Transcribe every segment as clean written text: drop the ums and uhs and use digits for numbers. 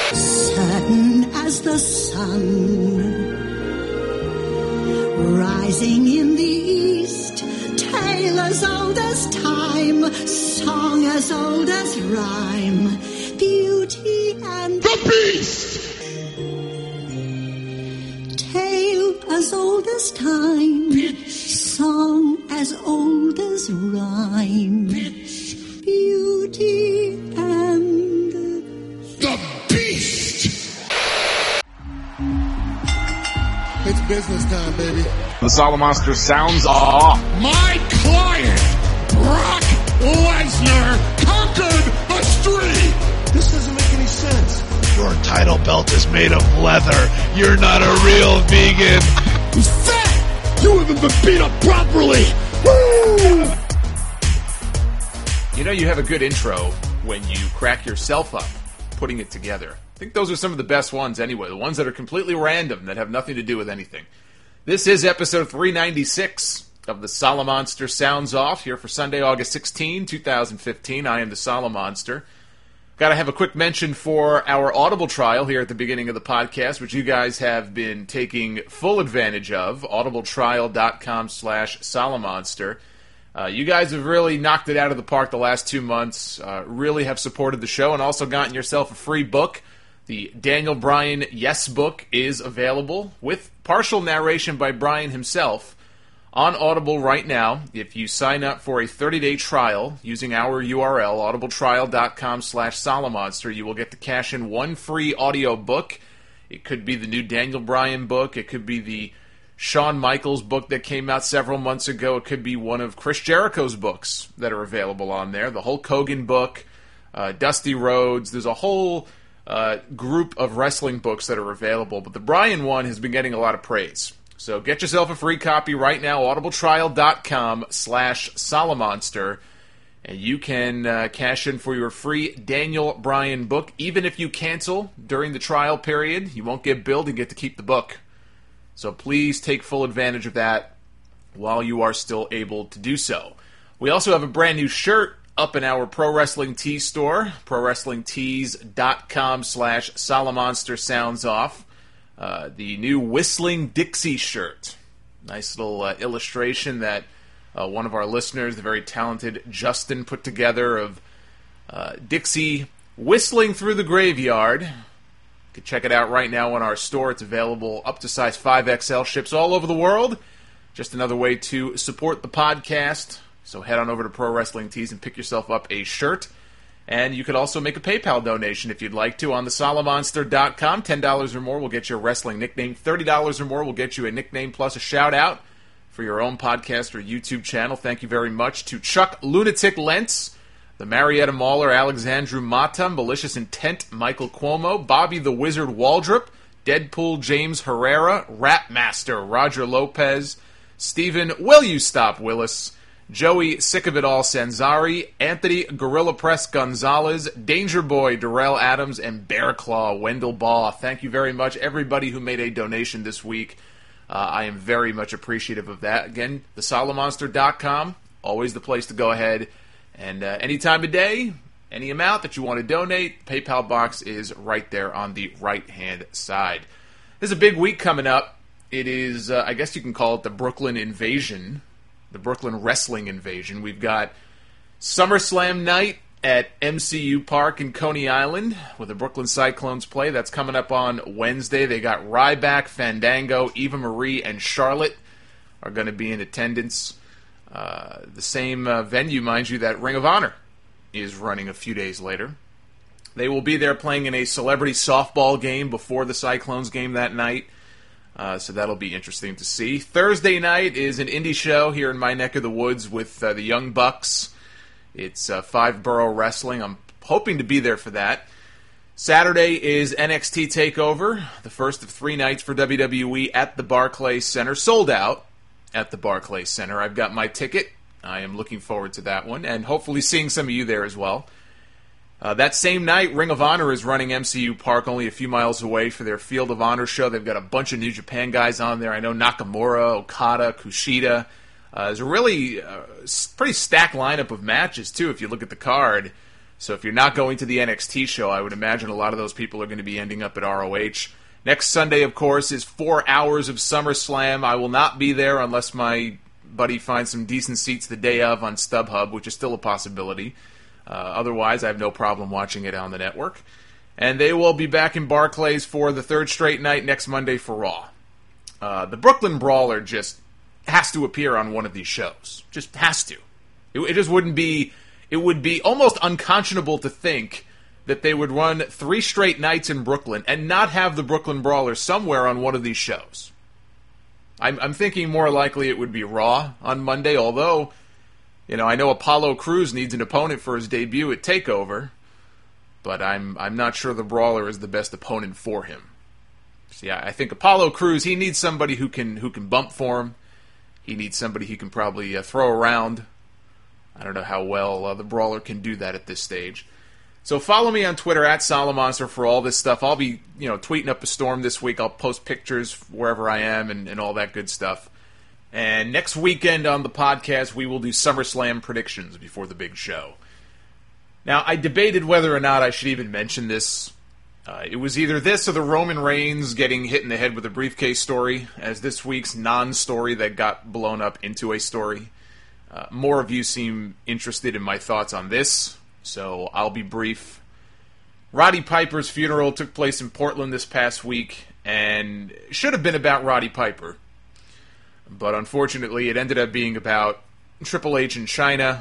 Certain as the sun, rising in the east, tale as old as time, song as old as rhyme, beauty and the Beast! Tale as old as time, Bitch. Song as old as rhyme, Bitch. Beauty and the Beast! It's business time, baby. The Solomonster sounds off. My client, Brock Lesnar, conquered a streak! This doesn't make any sense. Your title belt is made of leather. You're not a real vegan. He's fat! You haven't been beat up properly! Woo! You know, you have a good intro when you crack yourself up putting it together. I think those are some of the best ones anyway, the ones that are completely random, that have nothing to do with anything. This is episode 396 of the Solomonster Sounds Off, here for Sunday, August 16, 2015. I am the Solomonster. Got to have a quick mention for our Audible trial here at the beginning of the podcast, which you guys have been taking full advantage of, audibletrial.com/Solomonster. You guys have really knocked it out of the park the last 2 months, really have supported the show, and also gotten yourself a free book. The Daniel Bryan Yes book is available with partial narration by Bryan himself on Audible right now. If you sign up for a 30-day trial using our URL, audibletrial.com/Solomonster, you will get to cash in one free audio book. It could be the new Daniel Bryan book. It could be the Shawn Michaels book that came out several months ago. It could be one of Chris Jericho's books that are available on there. The Hulk Hogan book, Dusty Rhodes. There's a whole group of wrestling books that are available, but the Bryan one has been getting a lot of praise. So get yourself a free copy right now, audibletrial.com/Solomonster, and you can cash in for your free Daniel Bryan book. Even if you cancel during the trial period, you won't get billed and get to keep the book. So please take full advantage of that while you are still able to do so. We also have a brand new shirt up in our Pro Wrestling Tees store, prowrestlingtees.com/Solomonster Sounds Off. The new Whistling Dixie shirt. Nice little illustration that one of our listeners, the very talented Justin, put together of Dixie whistling through the graveyard. You can check it out right now on our store. It's available up to size 5XL, ships all over the world. Just another way to support the podcast. So head on over to Pro Wrestling Tees and pick yourself up a shirt. And you could also make a PayPal donation if you'd like to on the Solomonster.com. $10 or more will get you a wrestling nickname. $30 or more will get you a nickname plus a shout-out for your own podcast or YouTube channel. Thank you very much to Chuck Lunatic Lentz, the Marietta Mauler, Alexandru Mata, Malicious Intent, Michael Cuomo, Bobby the Wizard Waldrop, Deadpool James Herrera, Rap Master Roger Lopez, Stephen Will You Stop Willis, Joey Sick of It All Sanzari, Anthony Gorilla Press Gonzalez, Danger Boy Darrell Adams, and Bear Claw Wendell Baugh. Thank you very much, everybody who made a donation this week. I am very much appreciative of that. Again, thesolomonster.com, always the place to go ahead. And any time of day, any amount that you want to donate, the PayPal box is right there on the right-hand side. There's a big week coming up. It is, I guess you can call it the Brooklyn Invasion. The Brooklyn Wrestling Invasion. We've got SummerSlam night at MCU Park in Coney Island with the Brooklyn Cyclones play. That's coming up on Wednesday. They got Ryback, Fandango, Eva Marie, and Charlotte are going to be in attendance. The same venue, mind you, that Ring of Honor is running a few days later. They will be there playing in a celebrity softball game before the Cyclones game that night. So that'll be interesting to see. Thursday night is an indie show here in my neck of the woods with the Young Bucks. It's Five Borough Wrestling. I'm hoping to be there for that. Saturday is NXT TakeOver, the first of 3 nights for WWE at the Barclays Center. Sold out at the Barclays Center. I've got my ticket. I am looking forward to that one, and hopefully seeing some of you there as well. That same night, Ring of Honor is running MCU Park only a few miles away for their Field of Honor show. They've got a bunch of New Japan guys on there. I know Nakamura, Okada, Kushida. There's a really pretty stacked lineup of matches, too, if you look at the card. So if you're not going to the NXT show, I would imagine a lot of those people are going to be ending up at ROH. Next Sunday, of course, is 4 hours of SummerSlam. I will not be there unless my buddy finds some decent seats the day of on StubHub, which is still a possibility. Otherwise, I have no problem watching it on the network. And they will be back in Barclays for the third straight night next Monday for Raw. The Brooklyn Brawler just has to appear on one of these shows. Just has to. It just wouldn't be... It would be almost unconscionable to think that they would run 3 straight nights in Brooklyn and not have the Brooklyn Brawler somewhere on one of these shows. I'm thinking more likely it would be Raw on Monday, although, I know Apollo Crews needs an opponent for his debut at TakeOver, but I'm not sure the Brawler is the best opponent for him. So yeah, I think Apollo Crews, he needs somebody who can bump for him. He needs somebody he can probably throw around. I don't know how well the Brawler can do that at this stage. So follow me on Twitter at Solomonster for all this stuff. I'll be, tweeting up a storm this week. I'll post pictures wherever I am and all that good stuff. And next weekend on the podcast, we will do SummerSlam predictions before the big show. Now, I debated whether or not I should even mention this. It was either this or the Roman Reigns getting hit in the head with a briefcase story as this week's non-story that got blown up into a story. More of you seem interested in my thoughts on this, so I'll be brief. Roddy Piper's funeral took place in Portland this past week, and it should have been about Roddy Piper. But unfortunately, it ended up being about Triple H in China,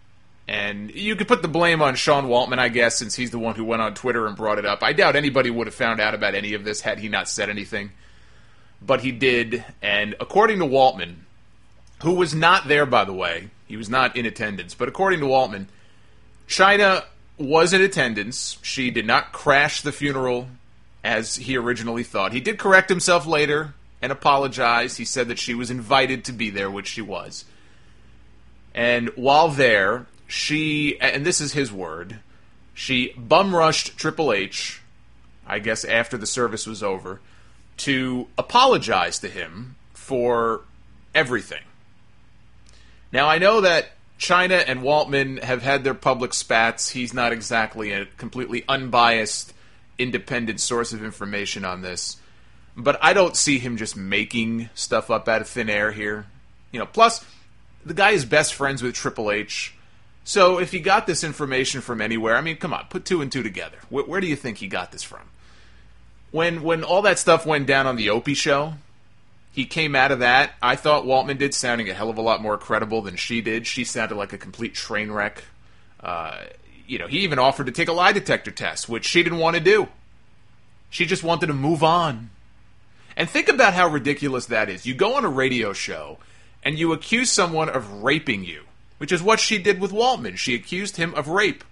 and you could put the blame on Sean Waltman, I guess, since he's the one who went on Twitter and brought it up. I doubt anybody would have found out about any of this had he not said anything. But he did, and according to Waltman, who was not there, by the way. He was not in attendance. But according to Waltman, China was in attendance. She did not crash the funeral as he originally thought. He did correct himself later and apologize. He said that she was invited to be there, which she was. And while there, she, and this is his word, she bum-rushed Triple H, I guess after the service was over, to apologize to him for everything. Now, I know that China and Waltman have had their public spats. He's not exactly a completely unbiased, independent source of information on this. But I don't see him just making stuff up out of thin air here. Plus, the guy is best friends with Triple H. So if he got this information from anywhere, come on, put 2 and 2 together. Where do you think he got this from? When all that stuff went down on the Opie show, he came out of that. I thought Waltman did, sounding a hell of a lot more credible than she did. She sounded like a complete train wreck. He even offered to take a lie detector test, which she didn't want to do. She just wanted to move on. And think about how ridiculous that is. You go on a radio show, and you accuse someone of raping you, which is what she did with Waltman. She accused him of rape.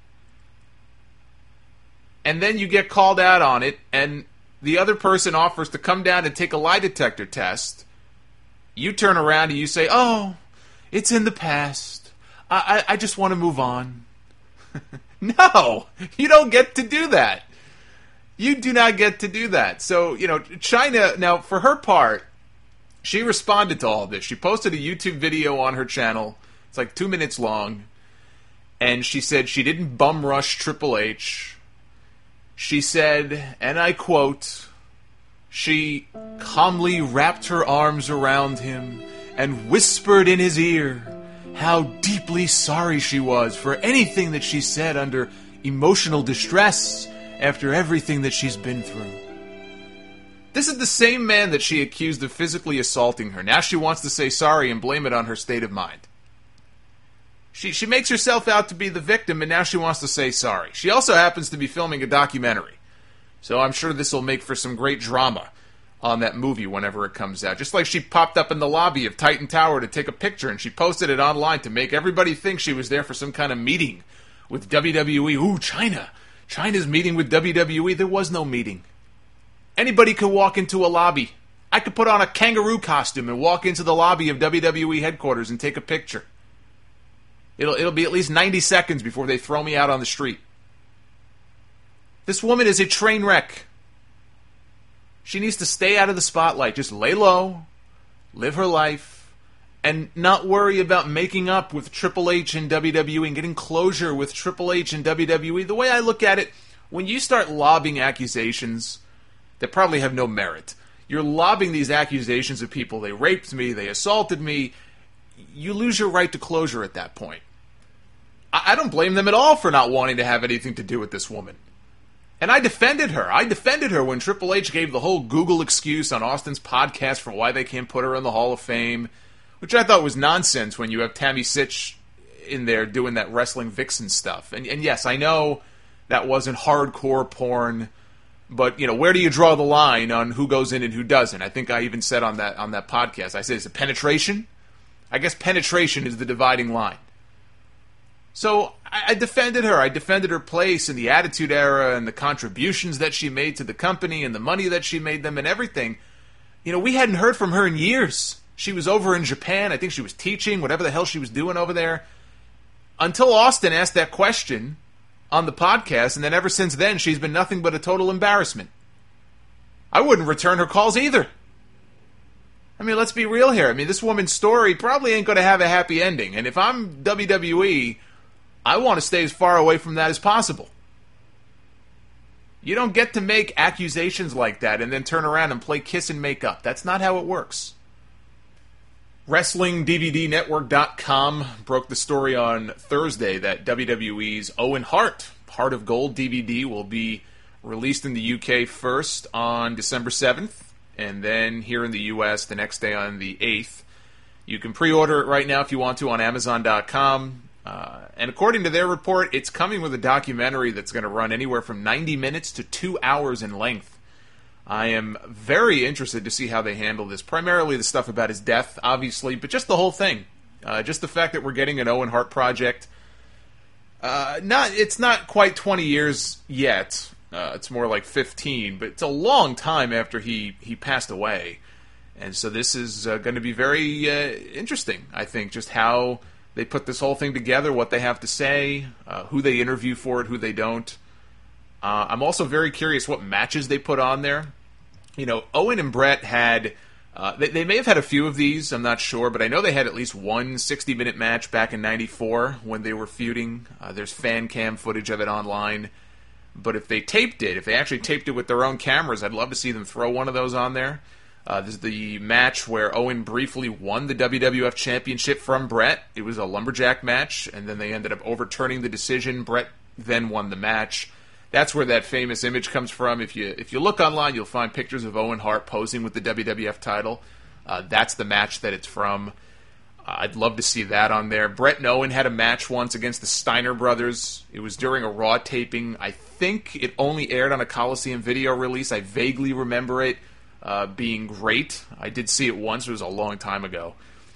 And then you get called out on it, and the other person offers to come down and take a lie detector test. You turn around and you say, "Oh, it's in the past. I just want to move on." No, you don't get to do that. You do not get to do that. So, China, now, for her part, she responded to all this. She posted a YouTube video on her channel. It's like 2 minutes long. And she said she didn't bum rush Triple H. She said, and I quote, she calmly wrapped her arms around him and whispered in his ear how deeply sorry she was for anything that she said under emotional distress after everything that she's been through. This is the same man that she accused of physically assaulting her. Now she wants to say sorry and blame it on her state of mind. She makes herself out to be the victim, and now she wants to say sorry. She also happens to be filming a documentary. So I'm sure this will make for some great drama on that movie whenever it comes out. Just like she popped up in the lobby of Titan Tower to take a picture, and she posted it online to make everybody think she was there for some kind of meeting with WWE. Ooh, China. China's meeting with WWE. There was no meeting. Anybody could walk into a lobby. I could put on a kangaroo costume and walk into the lobby of WWE headquarters and take a picture. It'll be at least 90 seconds before they throw me out on the street. This woman is a train wreck. She needs to stay out of the spotlight. Just lay low, live her life, and not worry about making up with Triple H and WWE and getting closure with Triple H and WWE. The way I look at it, when you start lobbing accusations that probably have no merit, you're lobbing these accusations of people, they raped me, they assaulted me, you lose your right to closure at that point. I don't blame them at all for not wanting to have anything to do with this woman. And I defended her. I defended her when Triple H gave the whole Google excuse on Austin's podcast for why they can't put her in the Hall of Fame, which I thought was nonsense when you have Tammy Sitch in there doing that wrestling vixen stuff. And yes, I know that wasn't hardcore porn, but, where do you draw the line on who goes in and who doesn't? I think I even said on that podcast, I said, is it penetration? I guess penetration is the dividing line. So I defended her. I defended her place in the Attitude Era and the contributions that she made to the company and the money that she made them and everything. We hadn't heard from her in years. She was over in Japan. I think she was teaching, whatever the hell she was doing over there. Until Austin asked that question on the podcast, and then ever since then, she's been nothing but a total embarrassment. I wouldn't return her calls either. I mean, let's be real here. I mean, this woman's story probably ain't going to have a happy ending. And if I'm WWE, I want to stay as far away from that as possible. You don't get to make accusations like that and then turn around and play kiss and make up. That's not how it works. WrestlingDVDNetwork.com broke the story on Thursday that WWE's Owen Hart, Heart of Gold DVD, will be released in the UK first on December 7th, and then here in the US the next day on the 8th. You can pre-order it right now if you want to on Amazon.com. And according to their report, it's coming with a documentary that's going to run anywhere from 90 minutes to 2 hours in length. I am very interested to see how they handle this. Primarily the stuff about his death, obviously, but just the whole thing. Just the fact that we're getting an Owen Hart project. It's not quite 20 years yet. It's more like 15, but it's a long time after he passed away. And so this is going to be very interesting, I think, just how they put this whole thing together, what they have to say, who they interview for it, who they don't. I'm also very curious what matches they put on there. Owen and Brett had... They may have had a few of these, I'm not sure, but I know they had at least one 60-minute match back in '94 when they were feuding. There's fan cam footage of it online. But if they actually taped it with their own cameras, I'd love to see them throw one of those on there. This is the match where Owen briefly won the WWF Championship from Brett. It was a lumberjack match, and then they ended up overturning the decision. Brett then won the match. That's where that famous image comes from. If you look online, you'll find pictures of Owen Hart posing with the WWF title. That's the match that it's from. I'd love to see that on there. Brett and Owen had a match once against the Steiner brothers. It was during a Raw taping. I think it only aired on a Coliseum video release. I vaguely remember it being great. I did see it once. It was a long time ago.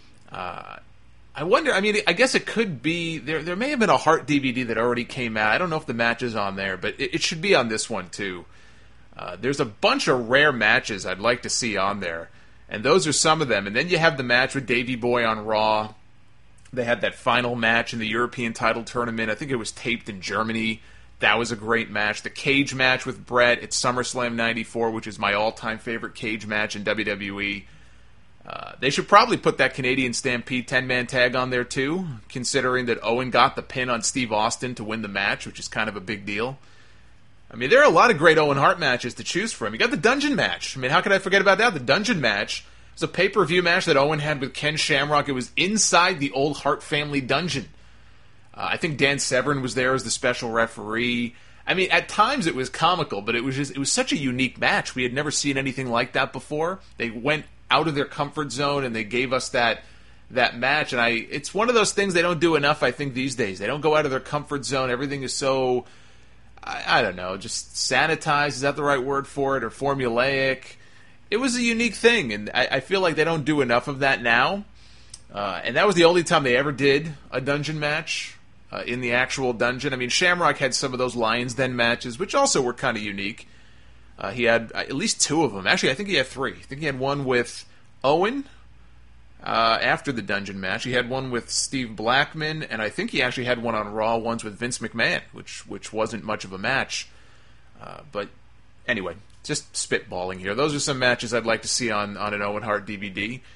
I wonder, I guess it could be, there may have been a Hart DVD that already came out. I don't know if the match is on there, but it should be on this one too. There's a bunch of rare matches I'd like to see on there, and those are some of them. And then you have the match with Davey Boy on Raw. They had that final match in the European title tournament. I think it was taped in Germany. That was a great match. The cage match with Brett at SummerSlam 94, which is my all-time favorite cage match in WWE. They should probably put that Canadian Stampede 10-man tag on there too, considering that Owen got the pin on Steve Austin to win the match, which is kind of a big deal. There are a lot of great Owen Hart matches to choose from. You got the Dungeon match. How could I forget about that? The Dungeon match was a pay-per-view match that Owen had with Ken Shamrock. It was inside the old Hart family dungeon. I think Dan Severn was there as the special referee. At times it was comical, but it was such a unique match. We had never seen anything like that before. They went out of their comfort zone and they gave us that match. And it's one of those things they don't do enough, I think, these days. They don't go out of their comfort zone. Everything is so, I don't know, just sanitized. Is that the right word for it? Or formulaic? It was a unique thing, and I feel like they don't do enough of that now. And that was the only time they ever did a dungeon match. In the actual dungeon. Shamrock had some of those Lions Den matches, which also were kind of unique. He had at least two of them. Actually, I think he had three. I think he had one with Owen after the dungeon match. He had one with Steve Blackman, and I think he actually had one on Raw once with Vince McMahon, which wasn't much of a match. But anyway, just spitballing here. Those are some matches I'd like to see on an Owen Hart DVD.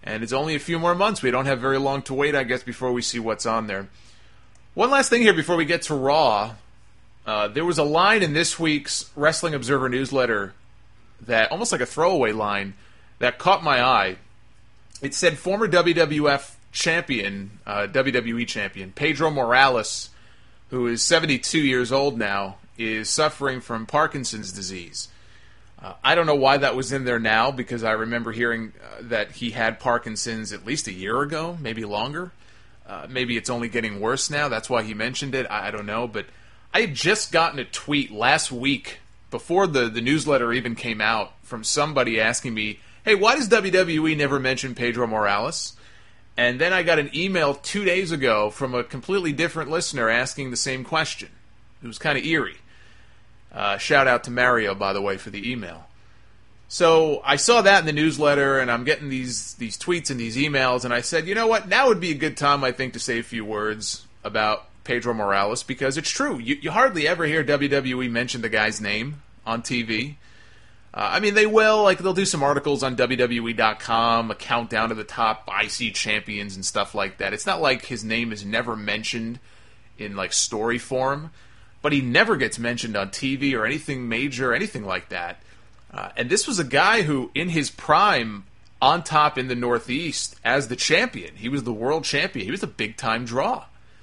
And it's only a few more months. We don't have very long to wait, I guess, before we see what's on there. One last thing here before we get to Raw. There was a line in this week's Wrestling Observer newsletter that, almost like a throwaway line, that caught my eye. It said former WWF champion, WWE champion, Pedro Morales, who is 72 years old now, is suffering from Parkinson's disease. I don't know why that was in there now, because I remember hearing that he had Parkinson's at least a year ago, maybe longer. Maybe it's only getting worse now. That's why he mentioned it. I don't know. But I had just gotten a tweet last week, before the newsletter even came out, from somebody asking me, hey, why does WWE never mention Pedro Morales? And then I got an email 2 days ago from a completely different listener asking the same question. It was kind of eerie. Shout out to Mario, by the way, for the email. So I saw that in the newsletter, and I'm getting these tweets and these emails, and I said, you know what, now would be a good time, I think, to say a few words about Pedro Morales, because it's true. You hardly ever hear WWE mention the guy's name on TV. I mean, they will, like, they'll do some articles on WWE.com, a countdown to the top IC champions and stuff like that. It's not like his name is never mentioned in, like, story form, but he never gets mentioned on TV or anything major, anything like that. And this was a guy who, in his prime, on top in the Northeast, as the champion, he was the world champion. He was a big-time draw.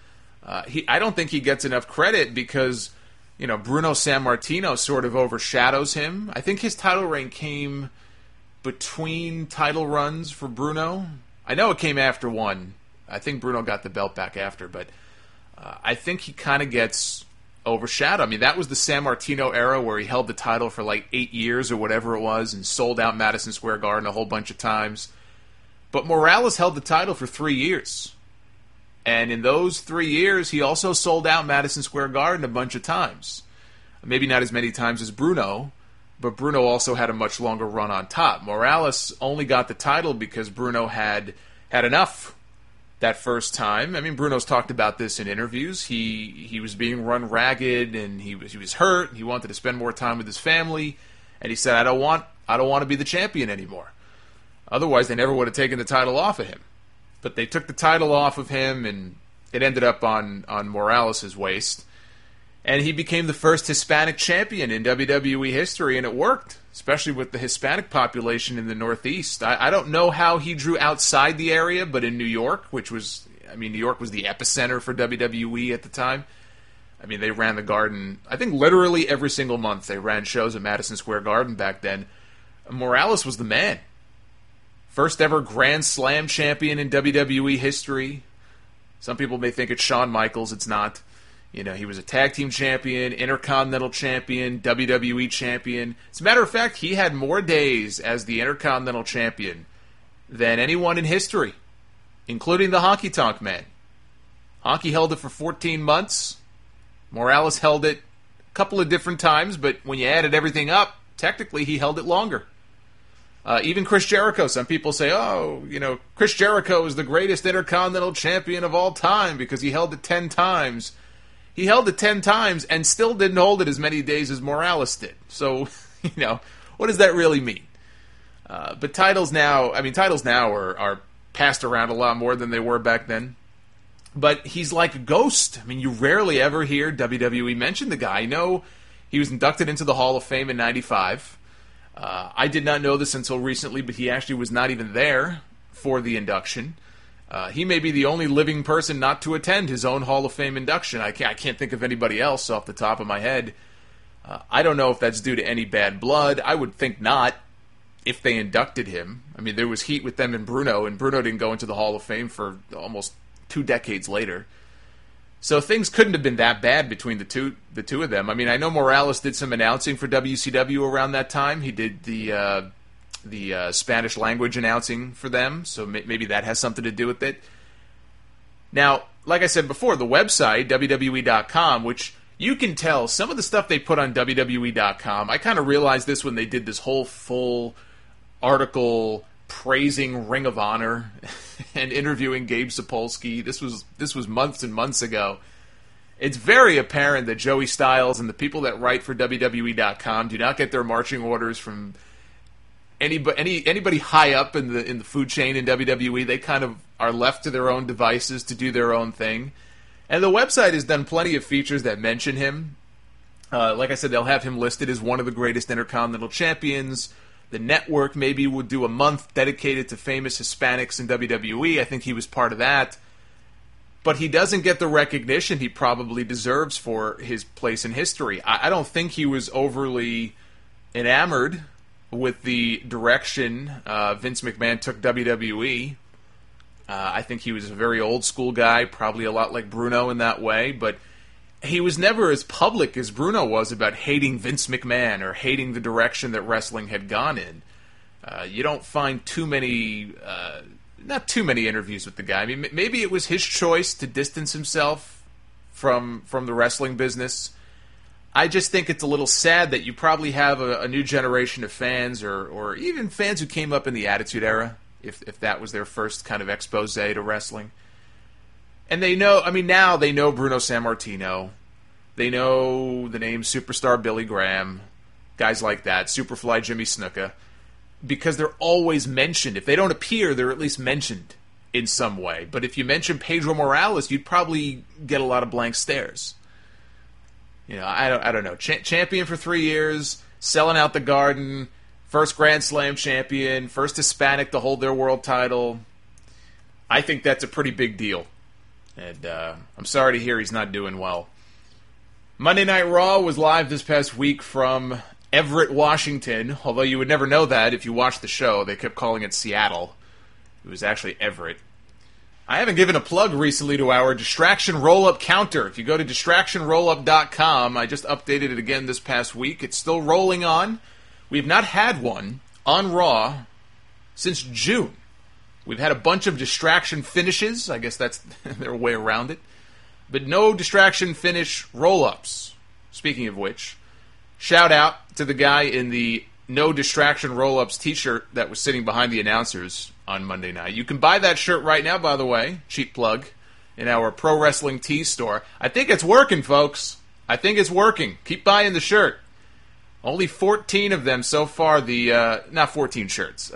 I don't think he gets enough credit because, you know, Bruno Sammartino sort of overshadows him. I think his title reign came between title runs for Bruno. I know it came after one. I think Bruno got the belt back after, but I think he kind of gets overshadowed. I mean, that was the Sammartino era where he held the title for like 8 years or whatever it was and sold out Madison Square Garden a whole bunch of times. But Morales held the title for 3 years. And in those 3 years, he also sold out Madison Square Garden a bunch of times. Maybe not as many times as Bruno, but Bruno also had a much longer run on top. Morales only got the title because Bruno had enough that first time. I mean, Bruno's talked about this in interviews. He was being run ragged, and he was hurt. He wanted to spend more time with his family, and he said, I don't want to be the champion anymore. Otherwise, they never would have taken the title off of him. But they took the title off of him, and it ended up on Morales' waist. And he became the first Hispanic champion in WWE history, and it worked, especially with the Hispanic population in the Northeast. I don't know how he drew outside the area, but in New York, New York was the epicenter for WWE at the time. I mean, they ran the Garden, I think literally every single month they ran shows at Madison Square Garden back then. Morales was the man. First ever Grand Slam champion in WWE history. Some people may think it's Shawn Michaels. It's not. You know, he was a tag team champion, Intercontinental champion, WWE champion. As a matter of fact, he had more days as the Intercontinental champion than anyone in history, including the Honky Tonk Man. Honky held it for 14 months. Morales held it a couple of different times, but when you added everything up, technically he held it longer. Even Chris Jericho, some people say, Chris Jericho is the greatest Intercontinental champion of all time because he held it 10 times. He held it 10 times and still didn't hold it as many days as Morales did. So, what does that really mean? But titles now are passed around a lot more than they were back then. But he's like a ghost. I mean, you rarely ever hear WWE mention the guy. I know he was inducted into the Hall of Fame in 95. I did not know this until recently, but he actually was not even there for the induction. He may be the only living person not to attend his own Hall of Fame induction. I can't think of anybody else off the top of my head. I don't know if that's due to any bad blood. I would think not if they inducted him. I mean, there was heat with them and Bruno didn't go into the Hall of Fame for almost 2 decades later. So things couldn't have been that bad between the two of them. I mean, I know Morales did some announcing for WCW around that time. He did the Spanish language announcing for them, so maybe that has something to do with it. Now, like I said before, the website, WWE.com, which you can tell some of the stuff they put on WWE.com, I kind of realized this when they did this whole full article praising Ring of Honor and interviewing Gabe Sapolsky. This was months and months ago. It's very apparent that Joey Styles and the people that write for WWE.com do not get their marching orders from anybody high up in the food chain in WWE, they kind of are left to their own devices to do their own thing. And the website has done plenty of features that mention him. Like I said, they'll have him listed as one of the greatest Intercontinental Champions. The network maybe would do a month dedicated to famous Hispanics in WWE. I think he was part of that. But he doesn't get the recognition he probably deserves for his place in history. I don't think he was overly enamored with the direction Vince McMahon took WWE. I think he was a very old school guy, probably a lot like Bruno in that way, but he was never as public as Bruno was about hating Vince McMahon or hating the direction that wrestling had gone in. You don't find too many, not too many interviews with the guy. I mean, maybe it was his choice to distance himself from the wrestling business. I just think it's a little sad that you probably have a new generation of fans or even fans who came up in the Attitude Era, if that was their first kind of expose to wrestling. And they know, I mean, now they know Bruno Sammartino. They know the name Superstar Billy Graham, guys like that, Superfly Jimmy Snuka, because they're always mentioned. If they don't appear, they're at least mentioned in some way. But if you mention Pedro Morales, you'd probably get a lot of blank stares. You know, I don't know. Champion for 3 years, selling out the Garden, first Grand Slam champion, first Hispanic to hold their world title. I think that's a pretty big deal. And I'm sorry to hear he's not doing well. Monday Night Raw was live this past week from Everett, Washington, although you would never know that if you watched the show. They kept calling it Seattle. It was actually Everett. I haven't given a plug recently to our Distraction Roll-Up counter. If you go to distractionrollup.com, I just updated it again this past week. It's still rolling on. We've not had one on Raw since June. We've had a bunch of distraction finishes. I guess that's their way around it. But no distraction finish roll-ups. Speaking of which, shout out to the guy in the No Distraction Roll-Ups t-shirt that was sitting behind the announcers on Monday night. You can buy that shirt right now, by the way, cheap plug, in our Pro Wrestling Tees store. I think it's working, folks. I think it's working. Keep buying the shirt. Only 14 of them so far. Not 14 shirts.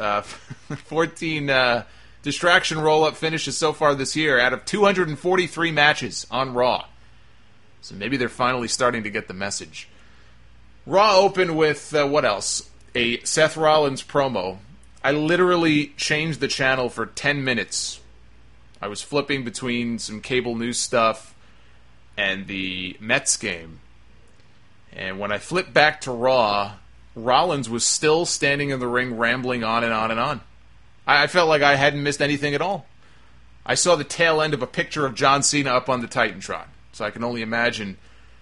14 distraction roll-up finishes so far this year out of 243 matches on Raw. So maybe they're finally starting to get the message. Raw opened with, what else? A Seth Rollins promo. I literally changed the channel for 10 minutes. I was flipping between some cable news stuff and the Mets game. And when I flipped back to Raw, Rollins was still standing in the ring rambling on and on and on. I felt like I hadn't missed anything at all. I saw the tail end of a picture of John Cena up on the Titantron, so I can only imagine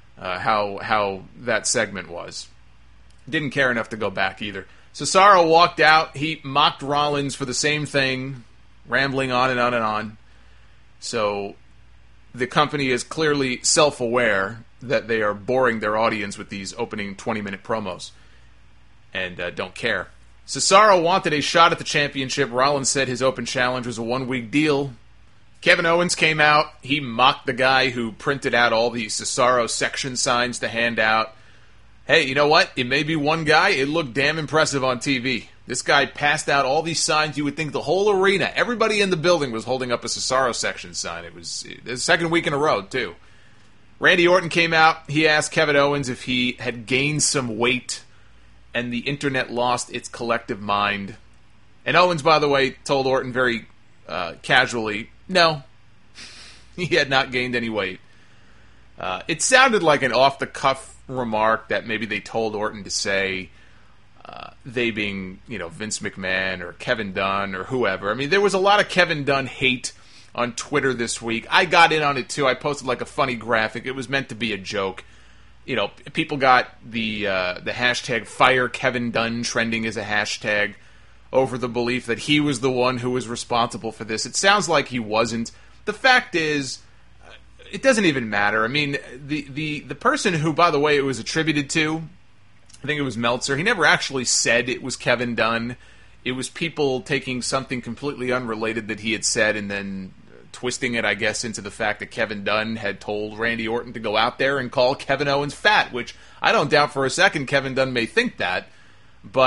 how that segment was. Didn't care enough to go back either. Cesaro walked out. He mocked Rollins for the same thing, rambling on and on and on. So the company is clearly self-aware that they are boring their audience with these opening 20-minute promos and don't care. Cesaro wanted a shot at the championship. Rollins said his open challenge was a one-week deal. Kevin Owens came out. He mocked the guy who printed out all the Cesaro section signs to hand out. Hey, you know what? It may be one guy. It looked damn impressive on TV. This guy passed out all these signs. You would think the whole arena, everybody in the building was holding up a Cesaro section sign. It was the second week in a row, too. Randy Orton came out. He asked Kevin Owens if he had gained some weight, and the internet lost its collective mind. And Owens, by the way, told Orton very casually, no, he had not gained any weight. It sounded like an off-the-cuff remark that maybe they told Orton to say, they being, Vince McMahon or Kevin Dunn or whoever. I mean, there was a lot of Kevin Dunn hate on Twitter this week. I got in on it too. I posted like a funny graphic. It was meant to be a joke. People got the hashtag Fire Kevin Dunn trending as a hashtag over the belief that he was the one who was responsible for this. It sounds like he wasn't. The fact is, it doesn't even matter. I mean, the person who, by the way, it was attributed to, I think it was Meltzer, he never actually said it was Kevin Dunn. It was people taking something completely unrelated that he had said and then twisting it, I guess, into the fact that Kevin Dunn had told Randy Orton to go out there and call Kevin Owens fat, which I don't doubt for a second Kevin Dunn may think that, but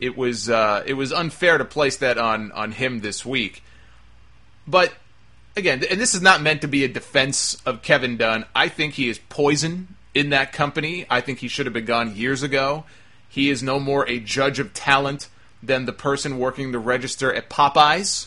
it was unfair to place that on him this week. But again, and this is not meant to be a defense of Kevin Dunn. I think he is poison in that company. I think he should have been gone years ago. He is no more a judge of talent than the person working the register at Popeyes.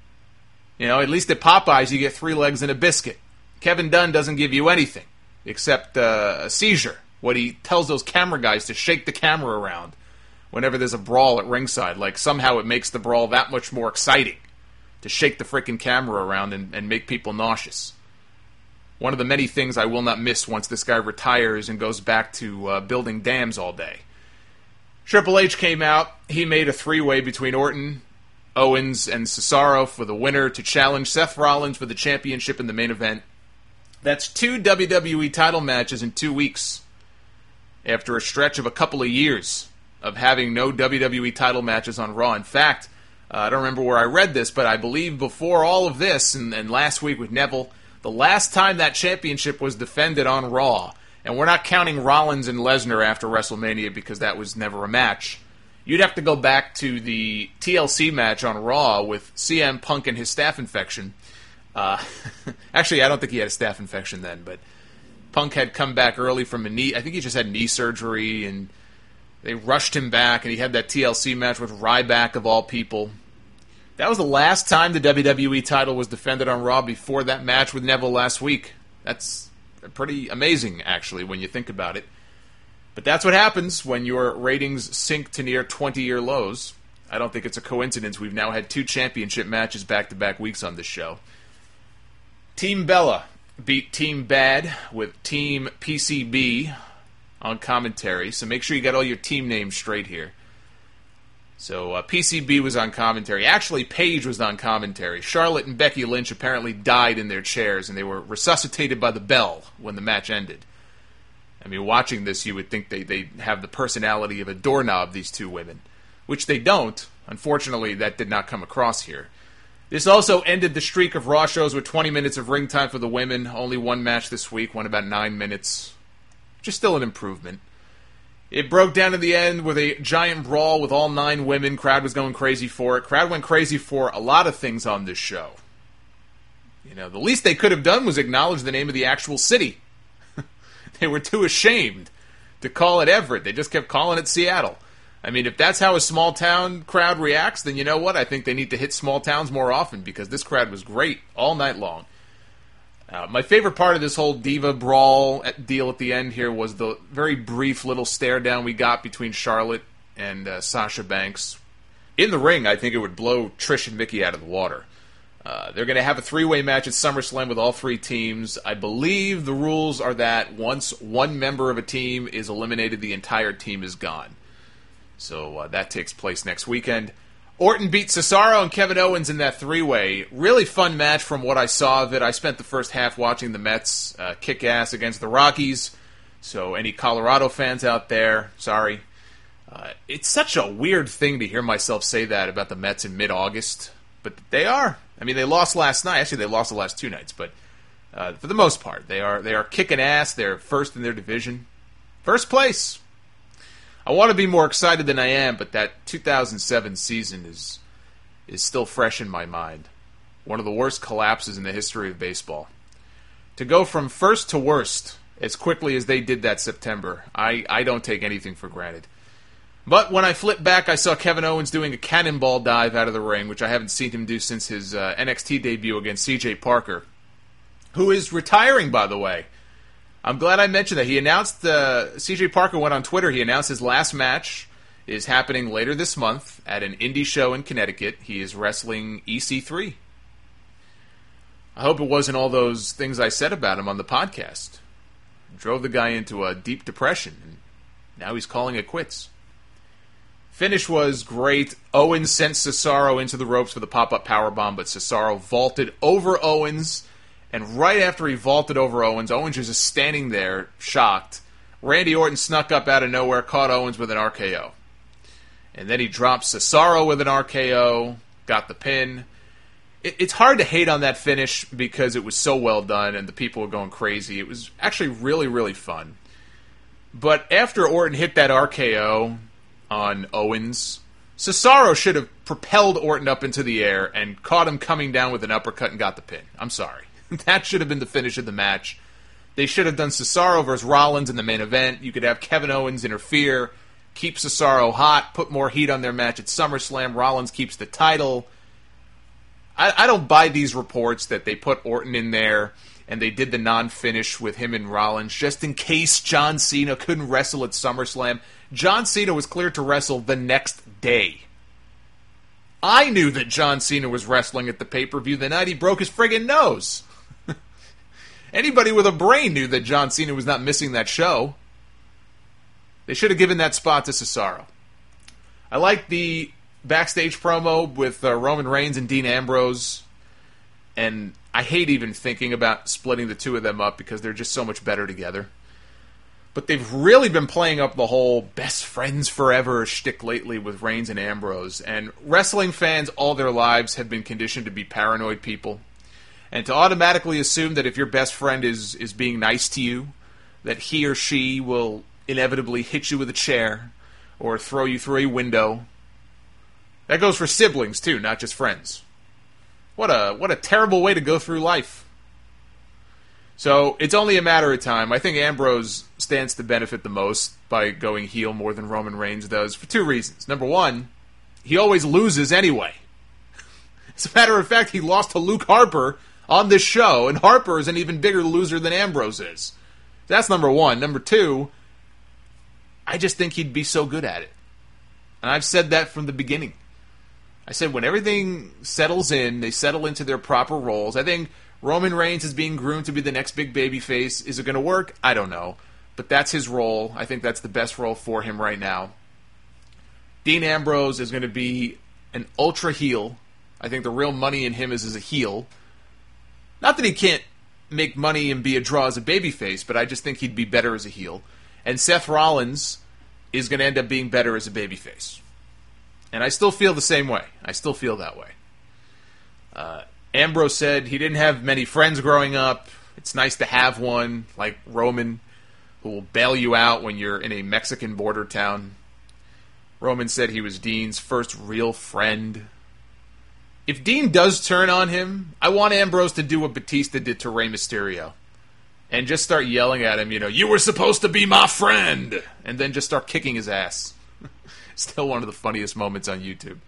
At least at Popeyes you get 3 legs and a biscuit. Kevin Dunn doesn't give you anything except a seizure. What he tells those camera guys to shake the camera around whenever there's a brawl at ringside. Like somehow it makes the brawl that much more exciting to shake the freaking camera around and make people nauseous. One of the many things I will not miss once this guy retires and goes back to building dams all day. Triple H came out. He made a 3-way between Orton, Owens, and Cesaro for the winner to challenge Seth Rollins for the championship in the main event. That's 2 WWE title matches in 2 weeks after a stretch of a couple of years of having no WWE title matches on Raw. In fact, I don't remember where I read this, but I believe before all of this, and last week with Neville, the last time that championship was defended on Raw, and we're not counting Rollins and Lesnar after WrestleMania because that was never a match, you'd have to go back to the TLC match on Raw with CM Punk and his staph infection. Actually, I don't think he had a staph infection then, but Punk had come back early from a knee. I think he just had knee surgery, and they rushed him back, and he had that TLC match with Ryback, of all people. That was the last time the WWE title was defended on Raw before that match with Neville last week. That's pretty amazing, actually, when you think about it. But that's what happens when your ratings sink to near 20-year lows. I don't think it's a coincidence we've now had 2 championship matches back-to-back weeks on this show. Team Bella beat Team Bad with Team PCB on commentary, so make sure you got all your team names straight here. So PCB was on commentary. Actually, Paige was on commentary. Charlotte and Becky Lynch apparently died in their chairs, and they were resuscitated by the bell when the match ended. I mean, watching this, you would think they have the personality of a doorknob, these 2 women, which they don't. Unfortunately, that did not come across here. This also ended the streak of Raw shows with 20 minutes of ring time for the women. Only 1 match this week, went about 9 minutes. Just still an improvement. It broke down in the end with a giant brawl with all 9 women. Crowd was going crazy for it. Crowd went crazy for a lot of things on this show. The least they could have done was acknowledge the name of the actual city. They were too ashamed to call it Everett. They just kept calling it Seattle. I mean, if that's how a small town crowd reacts, then you know what? I think they need to hit small towns more often, because this crowd was great all night long. My favorite part of this whole Diva Brawl deal at the end here was the very brief little stare down we got between Charlotte and Sasha Banks. In the ring, I think it would blow Trish and Mickie out of the water. They're going to have a 3-way match at SummerSlam with all 3 teams. I believe the rules are that once one member of a team is eliminated, the entire team is gone. So that takes place next weekend. Orton beat Cesaro and Kevin Owens in that 3-way. Really fun match from what I saw of it. I spent the first half watching the Mets kick ass against the Rockies. So any Colorado fans out there, sorry. It's such a weird thing to hear myself say that about the Mets in mid-August. But they are. I mean, they lost last night. Actually, they lost the last 2 nights. But for the most part, they are kicking ass. They're first in their division. First place. I want to be more excited than I am, but that 2007 season is still fresh in my mind. One of the worst collapses in the history of baseball. To go from first to worst as quickly as they did that September, I don't take anything for granted. But when I flipped back, I saw Kevin Owens doing a cannonball dive out of the ring, which I haven't seen him do since his NXT debut against CJ Parker, who is retiring, by the way. I'm glad I mentioned that. He announced, CJ Parker went on Twitter, he announced his last match is happening later this month at an indie show in Connecticut. He is wrestling EC3. I hope it wasn't all those things I said about him on the podcast. It drove the guy into a deep depression, and now he's calling it quits. Finish was great. Owens sent Cesaro into the ropes for the pop-up powerbomb, but Cesaro vaulted over Owens. And right after he vaulted over Owens, Owens was just standing there, shocked. Randy Orton snuck up out of nowhere, caught Owens with an RKO. And then he dropped Cesaro with an RKO, got the pin. It's hard to hate on that finish because it was so well done and the people were going crazy. It was actually really, really fun. But after Orton hit that RKO on Owens, Cesaro should have propelled Orton up into the air and caught him coming down with an uppercut and got the pin. I'm sorry. That should have been the finish of the match. They should have done Cesaro versus Rollins in the main event. You could have Kevin Owens interfere, keep Cesaro hot, put more heat on their match at SummerSlam. Rollins keeps the title. I don't buy these reports that they put Orton in there and they did the non-finish with him and Rollins just in case John Cena couldn't wrestle at SummerSlam. John Cena was cleared to wrestle the next day. I knew that John Cena was wrestling at the pay-per-view the night he broke his friggin' nose. Anybody with a brain knew that John Cena was not missing that show. They should have given that spot to Cesaro. I like the backstage promo with Roman Reigns and Dean Ambrose, and I hate even thinking about splitting the two of them up because they're just so much better together. But they've really been playing up the whole best friends forever shtick lately with Reigns and Ambrose, and wrestling fans all their lives have been conditioned to be paranoid people, and to automatically assume that if your best friend is being nice to you, that he or she will inevitably hit you with a chair or throw you through a window. That goes for siblings, too, not just friends. What a terrible way to go through life. So, it's only a matter of time. I think Ambrose stands to benefit the most by going heel more than Roman Reigns does for two reasons. Number one, he always loses anyway. As a matter of fact, he lost to Luke Harper on this show, and Harper is an even bigger loser than Ambrose is. That's number one. Number two, I just think he'd be so good at it. And I've said that from the beginning. I said when everything settles in, they settle into their proper roles. I think Roman Reigns is being groomed to be the next big babyface. Is it going to work? I don't know. But that's his role. I think that's the best role for him right now. Dean Ambrose is going to be an ultra heel. I think the real money in him is as a heel. Not that he can't make money and be a draw as a babyface, but I just think he'd be better as a heel. And Seth Rollins is going to end up being better as a babyface. And I still feel the same way. I still feel that way. Ambrose said he didn't have many friends growing up. It's nice to have one, like Roman, who will bail you out when you're in a Mexican border town. Roman said he was Dean's first real friend. If Dean does turn on him, I want Ambrose to do what Batista did to Rey Mysterio. And just start yelling at him, you were supposed to be my friend! And then just start kicking his ass. Still one of the funniest moments on YouTube.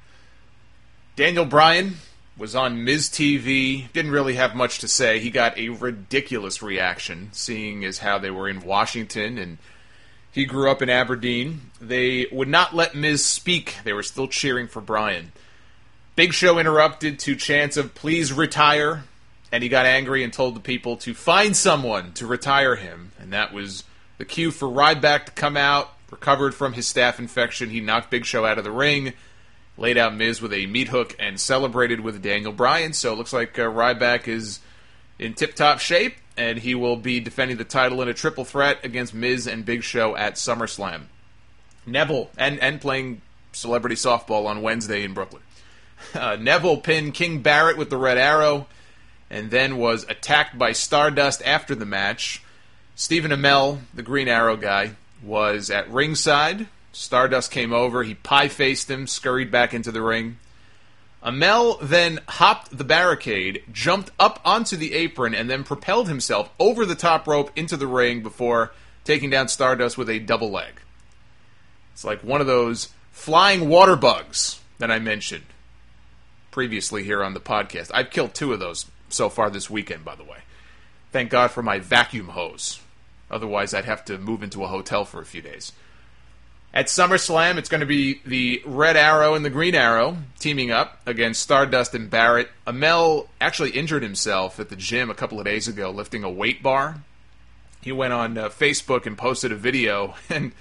Daniel Bryan was on Miz TV. Didn't really have much to say. He got a ridiculous reaction, seeing as how they were in Washington, and he grew up in Aberdeen. They would not let Miz speak. They were still cheering for Bryan. Big Show interrupted to chants of, please retire, and he got angry and told the people to find someone to retire him, and that was the cue for Ryback to come out. Recovered from his staph infection, he knocked Big Show out of the ring, laid out Miz with a meat hook, and celebrated with Daniel Bryan. So it looks like Ryback is in tip-top shape, and he will be defending the title in a triple threat against Miz and Big Show at SummerSlam. Neville, and playing celebrity softball on Wednesday in Brooklyn. Neville pinned King Barrett with the Red Arrow, and then was attacked by Stardust after the match. Stephen Amell, the Green Arrow guy, was at ringside. Stardust came over. He pie-faced him, scurried back into the ring. Amell then hopped the barricade, jumped up onto the apron, and then propelled himself over the top rope into the ring before taking down Stardust with a double leg. It's like one of those flying water bugs that I mentioned previously here on the podcast. I've killed 2 of those so far this weekend, by the way. Thank God for my vacuum hose. Otherwise, I'd have to move into a hotel for a few days. At SummerSlam, it's going to be the Red Arrow and the Green Arrow teaming up against Stardust and Barrett. Amell actually injured himself at the gym a couple of days ago lifting a weight bar. He went on Facebook and posted a video, and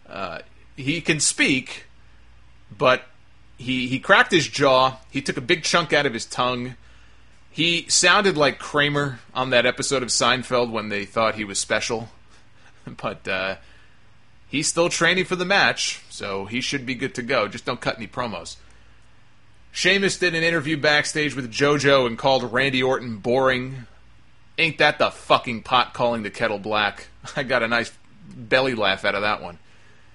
he can speak, but he cracked his jaw. He took a big chunk out of his tongue. He sounded like Kramer on that episode of Seinfeld when they thought he was special. But he's still training for the match, so he should be good to go. Just don't cut any promos. Sheamus did an interview backstage with JoJo and called Randy Orton boring. Ain't that the fucking pot calling the kettle black? I got a nice belly laugh out of that one.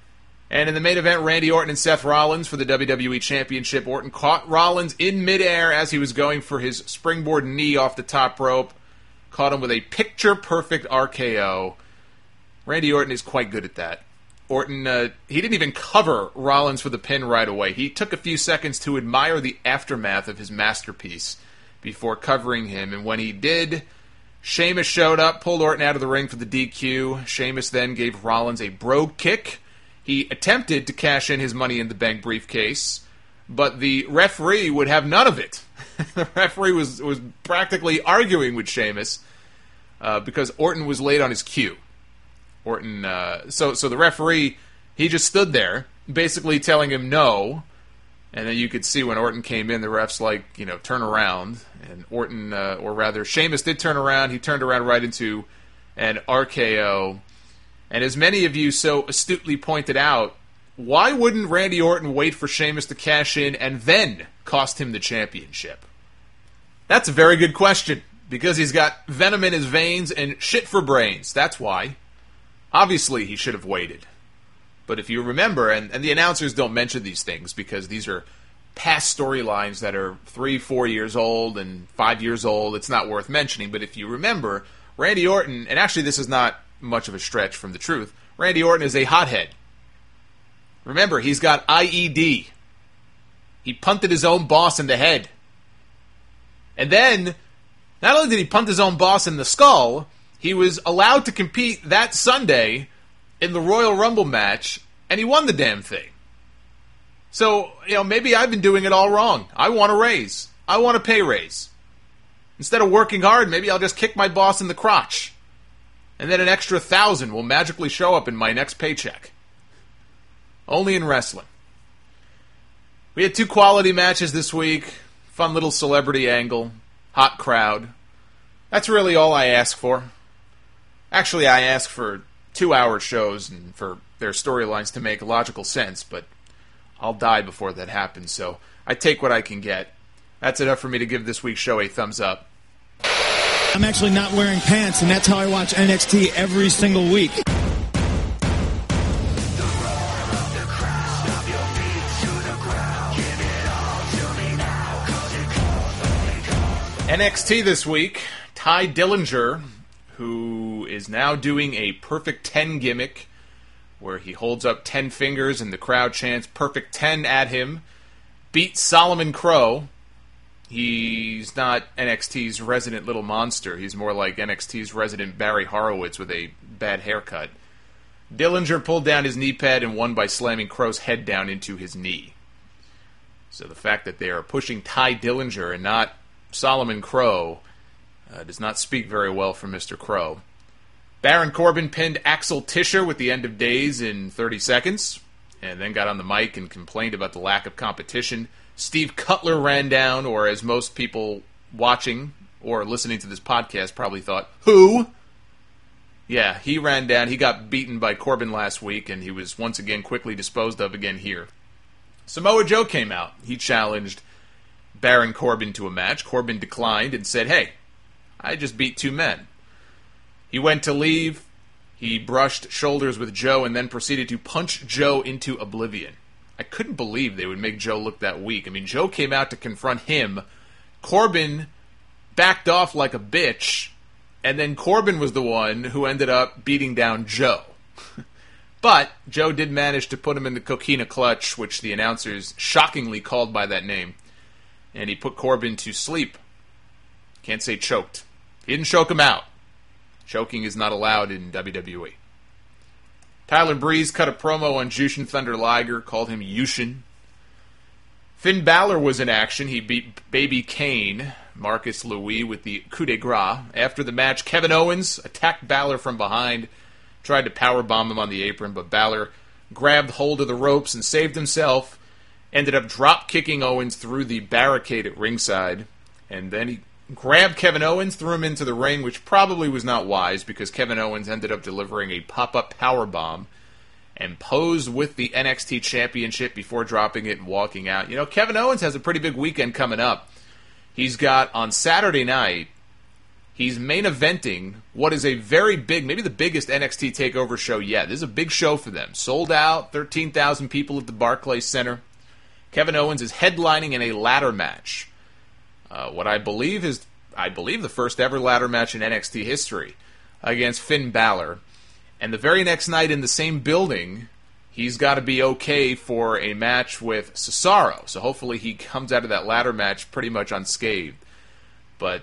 And in the main event, Randy Orton and Seth Rollins for the WWE Championship. Orton caught Rollins in midair as he was going for his springboard knee off the top rope. Caught him with a picture-perfect RKO. Randy Orton is quite good at that. Orton, he didn't even cover Rollins for the pin right away. He took a few seconds to admire the aftermath of his masterpiece before covering him. And when he did, Sheamus showed up, pulled Orton out of the ring for the DQ. Sheamus then gave Rollins a brogue kick. He attempted to cash in his Money in the Bank briefcase, but the referee would have none of it. The referee was practically arguing with Sheamus because Orton was late on his cue. Orton, so the referee, he just stood there, basically telling him no, and then you could see when Orton came in, the ref's like, turn around, and Orton, or rather, Sheamus did turn around. He turned around right into an RKO. And as many of you so astutely pointed out, why wouldn't Randy Orton wait for Sheamus to cash in and then cost him the championship? That's a very good question, because he's got venom in his veins and shit for brains. That's why. Obviously, he should have waited. But if you remember, and the announcers don't mention these things because these are past storylines that are 3-4 years old and 5 years old, it's not worth mentioning. But if you remember, Randy Orton, and actually this is not much of a stretch from the truth, Randy Orton is a hothead. Remember, he's got IED. He punted his own boss in the head. And then, not only did he punt his own boss in the skull, he was allowed to compete that Sunday in the Royal Rumble match, and he won the damn thing. So, maybe I've been doing it all wrong. I want a raise. I want a pay raise. Instead of working hard, maybe I'll just kick my boss in the crotch. And then an extra 1,000 will magically show up in my next paycheck. Only in wrestling. We had 2 quality matches this week. Fun little celebrity angle. Hot crowd. That's really all I ask for. Actually, I ask for 2-hour shows and for their storylines to make logical sense, but I'll die before that happens, so I take what I can get. That's enough for me to give this week's show a thumbs up. I'm actually not wearing pants, and that's how I watch NXT every single week. NXT this week, Tye Dillinger, who is now doing a Perfect 10 gimmick, where he holds up 10 fingers and the crowd chants Perfect 10 at him, beat Solomon Crowe. He's not NXT's resident little monster. He's more like NXT's resident Barry Horowitz with a bad haircut. Dillinger pulled down his knee pad and won by slamming Crowe's head down into his knee. So the fact that they are pushing Tye Dillinger and not Solomon Crowe does not speak very well for Mr. Crowe. Baron Corbin pinned Axel Tischer with the end of days in 30 seconds, and then got on the mic and complained about the lack of competition. Steve Cutler ran down, or as most people watching or listening to this podcast probably thought, who? Yeah, he ran down. He got beaten by Corbin last week, and he was once again quickly disposed of again here. Samoa Joe came out. He challenged Baron Corbin to a match. Corbin declined and said, hey, I just beat 2 men. He went to leave. He brushed shoulders with Joe and then proceeded to punch Joe into oblivion. I couldn't believe they would make Joe look that weak. I mean, Joe came out to confront him. Corbin backed off like a bitch, and then Corbin was the one who ended up beating down Joe. But Joe did manage to put him in the Coquina Clutch, which the announcers shockingly called by that name, and he put Corbin to sleep. Can't say choked. He didn't choke him out. Choking is not allowed in WWE. Tyler Breeze cut a promo on Jushin Thunder Liger, called him Yushin. Finn Balor was in action. He beat Baby Kane, Marcus Louis, with the coup de grace. After the match, Kevin Owens attacked Balor from behind, tried to powerbomb him on the apron, but Balor grabbed hold of the ropes and saved himself, ended up drop-kicking Owens through the barricade at ringside, and then he grabbed Kevin Owens, threw him into the ring, which probably was not wise because Kevin Owens ended up delivering a pop-up powerbomb and posed with the NXT Championship before dropping it and walking out. You know, Kevin Owens has a pretty big weekend coming up. He's got, on Saturday night, He's main eventing what is a very big, maybe the biggest NXT TakeOver show yet. This is a big show for them. Sold out, 13,000 people at the Barclays Center. Kevin Owens is headlining in a ladder match. What I believe the first ever ladder match in NXT history against Finn Balor. And the very next night in the same building, he's got to be okay for a match with Cesaro. So hopefully he comes out of that ladder match pretty much unscathed. But,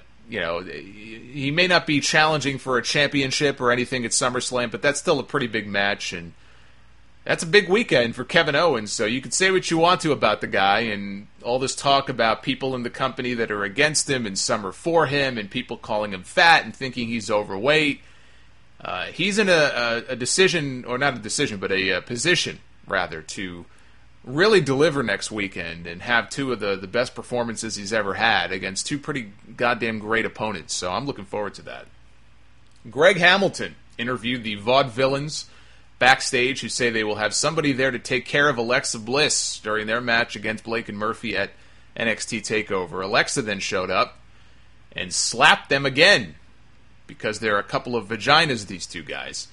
he may not be challenging for a championship or anything at SummerSlam, but that's still a pretty big match, and that's a big weekend for Kevin Owens, so you can say what you want to about the guy, and all this talk about people in the company that are against him and some are for him, and people calling him fat and thinking he's overweight. He's in a decision, or not a decision, but a position, rather, to really deliver next weekend and have two of the best performances he's ever had against two pretty goddamn great opponents. So I'm looking forward to that. Greg Hamilton interviewed the Vaudevillains backstage, who say they will have somebody there to take care of Alexa Bliss during their match against Blake and Murphy at NXT TakeOver. Alexa then showed up and slapped them again because there are a couple of vaginas, these two guys.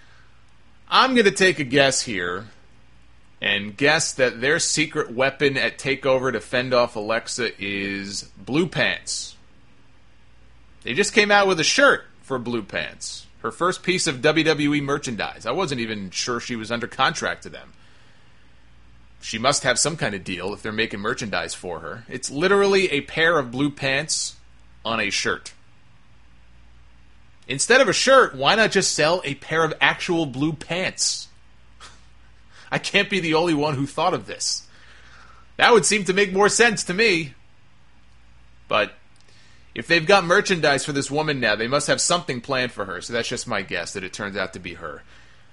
I'm going to take a guess here and guess that their secret weapon at TakeOver to fend off Alexa is blue pants. They just came out with a shirt for blue pants. Her first piece of WWE merchandise. I wasn't even sure she was under contract to them. She must have some kind of deal if they're making merchandise for her. It's literally a pair of blue pants on a shirt. Instead of a shirt, why not just sell a pair of actual blue pants? I can't be the only one who thought of this. That would seem to make more sense to me. But if they've got merchandise for this woman now, they must have something planned for her. So that's just my guess, that it turns out to be her.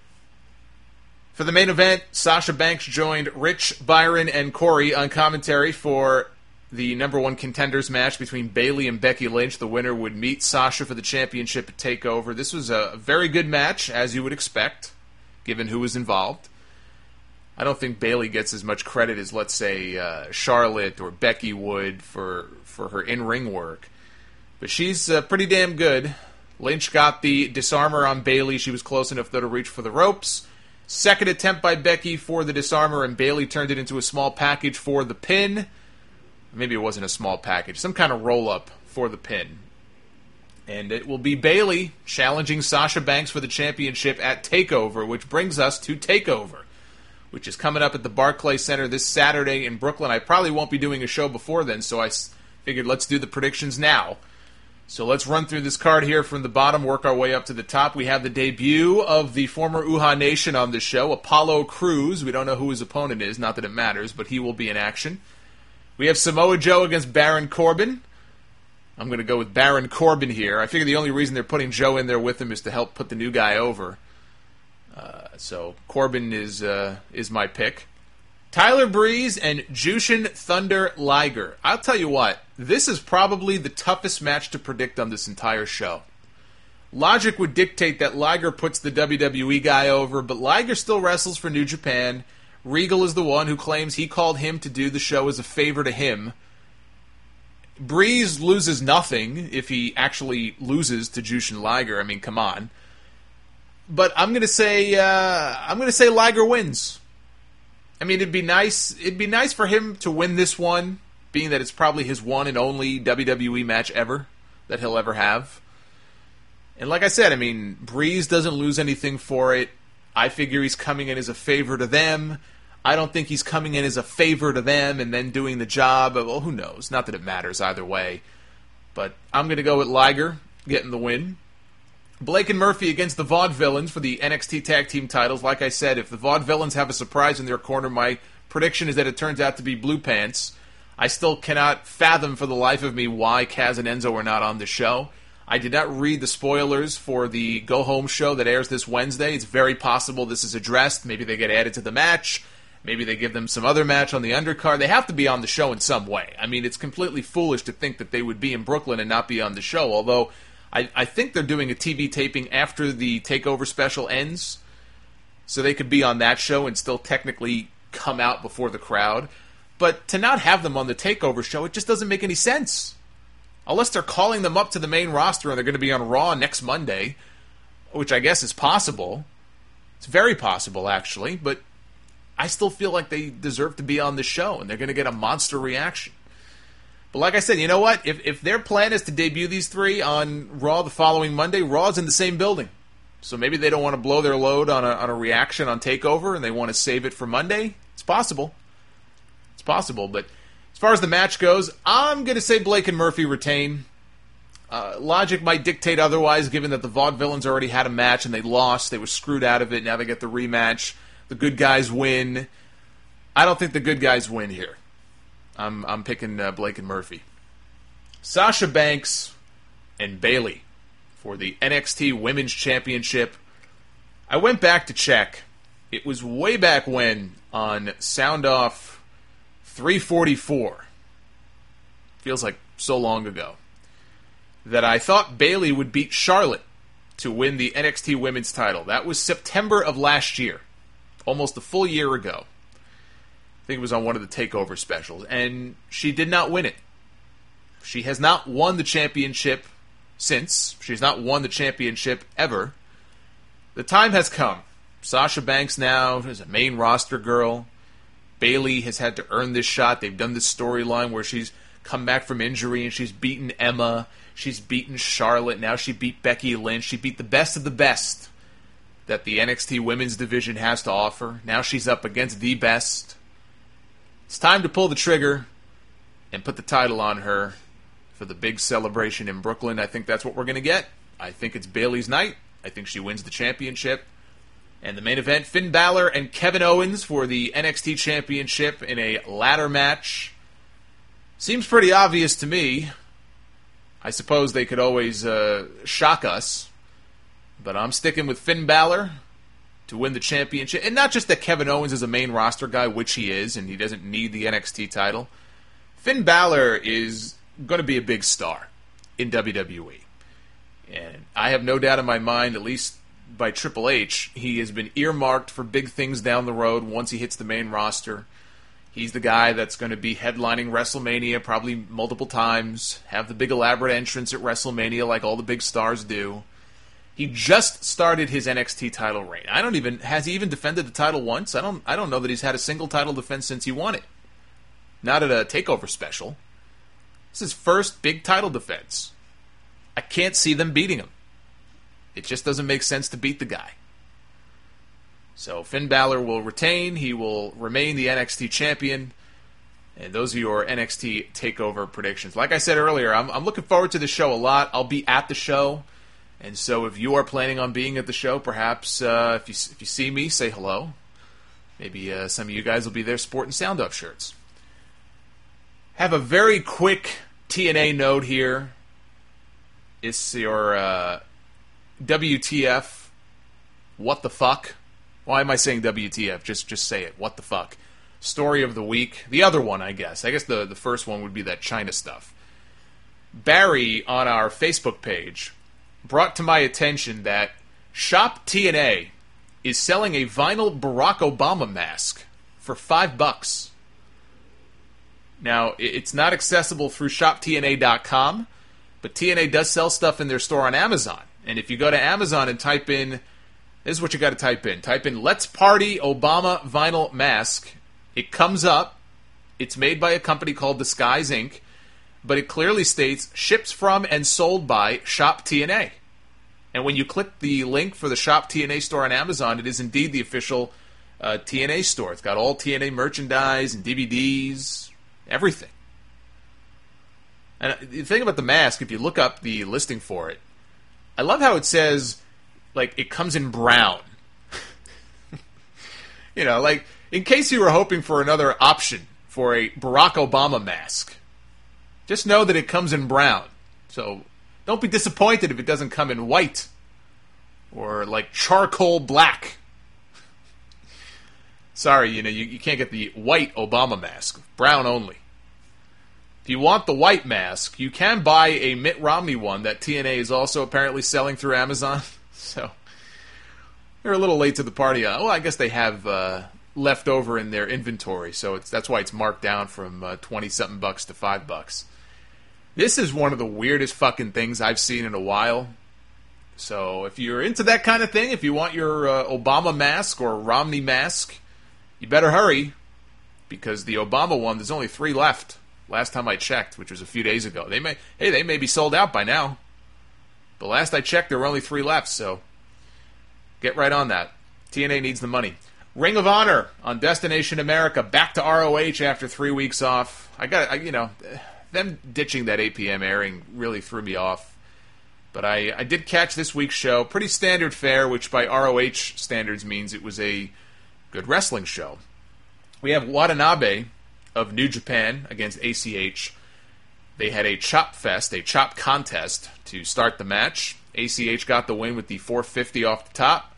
For the main event, Sasha Banks joined Rich, Byron, and Corey on commentary for the number one contenders match between Bayley and Becky Lynch. The winner would meet Sasha for the championship at TakeOver. This was a very good match, as you would expect, given who was involved. I don't think Bayley gets as much credit as, let's say, Charlotte or Becky would for her in-ring work. But she's pretty damn good. Lynch got the disarmor on Bayley. She was close enough, though, to reach for the ropes. Second attempt by Becky for the disarmor, and Bayley turned it into a small package for the pin. Maybe it wasn't a small package. Some kind of roll-up for the pin. And it will be Bayley challenging Sasha Banks for the championship at TakeOver, which brings us to TakeOver, which is coming up at the Barclays Center this Saturday in Brooklyn. I probably won't be doing a show before then, so I figured let's do the predictions now. So let's run through this card here from the bottom, work our way up to the top. We have the debut of the former Uhaa Nation on this show, Apollo Crews. We don't know who his opponent is, not that it matters, but he will be in action. We have Samoa Joe against Baron Corbin. I'm going to go with Baron Corbin here. I figure the only reason they're putting Joe in there with him is to help put the new guy over. So Corbin is my pick. Tyler Breeze and Jushin Thunder Liger. I'll tell you what, this is probably the toughest match to predict on this entire show. Logic would dictate that Liger puts the WWE guy over, but Liger still wrestles for New Japan. Regal is the one who claims he called him to do the show as a favor to him. Breeze loses nothing if he actually loses to Jushin Liger. I mean, come on. But I'm gonna say Liger wins. I mean, it'd be nice for him to win this one, being that it's probably his one and only WWE match ever that he'll ever have. And like I said, I mean, Breeze doesn't lose anything for it. I figure he's coming in as a favor to them. I don't think he's coming in as a favor to them and then doing the job. Well, who knows? Not that it matters either way. But I'm going to go with Liger getting the win. Blake and Murphy against the Vaudevillains for the NXT Tag Team titles. Like I said, if the Vaudevillains have a surprise in their corner, my prediction is that it turns out to be Blue Pants. I still cannot fathom for the life of me why Kaz and Enzo are not on the show. I did not read the spoilers for the Go Home show that airs this Wednesday. It's very possible this is addressed. Maybe they get added to the match. Maybe they give them some other match on the undercard. They have to be on the show in some way. I mean, it's completely foolish to think that they would be in Brooklyn and not be on the show, although I think they're doing a TV taping after the TakeOver special ends, so they could be on that show and still technically come out before the crowd. But to not have them on the TakeOver show, it just doesn't make any sense. Unless they're calling them up to the main roster and they're going to be on Raw next Monday, which I guess is possible. It's very possible, actually, but I still feel like they deserve to be on the show, and they're going to get a monster reaction. But like I said, you know what? If their plan is to debut these three on Raw the following Monday, Raw's in the same building. So maybe they don't want to blow their load on a reaction on TakeOver, and they want to save it for Monday. It's possible. It's possible, but as far as the match goes, I'm going to say Blake and Murphy retain. Logic might dictate otherwise, given that the Vaudevillains already had a match and they lost. They were screwed out of it. Now they get the rematch. The good guys win. I don't think the good guys win here. I'm picking Blake and Murphy. Sasha Banks and Bayley for the NXT Women's Championship. I went back to check. It was way back when on Sound Off 344, feels like so long ago, that I thought Bayley would beat Charlotte to win the NXT Women's title. That was September of last year, almost a full year ago. I think it was on one of the TakeOver specials, and she did not win it. She has not won the championship since. She's not won the championship ever. The time has come. Sasha Banks now is a main roster girl. Bayley has had to earn this shot. They've done this storyline where she's come back from injury and she's beaten Emma. She's beaten Charlotte. Now she beat Becky Lynch. She beat the best of the best that the NXT women's division has to offer. Now she's up against the best. It's time to pull the trigger and put the title on her for the big celebration in Brooklyn. I think that's what we're going to get. I think it's Bayley's night. I think she wins the championship. And the main event, Finn Balor and Kevin Owens for the NXT Championship in a ladder match. Seems pretty obvious to me. I suppose they could always shock us. But I'm sticking with Finn Balor to win the championship. And not just that Kevin Owens is a main roster guy, which he is, and he doesn't need the NXT title. Finn Balor is going to be a big star in WWE. And I have no doubt in my mind, at least by Triple H, he has been earmarked for big things down the road once he hits the main roster. He's the guy that's going to be headlining WrestleMania probably multiple times, have the big elaborate entrance at WrestleMania like all the big stars do. He just started his NXT title reign. Has he even defended the title once? I don't know that he's had a single title defense since he won it. Not at a TakeOver special. This is his first big title defense. I can't see them beating him. It just doesn't make sense to beat the guy. So Finn Balor will retain. He will remain the NXT champion. And those are your NXT TakeOver predictions. Like I said earlier, I'm looking forward to the show a lot. I'll be at the show. And so if you are planning on being at the show, perhaps if you see me, say hello. Maybe some of you guys will be there sporting Sound Off shirts. Have a very quick TNA note here. It's your WTF, what the fuck? Why am I saying WTF? Just say it. What the fuck? Story of the week. The other one, I guess. I guess the first one would be that China stuff. Barry on our Facebook page brought to my attention that Shop TNA is selling a vinyl Barack Obama mask for $5. Now, it's not accessible through shoptna.com, but TNA does sell stuff in their store on Amazon. And if you go to Amazon and type in, this is what you got to type in. Type in Let's Party Obama Vinyl Mask. It comes up. It's made by a company called Disguise Inc., but it clearly states ships from and sold by Shop TNA. And when you click the link for the Shop TNA store on Amazon, it is indeed the official TNA store. It's got all TNA merchandise and DVDs, everything. And the thing about the mask, if you look up the listing for it, I love how it says, like, it comes in brown. You know, like, in case you were hoping for another option for a Barack Obama mask, just know that it comes in brown. So don't be disappointed if it doesn't come in white or, like, charcoal black. Sorry, you can't get the white Obama mask. Brown only. If you want the white mask, you can buy a Mitt Romney one that TNA is also apparently selling through Amazon. So they're a little late to the party. Well, I guess they have left over in their inventory, so that's why it's marked down from $20-something to $5. This is one of the weirdest fucking things I've seen in a while. So if you're into that kind of thing, if you want your Obama mask or Romney mask, you better hurry, because the Obama one, there's only 3 left. Last time I checked, which was a few days ago. They may be sold out by now. But last I checked, there were only 3 left, so get right on that. TNA needs the money. Ring of Honor on Destination America, back to ROH after 3 weeks off. Them ditching that 8 p.m. airing really threw me off. But I did catch this week's show. Pretty standard fare, which by ROH standards means it was a good wrestling show. We have Watanabe of New Japan against ACH. They had a chop fest, a chop contest to start the match. ACH got the win with the 450 off the top.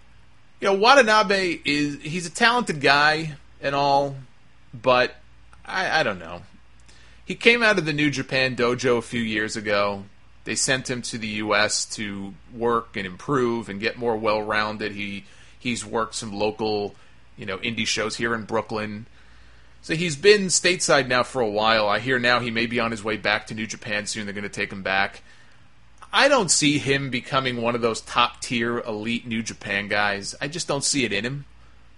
Watanabe he's a talented guy and all, but I don't know. He came out of the New Japan dojo a few years ago. They sent him to the U.S. to work and improve and get more well-rounded. He's worked some local, indie shows here in Brooklyn. So he's been stateside now for a while. I hear now he may be on his way back to New Japan soon. They're going to take him back. I don't see him becoming one of those top-tier elite New Japan guys. I just don't see it in him.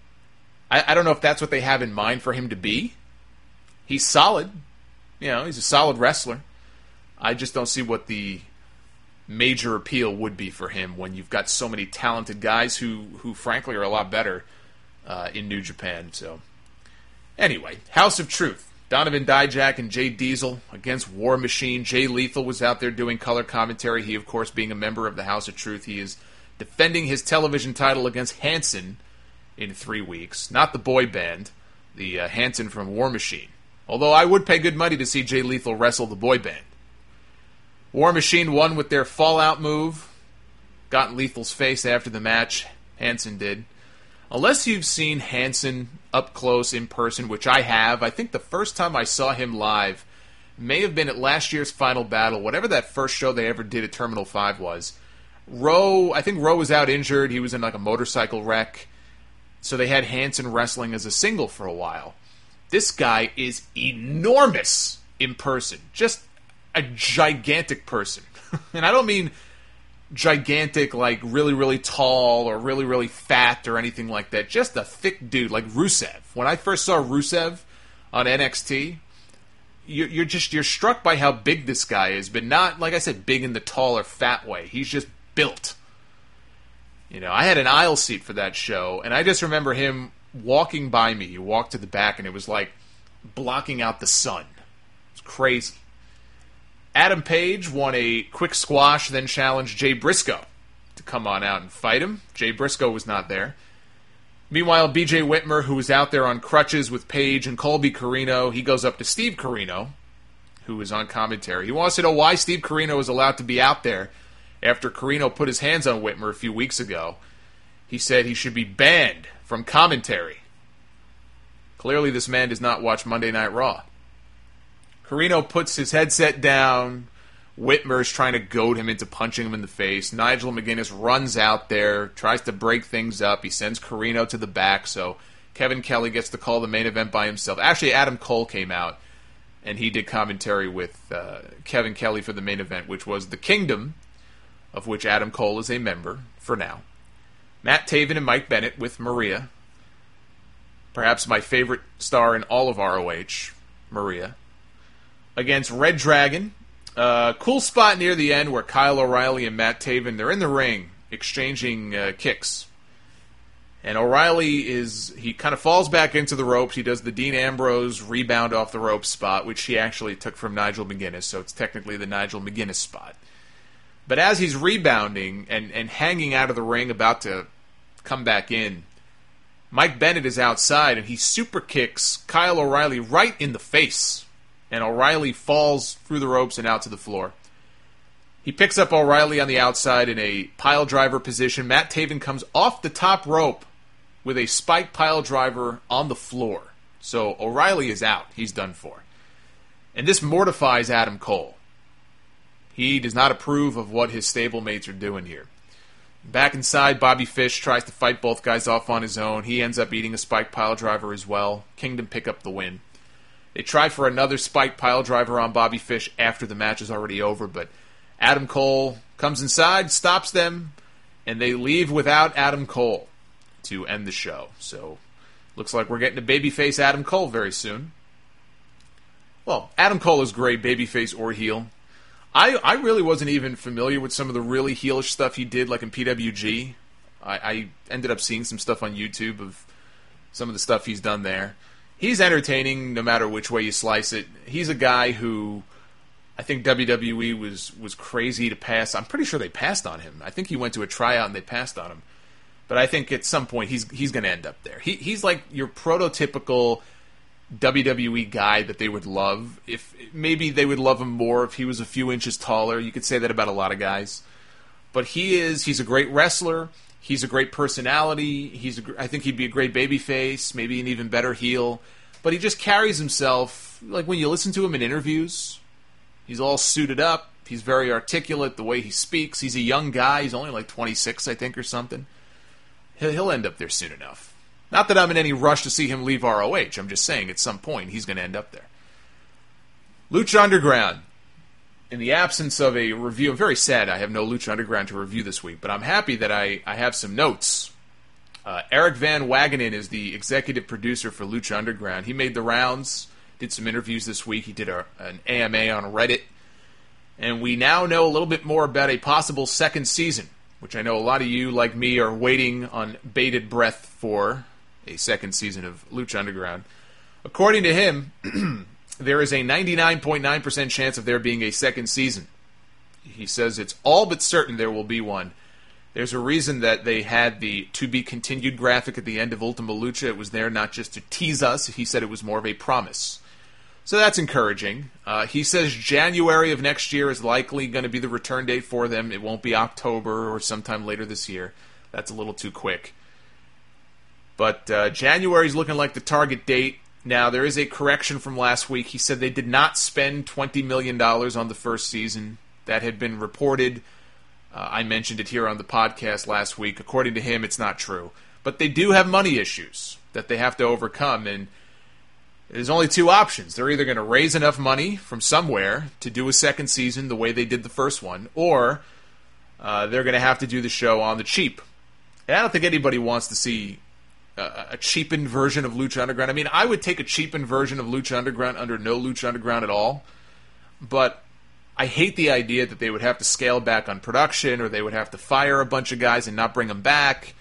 I don't know if that's what they have in mind for him to be. He's solid. He's a solid wrestler. I just don't see what the major appeal would be for him when you've got so many talented guys who frankly are a lot better in New Japan. So, anyway, House of Truth. Donovan Dijak and Jay Diesel against War Machine. Jay Lethal was out there doing color commentary. He, of course, being a member of the House of Truth, he is defending his television title against Hanson in 3 weeks. Not the boy band, the Hanson from War Machine. Although I would pay good money to see Jay Lethal wrestle the boy band. War Machine won with their Fallout move. Got in Lethal's face after the match. Hanson did. Unless you've seen Hanson up close in person, which I have, I think the first time I saw him live may have been at last year's Final Battle, whatever that first show they ever did at Terminal 5 was. I think Rowe was out injured. He was in like a motorcycle wreck. So they had Hanson wrestling as a single for a while. This guy is enormous in person. Just a gigantic person. And I don't mean gigantic like really, really tall or really, really fat or anything like that. Just a thick dude like Rusev. When I first saw Rusev on NXT, you're struck by how big this guy is, but not, like I said, big in the tall or fat way. He's just built. I had an aisle seat for that show, and I just remember him walking by me. You walked to the back, and it was like blocking out the sun. It's crazy. Adam Page won a quick squash, then challenged Jay Briscoe to come on out and fight him. Jay Briscoe was not there. Meanwhile, BJ Whitmer, who was out there on crutches with Page and Colby Corino, he goes up to Steve Corino, who was on commentary. He wants to know why Steve Corino is allowed to be out there after Corino put his hands on Whitmer a few weeks ago. He said he should be banned from commentary. Clearly this man does not watch Monday Night Raw. Corino puts his headset down. Whitmer's trying to goad him into punching him in the face. Nigel McGuinness runs out there, tries to break things up. He sends Corino to the back, so Kevin Kelly gets to call the main event by himself. Actually, Adam Cole came out, and he did commentary with Kevin Kelly for the main event, which was The Kingdom, of which Adam Cole is a member for now. Matt Taven and Mike Bennett with Maria. Perhaps my favorite star in all of ROH, Maria. Against Red Dragon. Cool spot near the end where Kyle O'Reilly and Matt Taven, they're in the ring exchanging kicks. And O'Reilly he kind of falls back into the ropes. He does the Dean Ambrose rebound off the ropes spot, which he actually took from Nigel McGuinness, so it's technically the Nigel McGuinness spot. But as he's rebounding and hanging out of the ring, about to come back in, Mike Bennett is outside, and he super kicks Kyle O'Reilly right in the face. And O'Reilly falls through the ropes and out to the floor. He picks up O'Reilly on the outside in a pile driver position. Matt Taven comes off the top rope with a spike pile driver on the floor. So O'Reilly is out. He's done for. And this mortifies Adam Cole. He does not approve of what his stablemates are doing here. Back inside, Bobby Fish tries to fight both guys off on his own. He ends up eating a spike pile driver as well. Kingdom pick up the win. They try for another spike pile driver on Bobby Fish after the match is already over, but Adam Cole comes inside, stops them, and they leave without Adam Cole to end the show. So, looks like we're getting a babyface Adam Cole very soon. Well, Adam Cole is great, babyface or heel. I really wasn't even familiar with some of the really heelish stuff he did, like in PWG. I ended up seeing some stuff on YouTube of some of the stuff he's done there. He's entertaining no matter which way you slice it. He's a guy who I think WWE was crazy to pass. I'm pretty sure they passed on him. I think he went to a tryout and they passed on him. But I think at some point he's going to end up there. He's like your prototypical WWE guy that they would love. If maybe they would love him more if he was a few inches taller. You could say that about a lot of guys. But he's a great wrestler. He's a great personality. I think he'd be a great babyface, maybe an even better heel. But he just carries himself, like when you listen to him in interviews, he's all suited up. He's very articulate, the way he speaks. He's a young guy. He's only like 26, I think, or something. He'll end up there soon enough. Not that I'm in any rush to see him leave ROH. I'm just saying at some point he's going to end up there. Lucha Underground. In the absence of a review, I'm very sad I have no Lucha Underground to review this week, but I'm happy that I have some notes. Eric Van Wagenen is the executive producer for Lucha Underground. He made the rounds, did some interviews this week. He did an AMA on Reddit. And we now know a little bit more about a possible second season, which I know a lot of you, like me, are waiting on bated breath for a second season of Lucha Underground. According to him, there is a 99.9% chance of there being a second season. He says it's all but certain there will be one. There's a reason that they had the to be continued graphic at the end of Ultima Lucha. It was there not just to tease us. He said it was more of a promise. So that's encouraging. He says January of next year is likely going to be the return date for them. It won't be October or sometime later this year. That's a little too quick. But January's looking like the target date. Now, there is a correction from last week. He said they did not spend $20 million on the first season. That had been reported. I mentioned it here on the podcast last week. According to him, it's not true. But they do have money issues that they have to overcome, and there's only two options. They're either going to raise enough money from somewhere to do a second season the way they did the first one, or they're going to have to do the show on the cheap. And I don't think anybody wants to see a cheapened version of Lucha Underground. I mean, I would take a cheapened version of Lucha Underground under no Lucha Underground at all, but I hate the idea that they would have to scale back on production or they would have to fire a bunch of guys and not bring them back.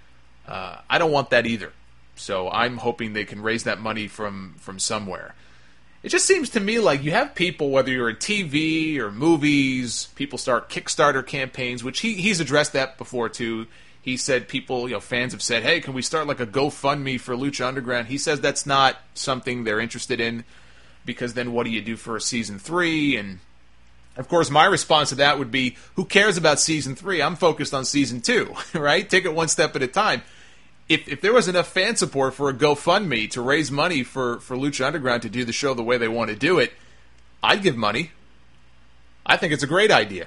I don't want that either. So I'm hoping they can raise that money from somewhere. It just seems to me like you have people, whether you're in TV or movies, people start Kickstarter campaigns, which he's addressed that before too. He said people, fans have said, hey, can we start like a GoFundMe for Lucha Underground? He says that's not something they're interested in because then what do you do for a Season 3? And, of course, my response to that would be, who cares about Season 3? I'm focused on Season 2, right? Take it one step at a time. If there was enough fan support for a GoFundMe to raise money for Lucha Underground to do the show the way they want to do it, I'd give money. I think it's a great idea.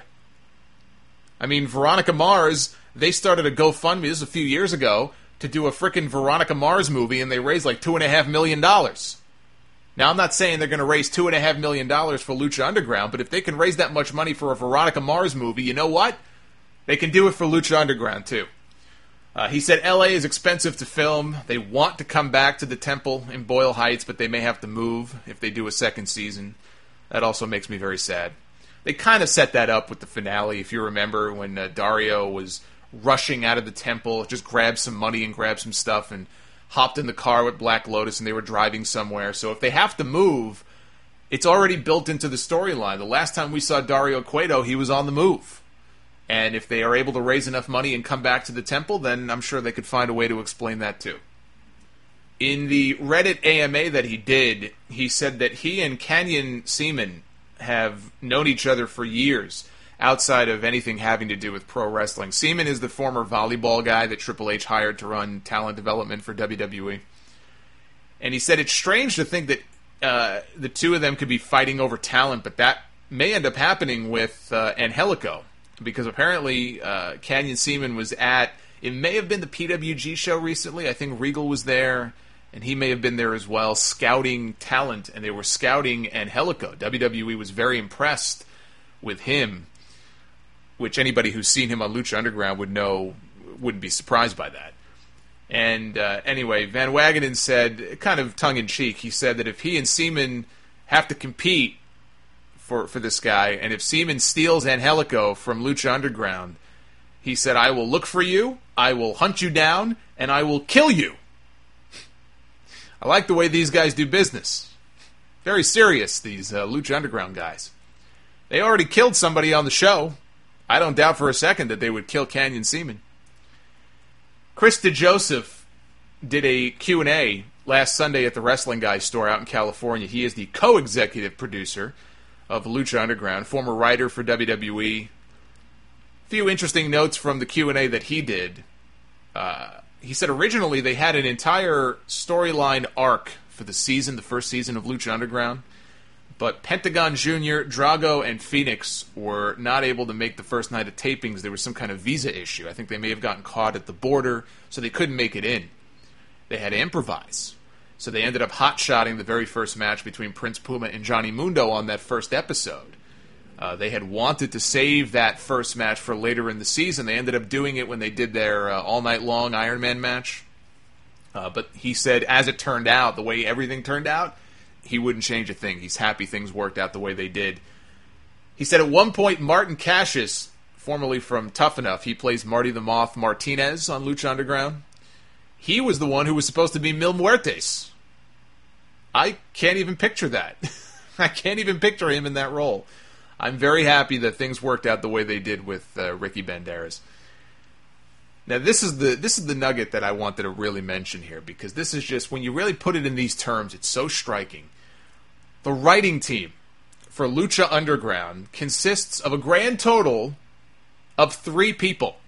I mean, Veronica Mars, they started a GoFundMe, this is a few years ago, to do a frickin' Veronica Mars movie, and they raised like $2.5 million. Now, I'm not saying they're going to raise $2.5 million for Lucha Underground, but if they can raise that much money for a Veronica Mars movie, you know what? They can do it for Lucha Underground, too. He said LA is expensive to film. They want to come back to the temple in Boyle Heights, but they may have to move if they do a second season. That also makes me very sad. They kind of set that up with the finale, if you remember, when Dario was rushing out of the temple, just grabbed some money and grabbed some stuff and hopped in the car with Black Lotus and they were driving somewhere. So if they have to move, it's already built into the storyline. The last time we saw Dario Cueto, he was on the move. And if they are able to raise enough money and come back to the temple, then I'm sure they could find a way to explain that too. In the Reddit AMA that he did, he said that he and Canyon Ceman have known each other for years outside of anything having to do with pro wrestling. Ceman is the former volleyball guy that Triple H hired to run talent development for WWE. And he said it's strange to think that the two of them could be fighting over talent, but that may end up happening with Angelico. Because apparently Canyon Ceman was at, it may have been the PWG show recently. I think Regal was there, and he may have been there as well, scouting talent, and they were scouting Angelico. WWE was very impressed with him, which anybody who's seen him on Lucha Underground would know, wouldn't be surprised by that. And anyway, Van Wagenen said, kind of tongue-in-cheek, he said that if he and Seaman have to compete for this guy, and if Seaman steals Angelico from Lucha Underground, he said, I will look for you, I will hunt you down, and I will kill you. I like the way these guys do business. Very serious, these Lucha Underground guys. They already killed somebody on the show. I don't doubt for a second that they would kill Canyon Seaman. Chris DeJoseph did a Q&A last Sunday at the Wrestling Guys store out in California. He is the co-executive producer of Lucha Underground, former writer for WWE. A few interesting notes from the Q&A that he did. He said originally they had an entire storyline arc for the season, the first season of Lucha Underground, but Pentagon Jr., Drago, and Phoenix were not able to make the first night of tapings. There was some kind of visa issue. I think they may have gotten caught at the border, so they couldn't make it in. They had to improvise. So they ended up hot-shotting the very first match between Prince Puma and Johnny Mundo on that first episode. They had wanted to save that first match for later in the season. They ended up doing it when they did their all-night-long Iron Man match. But he said, as it turned out, the way everything turned out, he wouldn't change a thing. He's happy things worked out the way they did. He said at one point, Martin Cassius, formerly from Tough Enough, he plays Marty the Moth Martinez on Lucha Underground. He was the one who was supposed to be Mil Muertes. I can't even picture that. I can't even picture him in that role. I'm very happy that things worked out the way they did with Ricky Banderas. Now, this is the nugget that I wanted to really mention here, because this is just, when you really put it in these terms, it's so striking. The writing team for Lucha Underground consists of a grand total of 3 people.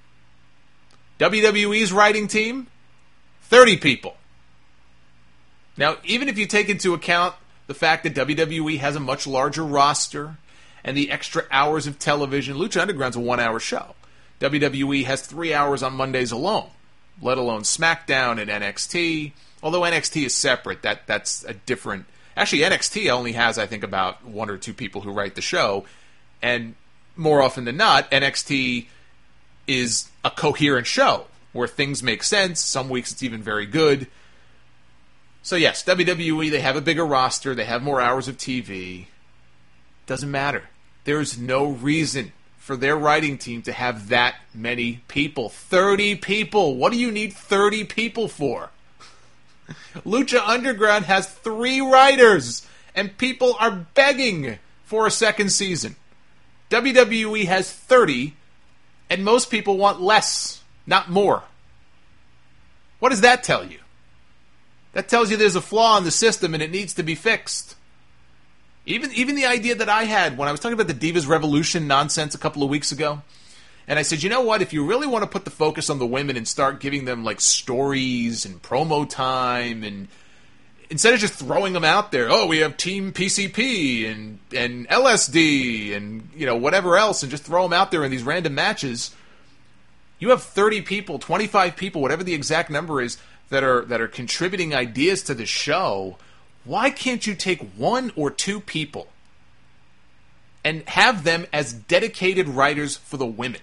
WWE's writing team, 30 people. Now, even if you take into account the fact that WWE has a much larger roster and the extra hours of television, Lucha Underground's a 1-hour show. WWE has 3 hours on Mondays alone, let alone SmackDown and NXT. Although NXT is separate, that's a different... Actually, NXT only has, I think, about 1 or 2 people who write the show. And more often than not, NXT is a coherent show where things make sense. Some weeks it's even very good. So yes, WWE, they have a bigger roster. They have more hours of TV. Doesn't matter. There's no reason for their writing team to have that many people. 30 people. What do you need 30 people for? Lucha Underground has 3 writers, and people are begging for a second season. WWE has 30, and most people want less, not more. What does that tell you? That tells you there's a flaw in the system and it needs to be fixed. Even the idea that I had when I was talking about the Divas Revolution nonsense a couple of weeks ago, and I said, you know what, if you really want to put the focus on the women and start giving them like stories and promo time, and instead of just throwing them out there, oh, we have Team PCP and LSD and whatever else, and just throw them out there in these random matches, you have 30 people, 25 people, whatever the exact number is, that are contributing ideas to the show. Why can't you take 1 or 2 people and have them as dedicated writers for the women?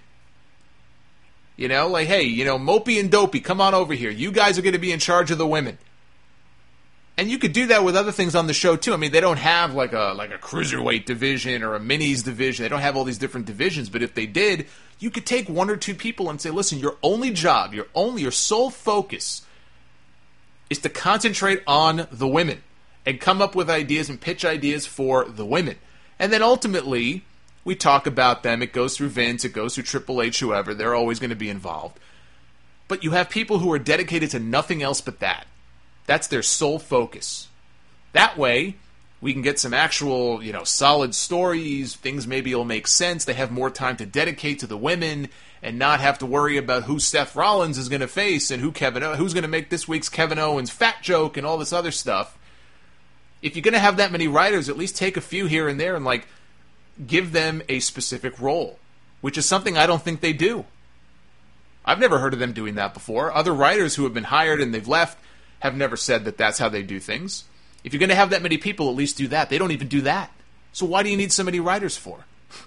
Like, hey, Mopey and Dopey, come on over here. You guys are going to be in charge of the women. And you could do that with other things on the show, too. I mean, they don't have like a cruiserweight division or a minis division. They don't have all these different divisions. But if they did, you could take 1 or 2 people and say, listen, your only job, your sole focus is to concentrate on the women and come up with ideas and pitch ideas for the women. And then ultimately, we talk about them. It goes through Vince. It goes through Triple H, whoever. They're always going to be involved. But you have people who are dedicated to nothing else but that. That's their sole focus. That way, we can get some actual, solid stories. Things maybe will make sense. They have more time to dedicate to the women and not have to worry about who Seth Rollins is going to face and who's going to make this week's Kevin Owens fat joke and all this other stuff. If you're going to have that many writers, at least take a few here and there and give them a specific role, which is something I don't think they do. I've never heard of them doing that before. Other writers who have been hired and they've left have never said that that's how they do things. If you're going to have that many people, at least do that. They don't even do that. So why do you need so many writers for?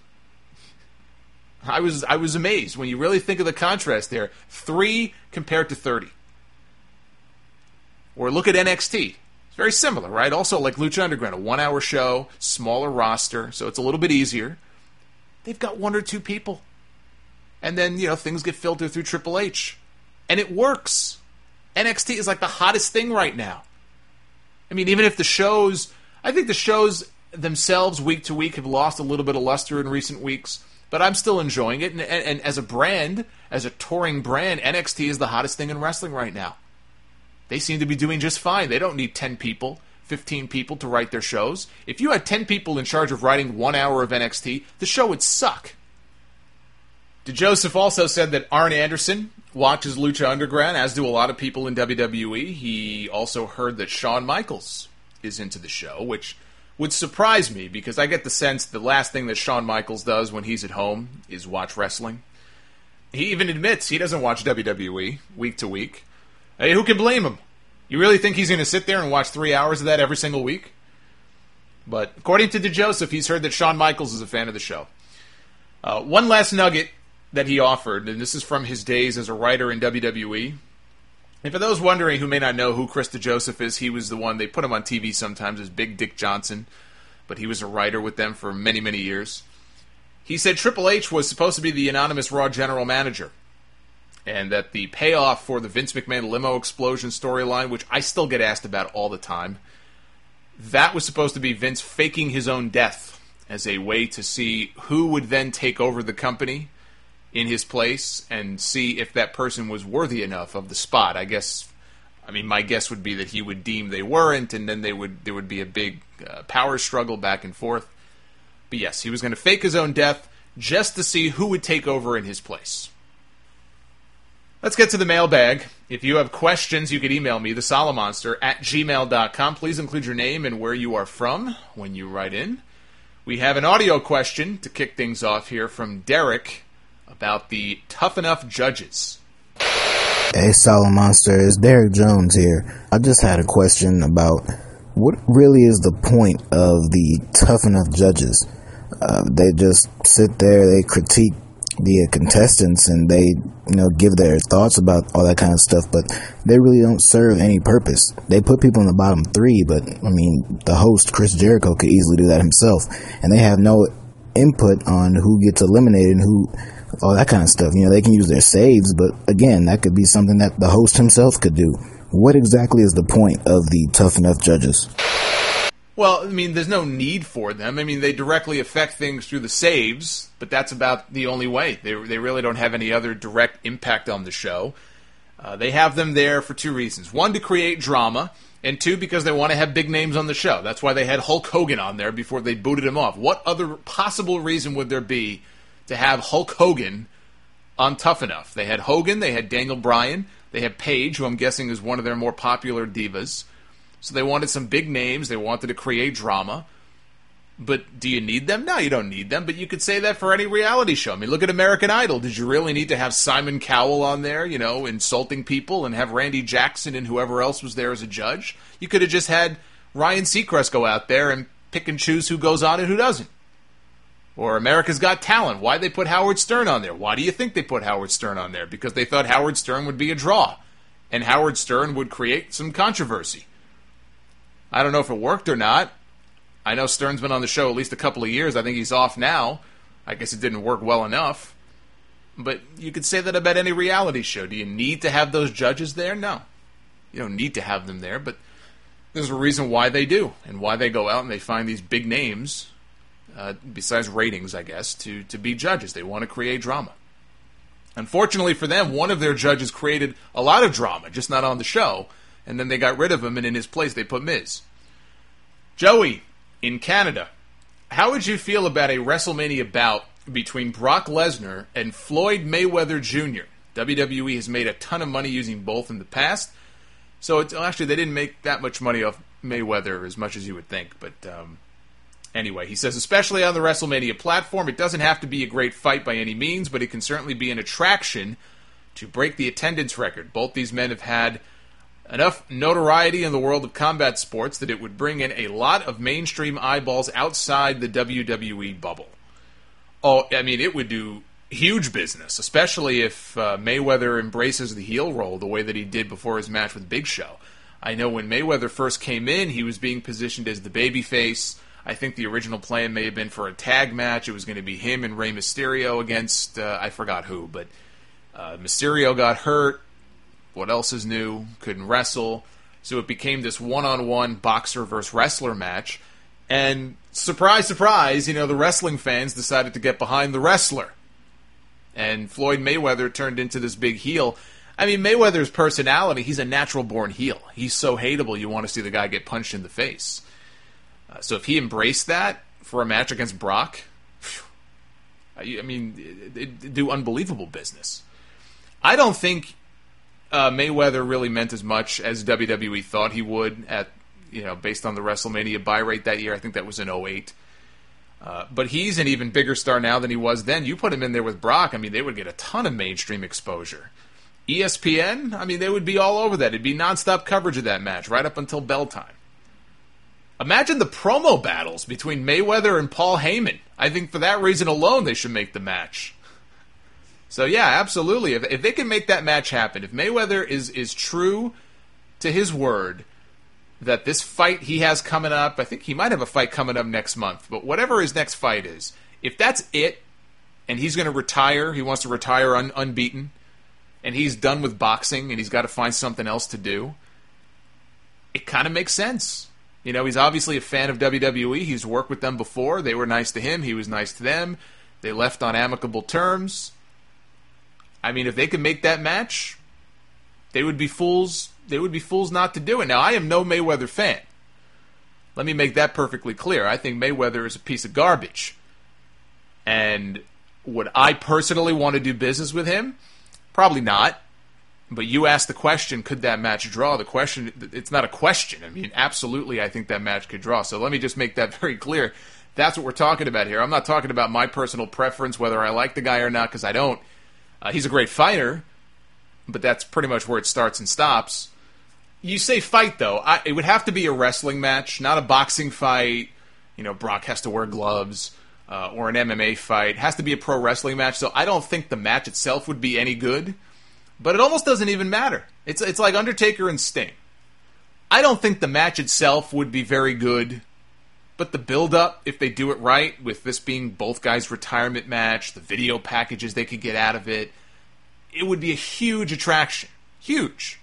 I was amazed when you really think of the contrast there. 3 compared to 30. Or look at NXT. It's very similar, right? Also, like Lucha Underground, a 1-hour show, smaller roster, so it's a little bit easier. They've got 1 or 2 people. And then, things get filtered through Triple H. And it works. NXT is like the hottest thing right now. I mean, even if I think the shows themselves week to week have lost a little bit of luster in recent weeks, but I'm still enjoying it. And as a brand, as a touring brand, NXT is the hottest thing in wrestling right now. They seem to be doing just fine. They don't need 10 people, 15 people to write their shows. If you had 10 people in charge of writing 1 hour of NXT, the show would suck. DeJoseph also said that Arn Anderson watches Lucha Underground, as do a lot of people in WWE. He also heard that Shawn Michaels is into the show, which would surprise me because I get the sense the last thing that Shawn Michaels does when he's at home is watch wrestling. He even admits he doesn't watch WWE week to week. Hey, who can blame him? You really think he's going to sit there and watch 3 hours of that every single week? But according to DeJoseph, he's heard that Shawn Michaels is a fan of the show. One last nugget that he offered, and this is from his days as a writer in WWE. And for those wondering who may not know who Chris DeJoseph is, he was the one, they put him on TV sometimes as Big Dick Johnson, but he was a writer with them for many, many years. He said Triple H was supposed to be the anonymous Raw general manager, and that the payoff for the Vince McMahon limo explosion storyline, which I still get asked about all the time, that was supposed to be Vince faking his own death as a way to see who would then take over the company in his place and see if that person was worthy enough of the spot. My guess would be that he would deem they weren't, and then there would be a big power struggle back and forth. But yes, he was going to fake his own death just to see who would take over in his place. Let's get to the mailbag. If you have questions, you can email me, thesolomonster@gmail.com. Please include your name and where you are from when you write in. We have an audio question to kick things off here from Derek about the Tough Enough judges. Hey, Solomonster, it's Derek Jones here. I just had a question about what really is the point of the Tough Enough judges? They just sit there, they critique the contestants, and they, give their thoughts about all that kind of stuff, but they really don't serve any purpose. They put people in the bottom 3, but, the host, Chris Jericho, could easily do that himself, and they have no input on who gets eliminated and who, all that kind of stuff. They can use their saves, but again, that could be something that the host himself could do. What exactly is the point of the Tough Enough judges? Well, there's no need for them. They directly affect things through the saves, but that's about the only way. They really don't have any other direct impact on the show. They have them there for 2 reasons. 1, to create drama, and 2, because they want to have big names on the show. That's why they had Hulk Hogan on there before they booted him off. What other possible reason would there be to have Hulk Hogan on Tough Enough? They had Hogan, they had Daniel Bryan, they had Paige, who I'm guessing is one of their more popular divas. So they wanted some big names, they wanted to create drama. But do you need them? No, you don't need them, but you could say that for any reality show. Look at American Idol. Did you really need to have Simon Cowell on there, insulting people, and have Randy Jackson and whoever else was there as a judge? You could have just had Ryan Seacrest go out there and pick and choose who goes on and who doesn't. Or America's Got Talent. Why'd they put Howard Stern on there? Why do you think they put Howard Stern on there? Because they thought Howard Stern would be a draw, and Howard Stern would create some controversy. I don't know if it worked or not. I know Stern's been on the show at least a couple of years. I think he's off now. I guess it didn't work well enough. But you could say that about any reality show. Do you need to have those judges there? No. You don't need to have them there, but there's a reason why they do, and why they go out and they find these big names, besides ratings, I guess, to be judges. They want to create drama. Unfortunately for them, one of their judges created a lot of drama, just not on the show, and then they got rid of him, and in his place they put Miz. Joey, in Canada, how would you feel about a WrestleMania bout between Brock Lesnar and Floyd Mayweather Jr.? WWE has made a ton of money using both in the past, so actually they didn't make that much money off Mayweather as much as you would think, but anyway, he says, especially on the WrestleMania platform, it doesn't have to be a great fight by any means, but it can certainly be an attraction to break the attendance record. Both these men have had enough notoriety in the world of combat sports that it would bring in a lot of mainstream eyeballs outside the WWE bubble. Oh, I mean, it would do huge business, especially if Mayweather embraces the heel role the way that he did before his match with Big Show. I know when Mayweather first came in, he was being positioned as the babyface. I think the original plan may have been for a tag match. It was going to be him and Rey Mysterio against, I forgot who, but Mysterio got hurt. What else is new? Couldn't wrestle. So it became this one-on-one boxer versus wrestler match. And surprise, surprise, the wrestling fans decided to get behind the wrestler. And Floyd Mayweather turned into this big heel. I mean, Mayweather's personality, he's a natural-born heel. He's so hateable, you want to see the guy get punched in the face. So if he embraced that for a match against Brock, it'd do unbelievable business. I don't think Mayweather really meant as much as WWE thought he would based on the WrestleMania buy rate that year. I think that was in 2008. But he's an even bigger star now than he was then. You put him in there with Brock, they would get a ton of mainstream exposure. ESPN, they would be all over that. It'd be nonstop coverage of that match right up until bell time. Imagine the promo battles between Mayweather and Paul Heyman. I think for that reason alone they should make the match. So yeah, absolutely. If they can make that match happen, if Mayweather is true to his word that this fight he has coming up, I think he might have a fight coming up next month, but whatever his next fight is, if that's it, and he's going to retire, he wants to retire unbeaten, and he's done with boxing, and he's got to find something else to do, it kind of makes sense. He's obviously a fan of WWE. He's worked with them before. They were nice to him. He was nice to them. They left on amicable terms. If they could make that match, they would be fools. They would be fools not to do it. Now, I am no Mayweather fan. Let me make that perfectly clear. I think Mayweather is a piece of garbage. And would I personally want to do business with him? Probably not. But you asked the question, could that match draw? The question, it's not a question. Absolutely, I think that match could draw. So let me just make that very clear. That's what we're talking about here. I'm not talking about my personal preference, whether I like the guy or not, because I don't. He's a great fighter, but that's pretty much where it starts and stops. You say fight, though. It would have to be a wrestling match, not a boxing fight. Brock has to wear gloves, or an MMA fight. It has to be a pro wrestling match, so I don't think the match itself would be any good. But it almost doesn't even matter. It's like Undertaker and Sting. I don't think the match itself would be very good, but the build-up, if they do it right, with this being both guys' retirement match, the video packages they could get out of it, it would be a huge attraction. Huge.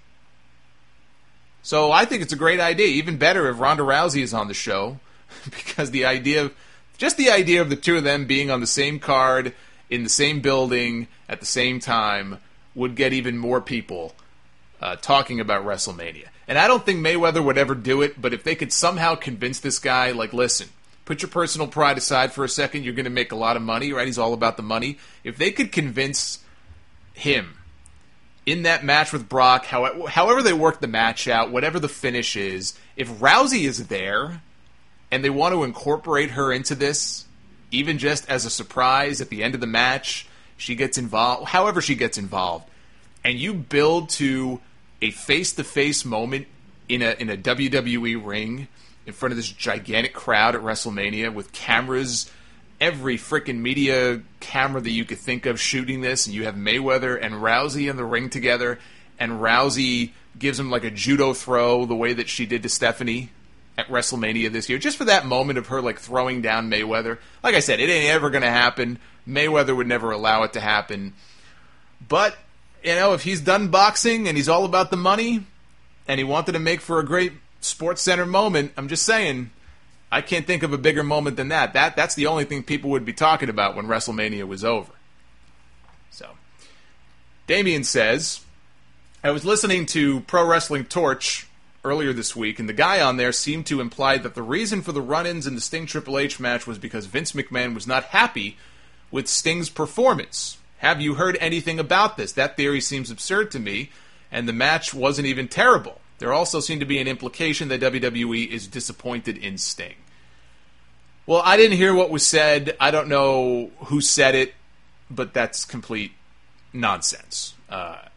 So I think it's a great idea. Even better if Ronda Rousey is on the show, because the idea of the two of them being on the same card, in the same building, at the same time, would get even more people talking about WrestleMania. And I don't think Mayweather would ever do it, but if they could somehow convince this guy, listen, put your personal pride aside for a second, you're going to make a lot of money, right? He's all about the money. If they could convince him in that match with Brock, however they work the match out, whatever the finish is, if Rousey is there and they want to incorporate her into this, even just as a surprise at the end of the match, she gets involved, however she gets involved, and you build to a face-to-face moment in a WWE ring in front of this gigantic crowd at WrestleMania with cameras, every freaking media camera that you could think of shooting this, and you have Mayweather and Rousey in the ring together, and Rousey gives him a judo throw the way that she did to Stephanie at WrestleMania this year, just for that moment of her throwing down Mayweather. Like I said, it ain't ever going to happen. Mayweather would never allow it to happen. But, if he's done boxing and he's all about the money and he wanted to make for a great Sports Center moment, I'm just saying, I can't think of a bigger moment than that. That's the only thing people would be talking about when WrestleMania was over. So, Damien says, I was listening to Pro Wrestling Torch earlier this week, and the guy on there seemed to imply that the reason for the run-ins in the Sting Triple H match was because Vince McMahon was not happy with Sting's performance. Have you heard anything about this? That theory seems absurd to me, and the match wasn't even terrible. There also seemed to be an implication that WWE is disappointed in Sting. Well, I didn't hear what was said. I don't know who said it, but that's complete nonsense.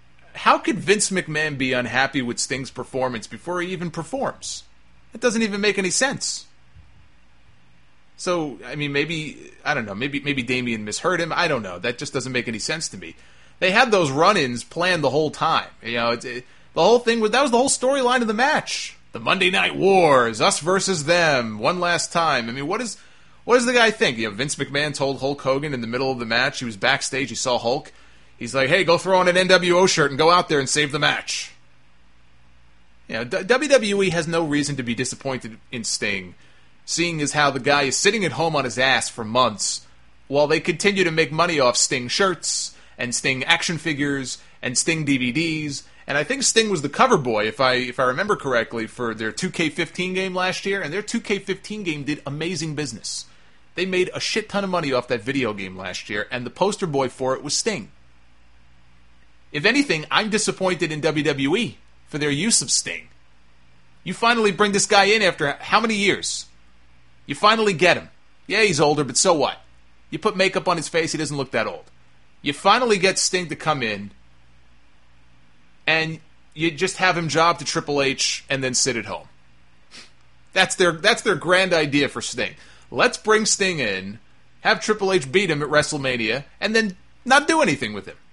how could Vince McMahon be unhappy with Sting's performance before he even performs? It doesn't even make any sense. So, I mean, maybe, I don't know, maybe Damien misheard him. I don't know. That just doesn't make any sense to me. They had those run-ins planned the whole time. You know, the whole thing was, that was the whole storyline of the match. The Monday Night Wars, us versus them, one last time. I mean, what does the guy think? You know, Vince McMahon told Hulk Hogan in the middle of the match, he was backstage, he saw Hulk. He's like, hey, go throw on an NWO shirt and go out there and save the match. You know, WWE has no reason to be disappointed in Sting, seeing as how the guy is sitting at home on his ass for months while they continue to make money off Sting shirts and Sting action figures and Sting DVDs. And I think Sting was the cover boy, if I remember correctly, for their 2K15 game last year, and their 2K15 game did amazing business. They made a shit ton of money off that video game last year, and the poster boy for it was Sting. If anything, I'm disappointed in WWE for their use of Sting. You finally bring this guy in after how many years? You finally get him. Yeah, he's older, but so what? You put makeup on his face, he doesn't look that old. You finally get Sting to come in, and you just have him job to Triple H and then sit at home. That's their grand idea for Sting. Let's bring Sting in, have Triple H beat him at WrestleMania, and then not do anything with him.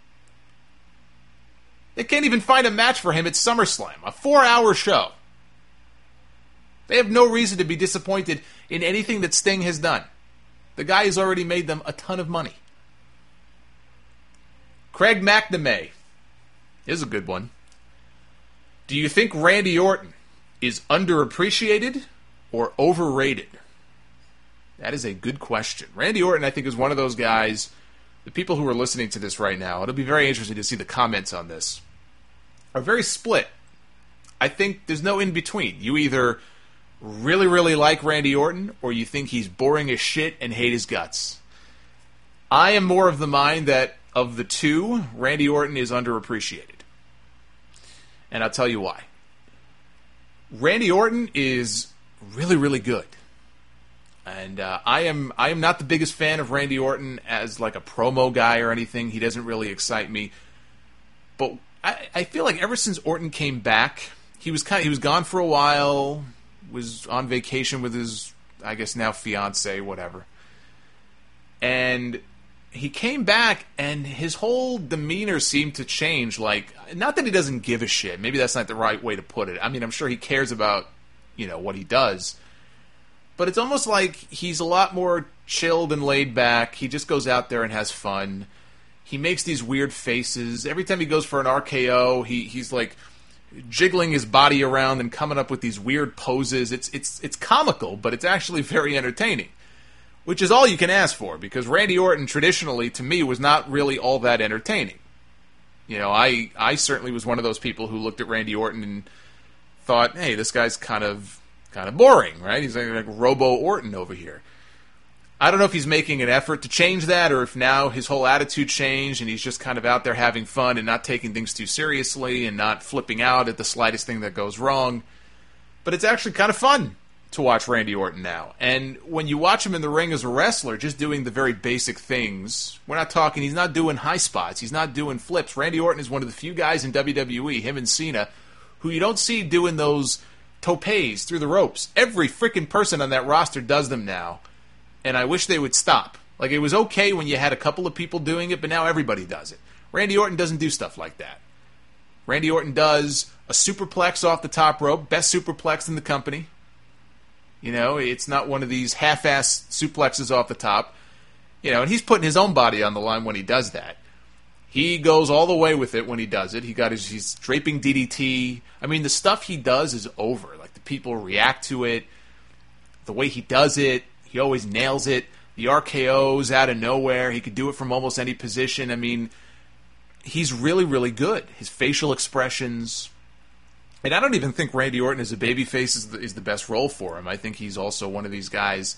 They can't even find a match for him at SummerSlam, a 4-hour show. They have no reason to be disappointed in anything that Sting has done. The guy has already made them a ton of money. Craig McNamee. Here's a good one. Do you think Randy Orton is underappreciated or overrated? That is a good question. Randy Orton, I think, is one of those guys, the people who are listening to this right now, it'll be very interesting to see the comments on this, are very split. I think there's no in-between. You either really, really like Randy Orton, or you think he's boring as shit and hate his guts. I am more of the mind that, of the two, Randy Orton is underappreciated. And I'll tell you why. Randy Orton is really, really good. And I am not the biggest fan of Randy Orton as like a promo guy or anything. He doesn't really excite me. But I feel like ever since Orton came back, he was gone for a while, was on vacation with his, I guess now fiance, whatever. And he came back, and his whole demeanor seemed to change. Like, not that he doesn't give a shit. Maybe that's not the right way to put it. I mean, I'm sure he cares about, what he does. But it's almost like he's a lot more chilled and laid back. He just goes out there and has fun. He makes these weird faces. Every time he goes for an RKO, he's like jiggling his body around and coming up with these weird poses. It's comical, but it's actually very entertaining. Which is all you can ask for, because Randy Orton traditionally, to me, was not really all that entertaining. I certainly was one of those people who looked at Randy Orton and thought, hey, this guy's kind of boring, right? He's like Robo Orton over here. I don't know if he's making an effort to change that, or if now his whole attitude changed and he's just kind of out there having fun and not taking things too seriously and not flipping out at the slightest thing that goes wrong. But it's actually kind of fun to watch Randy Orton now. And when you watch him in the ring as a wrestler, just doing the very basic things, we're not talking, he's not doing high spots, he's not doing flips. Randy Orton is one of the few guys in WWE, him and Cena, who you don't see doing those topes through the ropes. Every freaking person on that roster does them now, and I wish they would stop. Like, it was okay when you had a couple of people doing it, but now everybody does it. Randy Orton doesn't do stuff like that. Randy Orton does a superplex off the top rope, best superplex in the company. It's not one of these half-assed suplexes off the top. And he's putting his own body on the line when he does that. He goes all the way with it when he does it. He's draping DDT. I mean, the stuff he does is over. Like, the people react to it. The way he does it, he always nails it. The RKO's out of nowhere. He could do it from almost any position. I mean, he's really, really good. His facial expressions. And I don't even think Randy Orton as a babyface is the best role for him. I think he's also one of these guys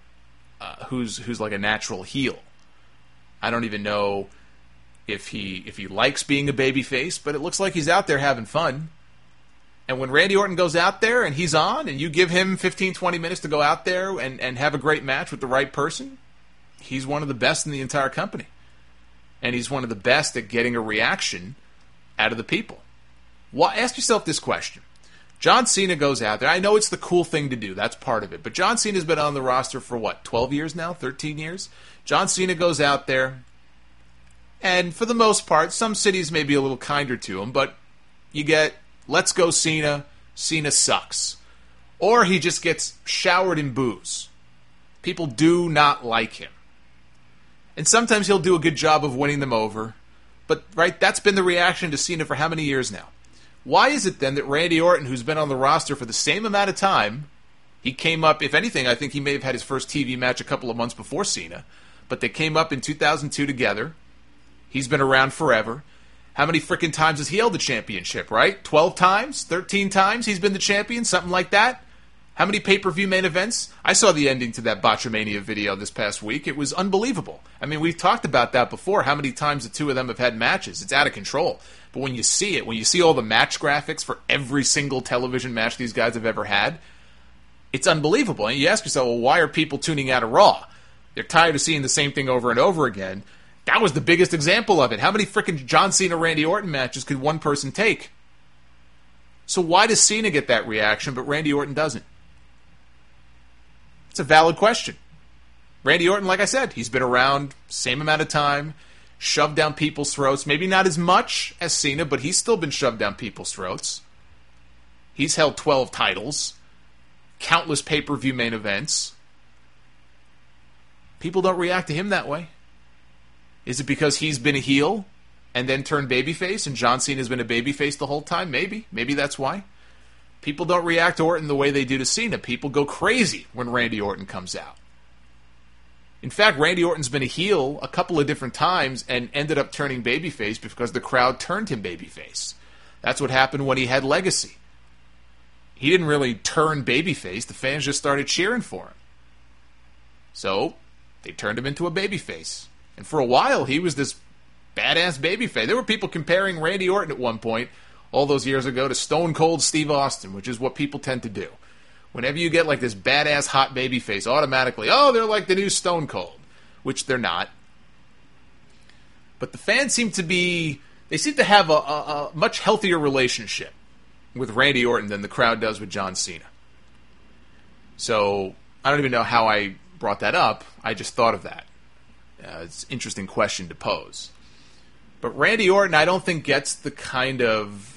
who's like a natural heel. I don't even know if he likes being a babyface, but it looks like he's out there having fun. And when Randy Orton goes out there and he's on, and you give him 15, 20 minutes to go out there and have a great match with the right person, he's one of the best in the entire company. And he's one of the best at getting a reaction out of the people. Ask yourself this question. John Cena goes out there. I know it's the cool thing to do. That's part of it. But John Cena's been on the roster for, 12 years now? 13 years? John Cena goes out there, and for the most part, some cities may be a little kinder to him, but you get, let's go Cena, Cena sucks. Or he just gets showered in boos. People do not like him. And sometimes he'll do a good job of winning them over. But, right, that's been the reaction to Cena for how many years now? Why is it then that Randy Orton, who's been on the roster for the same amount of time, he came up, if anything, I think he may have had his first TV match a couple of months before Cena, but they came up in 2002 together. He's been around forever. How many frickin' times has he held the championship, right? 12 times? 13 times he's been the champion? Something like that? How many pay-per-view main events? I saw the ending to that Botchamania video this past week. It was unbelievable. I mean, we've talked about that before, how many times the two of them have had matches. It's out of control. But when you see it, when you see all the match graphics for every single television match these guys have ever had, it's unbelievable. And you ask yourself, well, why are people tuning out of Raw? They're tired of seeing the same thing over and over again. That was the biggest example of it. How many frickin' John Cena, Randy Orton matches could one person take? So why does Cena get that reaction, but Randy Orton doesn't? It's a valid question. Randy Orton, like I said, he's been around same amount of time, shoved down people's throats. Maybe not as much as Cena, but he's still been shoved down people's throats. He's held 12 titles, countless pay-per-view main events. People don't react to him that way. Is it because he's been a heel and then turned babyface and John Cena's been a babyface the whole time? Maybe. Maybe that's why. People don't react to Orton the way they do to Cena. People go crazy when Randy Orton comes out. In fact, Randy Orton's been a heel a couple of different times and ended up turning babyface because the crowd turned him babyface. That's what happened when he had Legacy. He didn't really turn babyface. The fans just started cheering for him. So, they turned him into a babyface. And for a while, he was this badass babyface. There were people comparing Randy Orton at one point, all those years ago, to Stone Cold Steve Austin, which is what people tend to do. Whenever you get like this badass hot babyface, automatically, oh, they're like the new Stone Cold, which they're not. But the fans seem to have a much healthier relationship with Randy Orton than the crowd does with John Cena. So, I don't even know how I brought that up. I just thought of that. It's an interesting question to pose. But Randy Orton, I don't think gets the kind of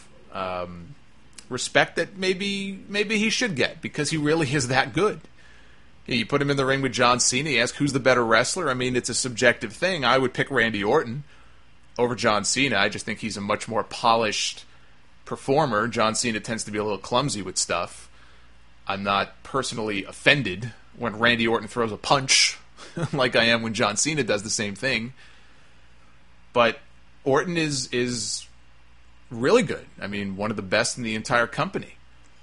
respect that maybe he should get, because he really is that good. You put him in the ring with John Cena, you ask who's the better wrestler. I mean, it's a subjective thing. I would pick Randy Orton over John Cena. I just think he's a much more polished performer. John Cena tends to be a little clumsy with stuff. I'm not personally offended when Randy Orton throws a punch like I am when John Cena does the same thing. But Orton is really good. I mean, one of the best in the entire company.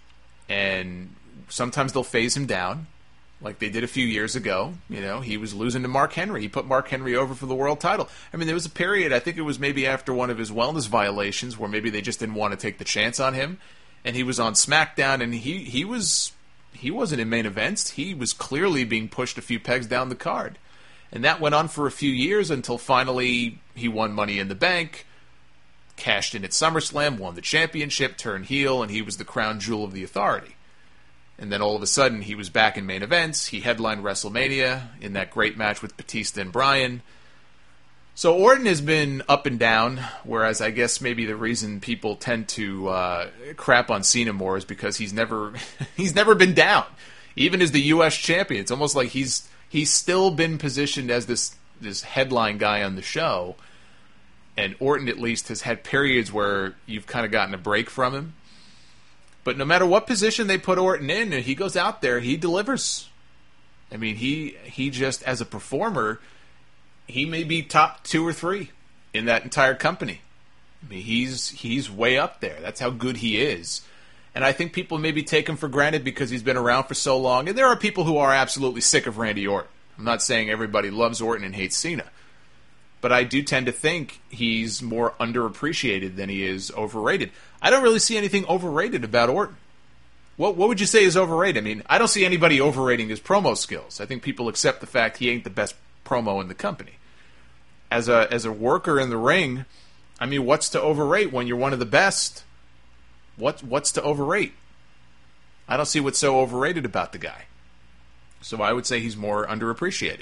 And sometimes they'll phase him down, like they did a few years ago. You know, he was losing to Mark Henry. He put Mark Henry over for the world title. I mean, there was a period, I think it was maybe after one of his wellness violations, where maybe they just didn't want to take the chance on him. And he was on SmackDown, and he wasn't in main events. He was clearly being pushed a few pegs down the card. And that went on for a few years until finally he won Money in the Bank, cashed in at SummerSlam, won the championship, turned heel, and he was the crown jewel of the Authority. And then all of a sudden, he was back in main events. He headlined WrestleMania in that great match with Batista and Bryan. So Orton has been up and down, whereas I guess maybe the reason people tend to crap on Cena more is because he's never been down. Even as the U.S. champion, it's almost like he's still been positioned as this headline guy on the show. And Orton, at least, has had periods where you've kind of gotten a break from him. But no matter what position they put Orton in, he goes out there, he delivers. I mean, he just, as a performer, he may be top 2 or 3 in that entire company. I mean, he's way up there. That's how good he is. And I think people maybe take him for granted because he's been around for so long. And there are people who are absolutely sick of Randy Orton. I'm not saying everybody loves Orton and hates Cena. But I do tend to think he's more underappreciated than he is overrated. I don't really see anything overrated about Orton. What would you say is overrated? I mean, I don't see anybody overrating his promo skills. I think people accept the fact he ain't the best promo in the company. As a worker in the ring, I mean, what's to overrate when you're one of the best? What's to overrate? I don't see what's so overrated about the guy. So I would say he's more underappreciated.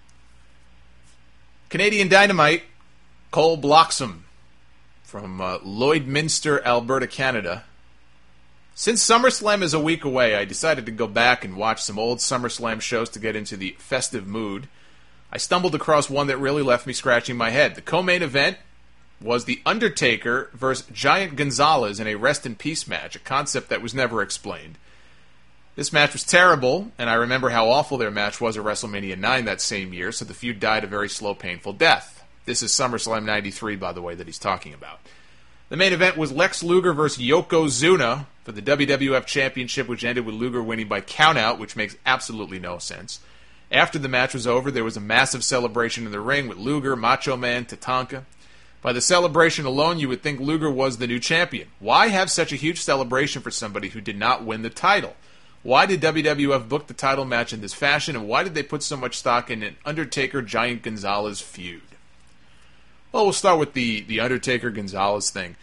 Canadian Dynamite, Cole Bloxham from Lloydminster, Alberta, Canada. Since SummerSlam is a week away, I decided to go back and watch some old SummerSlam shows to get into the festive mood. I stumbled across one that really left me scratching my head. The co-main event was The Undertaker versus Giant Gonzalez in a Rest in Peace match, a concept that was never explained. This match was terrible, and I remember how awful their match was at WrestleMania 9 that same year, so the feud died a very slow, painful death. This is SummerSlam 93, by the way, that he's talking about. The main event was Lex Luger versus Yokozuna for the WWF Championship, which ended with Luger winning by countout, which makes absolutely no sense. After the match was over, there was a massive celebration in the ring with Luger, Macho Man, Tatanka. By the celebration alone, you would think Luger was the new champion. Why have such a huge celebration for somebody who did not win the title? Why did WWF book the title match in this fashion, and why did they put so much stock in an Undertaker-Giant Gonzalez feud? Well, we'll start with the Undertaker-Gonzalez thing.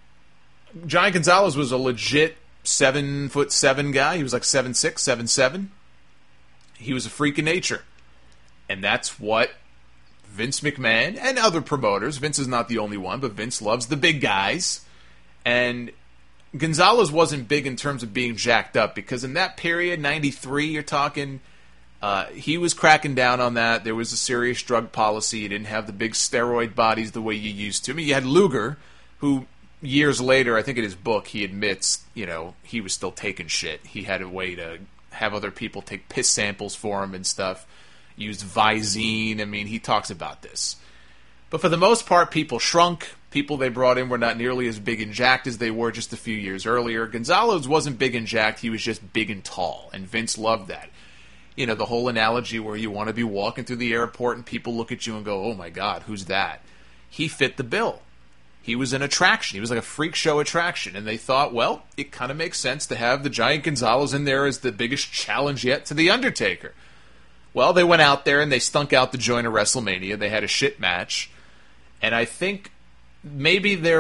Giant Gonzalez was a legit 7'7" guy. He was like 7'6", 7'7". He was a freak of nature. And that's what Vince McMahon and other promoters, Vince is not the only one, but Vince loves the big guys. And Gonzalez wasn't big in terms of being jacked up, because in that period, 93, you're talking, he was cracking down on that. There was a serious drug policy. You didn't have the big steroid bodies the way you used to. I mean, you had Luger, who years later, I think in his book, he admits, he was still taking shit. He had a way to have other people take piss samples for him and stuff. Used Visine. I mean, he talks about this. But for the most part, people shrunk. People they brought in were not nearly as big and jacked as they were just a few years earlier. Gonzalez wasn't big and jacked. He was just big and tall. And Vince loved that. The whole analogy where you want to be walking through the airport and people look at you and go, oh my God, who's that? He fit the bill. He was an attraction. He was like a freak show attraction. And they thought, well, it kind of makes sense to have the Giant Gonzalez in there as the biggest challenge yet to The Undertaker. Well, they went out there and they stunk out the joint of WrestleMania. They had a shit match. And I think maybe they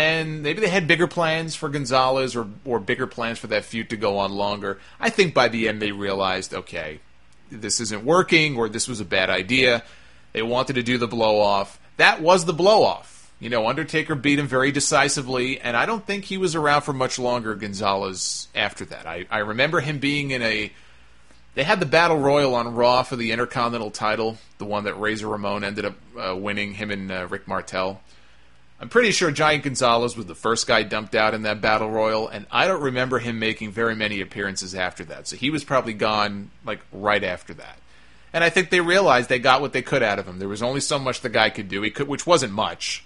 had bigger plans for Gonzalez or bigger plans for that feud to go on longer. I think by the end they realized, okay, this isn't working, or this was a bad idea. They wanted to do the blow-off. That was the blow-off. Undertaker beat him very decisively, and I don't think he was around for much longer, Gonzalez, after that. I remember him being in they had the Battle Royal on Raw for the Intercontinental title, the one that Razor Ramon ended up winning, him and Rick Martel. I'm pretty sure Giant Gonzalez was the first guy dumped out in that Battle Royal, and I don't remember him making very many appearances after that. So he was probably gone right after that. And I think they realized they got what they could out of him. There was only so much the guy could do, which wasn't much.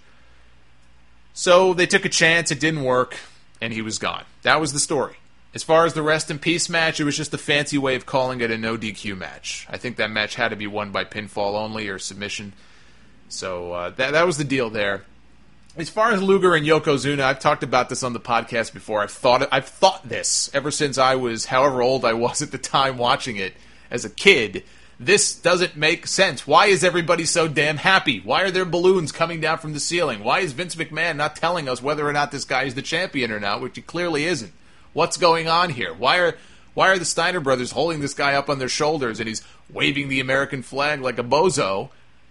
So they took a chance, it didn't work, and he was gone. That was the story. As far as the Rest in Peace match, it was just a fancy way of calling it a no DQ match. I think that match had to be won by pinfall only or submission. So that was the deal there. As far as Luger and Yokozuna, I've talked about this on the podcast before. I've thought this ever since I was however old I was at the time watching it as a kid. This doesn't make sense. Why is everybody so damn happy? Why are there balloons coming down from the ceiling? Why is Vince McMahon not telling us whether or not this guy is the champion or not, which he clearly isn't? What's going on here? Why are the Steiner brothers holding this guy up on their shoulders and he's waving the American flag like a bozo?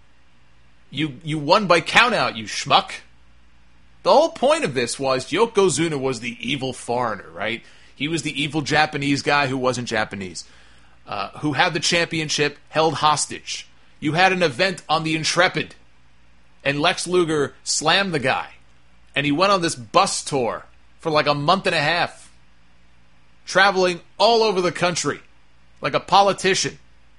You won by countout, you schmuck. The whole point of this was Yokozuna was the evil foreigner, right? He was the evil Japanese guy who wasn't Japanese, who had the championship held hostage. You had an event on the Intrepid, and Lex Luger slammed the guy, and he went on this bus tour for like a month and a half, traveling all over the country like a politician.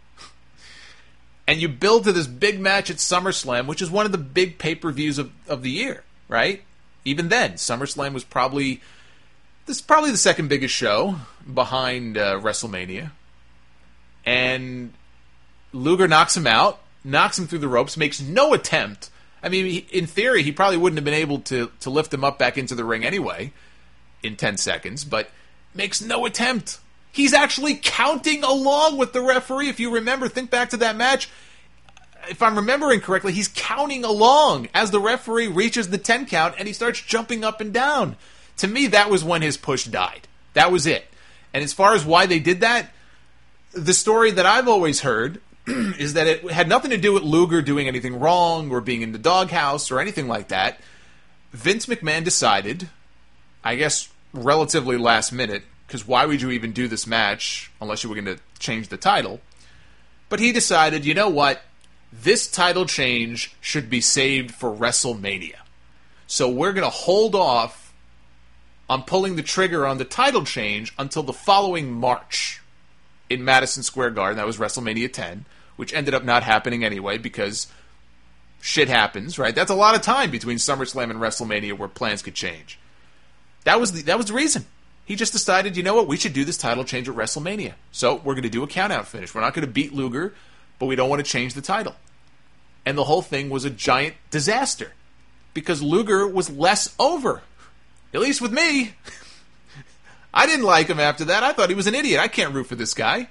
And you build to this big match at SummerSlam, which is one of the big pay-per-views of the year, right? Even then, SummerSlam was probably the second biggest show behind WrestleMania. And Luger knocks him out, knocks him through the ropes, makes no attempt. I mean, in theory, he probably wouldn't have been able to lift him up back into the ring anyway in 10 seconds, but makes no attempt. He's actually counting along with the referee. If you remember, think back to that match. if I'm remembering correctly, he's counting along as the referee reaches the 10 count and he starts jumping up and down. To me, that was when his push died. That was it. And as far as why they did that, the story that I've always heard is that it had nothing to do with Luger doing anything wrong or being in the doghouse or anything like that. Vince McMahon decided, I guess relatively last minute, because why would you even do this match unless you were going to change the title? But he decided, you know what? This title change should be saved for WrestleMania. So we're going to hold off on pulling the trigger on the title change until the following March in Madison Square Garden. That was WrestleMania 10, which ended up not happening anyway because shit happens, right? That's a lot of time between SummerSlam and WrestleMania where plans could change. That was the reason. He just decided, you know what, we should do this title change at WrestleMania. So we're going to do a count-out finish. We're not going to beat Luger, but we don't want to change the title. And the whole thing was a giant disaster because Luger was less over. At least with me. I didn't like him after that. I thought he was an idiot. I can't root for this guy.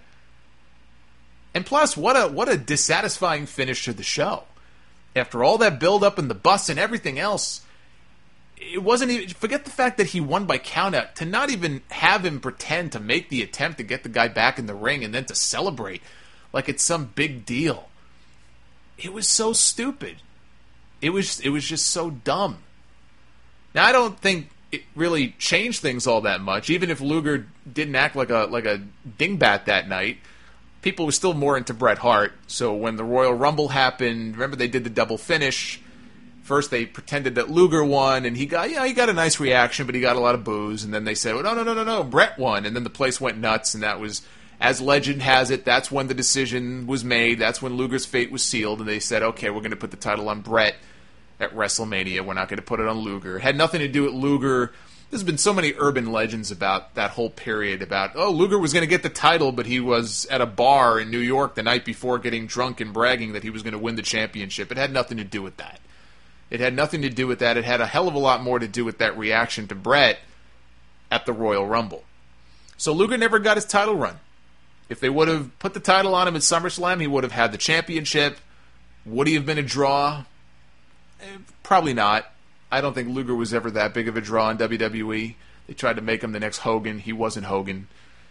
And plus, what a dissatisfying finish to the show. After all that build-up and the bus and everything else, it wasn't even... Forget the fact that he won by countout. To not even have him pretend to make the attempt to get the guy back in the ring and then to celebrate like it's some big deal. It was so stupid. It was just so dumb. Now, I don't think it really changed things all that much. Even if Luger didn't act like a dingbat that night, people were still more into Bret Hart. So when the Royal Rumble happened, remember they did the double finish. First they pretended that Luger won, and he got a nice reaction, but he got a lot of boos. And then they said, well, no, Bret won. And then the place went nuts, and that was, as legend has it, that's when the decision was made. That's when Luger's fate was sealed, and they said, okay, we're going to put the title on Bret at WrestleMania. We're not going to put it on Luger. It had nothing to do with Luger. There's been so many urban legends about that whole period about, Luger was going to get the title, but he was at a bar in New York the night before getting drunk and bragging that he was going to win the championship. It had nothing to do with that. It had nothing to do with that. It had a hell of a lot more to do with that reaction to Bret at the Royal Rumble. So Luger never got his title run. If they would have put the title on him at SummerSlam, he would have had the championship. Would he have been a draw? Probably not. I don't think Luger was ever that big of a draw in WWE. They tried to make him the next Hogan. He wasn't Hogan.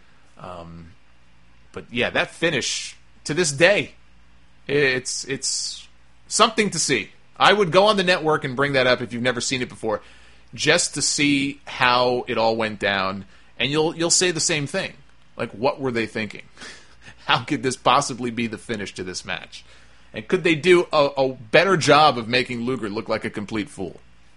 But yeah, that finish, to this day, it's something to see. I would go on the network and bring that up if you've never seen it before, just to see how it all went down. And you'll say the same thing. Like, what were they thinking? How could this possibly be the finish to this match? And could they do a better job of making Luger look like a complete fool?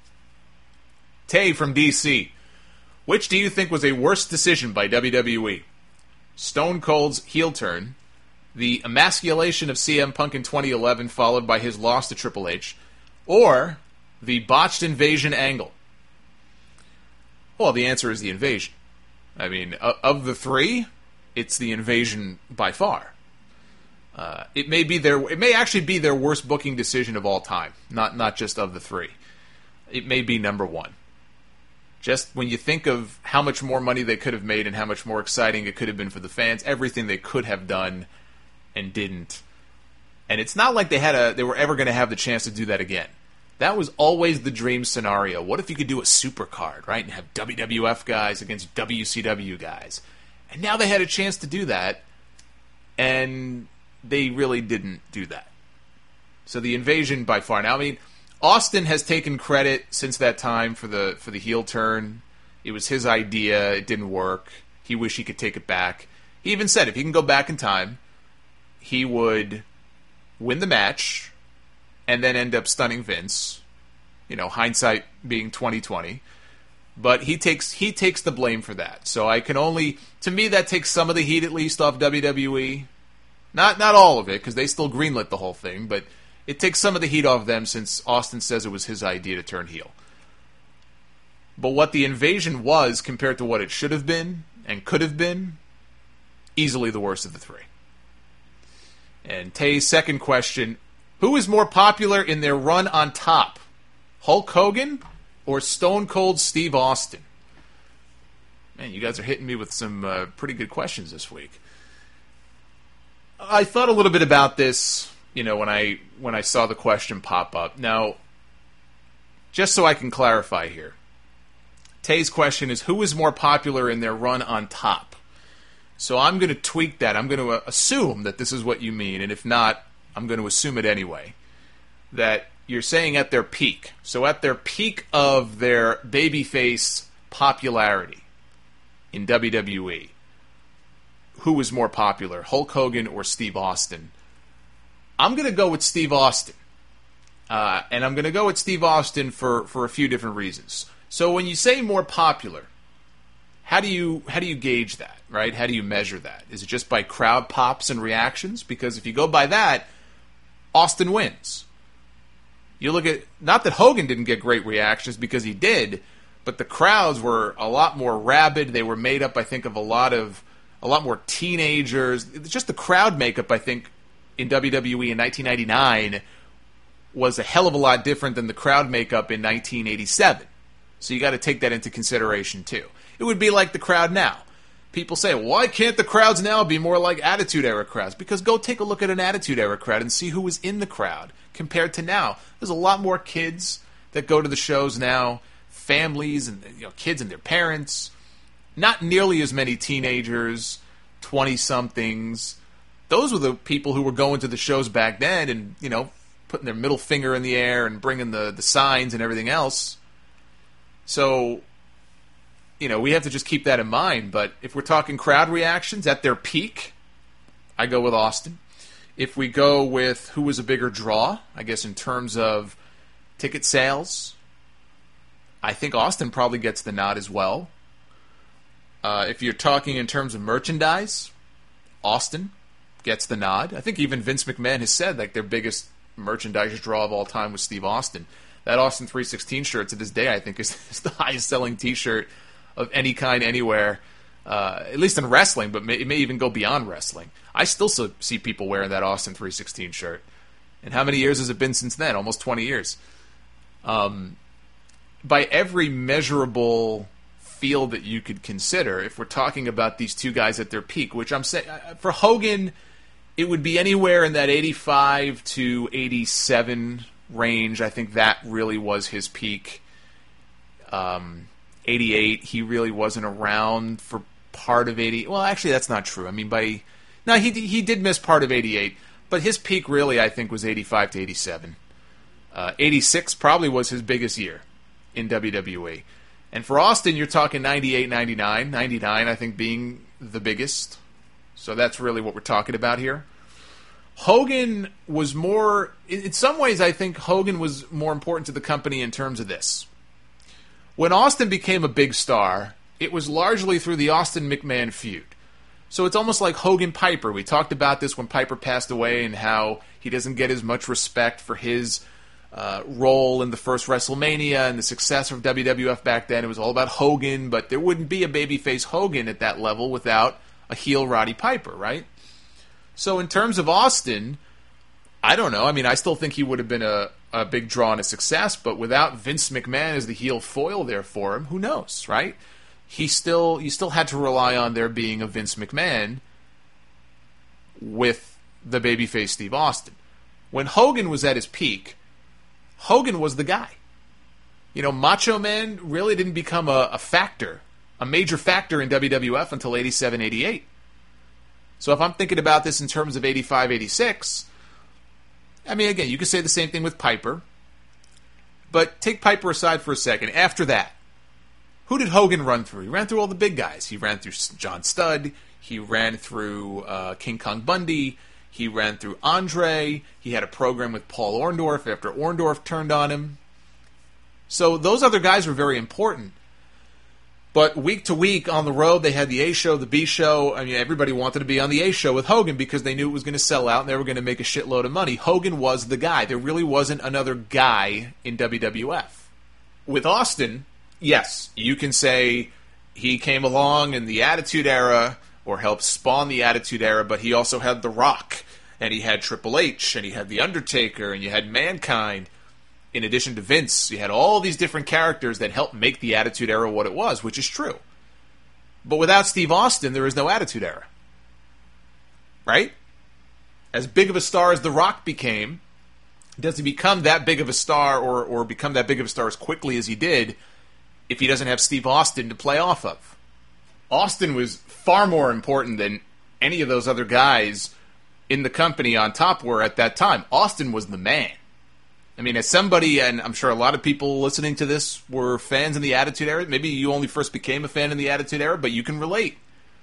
Tay from DC. Which do you think was a worse decision by WWE? Stone Cold's heel turn, the emasculation of CM Punk in 2011 followed by his loss to Triple H, or the botched invasion angle? Well, the answer is the invasion. I mean, of the three, it's the invasion by far. It may actually be their worst booking decision of all time, not just of the three. It may be number one. Just when you think of how much more money they could have made and how much more exciting it could have been for the fans, everything they could have done and didn't. And it's not like they were ever going to have the chance to do that again. That was always the dream scenario. What if you could do a super card, right, and have WWF guys against WCW guys? And now they had a chance to do that, and they really didn't do that. So the invasion by far. Now, I mean, Austin has taken credit since that time for the heel turn. It was his idea. It didn't work. He wished he could take it back. He even said if he can go back in time, he would win the match and then end up stunning Vince. You know, hindsight being 20/20. But he takes the blame for that. So I can only, to me, that takes some of the heat at least off WWE. Not all of it, because they still greenlit the whole thing, but it takes some of the heat off them since Austin says it was his idea to turn heel. But what the invasion was compared to what it should have been and could have been, easily the worst of the three. And Tay's second question, who is more popular in their run on top? Hulk Hogan or Stone Cold Steve Austin? Man, you guys are hitting me with some pretty good questions this week. I thought a little bit about this when I saw the question pop up. Now, just so I can clarify here, Tay's question is, who is more popular in their run on top? So I'm going to tweak that. I'm going to assume that this is what you mean, and if not, I'm going to assume it anyway. That you're saying at their peak. So at their peak of their babyface popularity in WWE, who was more popular, Hulk Hogan or Steve Austin? I'm going to go with Steve Austin. And I'm going to go with Steve Austin for a few different reasons. So when you say more popular, how do you gauge that, right? How do you measure that? Is it just by crowd pops and reactions? Because if you go by that, Austin wins. You look at, not that Hogan didn't get great reactions, because he did, but the crowds were a lot more rabid. They were made up, I think, of a lot more teenagers. Just the crowd makeup, I think, in WWE in 1999 was a hell of a lot different than the crowd makeup in 1987. So you got to take that into consideration too. It would be like the crowd now. People say, why can't the crowds now be more like Attitude Era crowds? Because go take a look at an Attitude Era crowd and see who was in the crowd compared to now. There's a lot more kids that go to the shows now, families and kids and their parents. Not nearly as many teenagers, 20-somethings. Those were the people who were going to the shows back then and, putting their middle finger in the air and bringing the signs and everything else. So, we have to just keep that in mind. But if we're talking crowd reactions at their peak, I go with Austin. If we go with who was a bigger draw, I guess in terms of ticket sales, I think Austin probably gets the nod as well. If you're talking in terms of merchandise, Austin gets the nod. I think even Vince McMahon has said their biggest merchandise draw of all time was Steve Austin. That Austin 316 shirt to this day, I think, is the highest selling T-shirt of any kind anywhere, at least in wrestling, but it may even go beyond wrestling. I still see people wearing that Austin 316 shirt. And how many years has it been since then? Almost 20 years. By every measurable field that you could consider, if we're talking about these two guys at their peak, which I'm saying, for Hogan, it would be anywhere in that 85 to 87 range. I think that really was his peak. 88, he really wasn't around for part of 80. Well, actually, that's not true. I mean, he did miss part of 88, but his peak really, I think, was 85 to 87. 86 probably was his biggest year in WWE. And for Austin, you're talking 98, 99. 99, I think, being the biggest. So that's really what we're talking about here. Hogan was more... In some ways, I think Hogan was more important to the company in terms of this. When Austin became a big star, it was largely through the Austin-McMahon feud. So it's almost like Hogan-Piper. We talked about this when Piper passed away and how he doesn't get as much respect for his role in the first WrestleMania and the success of WWF back then. It was all about Hogan, but there wouldn't be a babyface Hogan at that level without a heel Roddy Piper, right? So in terms of Austin, I don't know. I mean, I still think he would have been a big draw and a success, but without Vince McMahon as the heel foil there for him, who knows, right? You still had to rely on there being a Vince McMahon with the babyface Steve Austin. When Hogan was at his peak, Hogan was the guy. Macho Man really didn't become a factor, a major factor in WWF until 87, 88. So if I'm thinking about this in terms of 85, 86, I mean, again, you could say the same thing with Piper. But take Piper aside for a second. After that, who did Hogan run through? He ran through all the big guys. He ran through John Studd. He ran through King Kong Bundy. He ran through Andre. He had a program with Paul Orndorff after Orndorff turned on him. So those other guys were very important. But week to week on the road, they had the A show, the B show. I mean, everybody wanted to be on the A show with Hogan because they knew it was going to sell out and they were going to make a shitload of money. Hogan was the guy. There really wasn't another guy in WWF. With Austin, yes, you can say he came along in the Attitude Era or helped spawn the Attitude Era, but he also had The Rock, and he had Triple H, and he had The Undertaker, and you had Mankind. In addition to Vince, you had all these different characters that helped make the Attitude Era what it was, which is true. But without Steve Austin, there is no Attitude Era. Right? as big of a star as The Rock became, does he become that big of a star or become that big of a star as quickly as he did if he doesn't have Steve Austin to play off of? Austin was far more important than any of those other guys in the company on top were at that time. Austin was the man. I mean, as somebody, and I'm sure a lot of people listening to this were fans in the Attitude Era. Maybe you only first became a fan in the Attitude Era, but you can relate.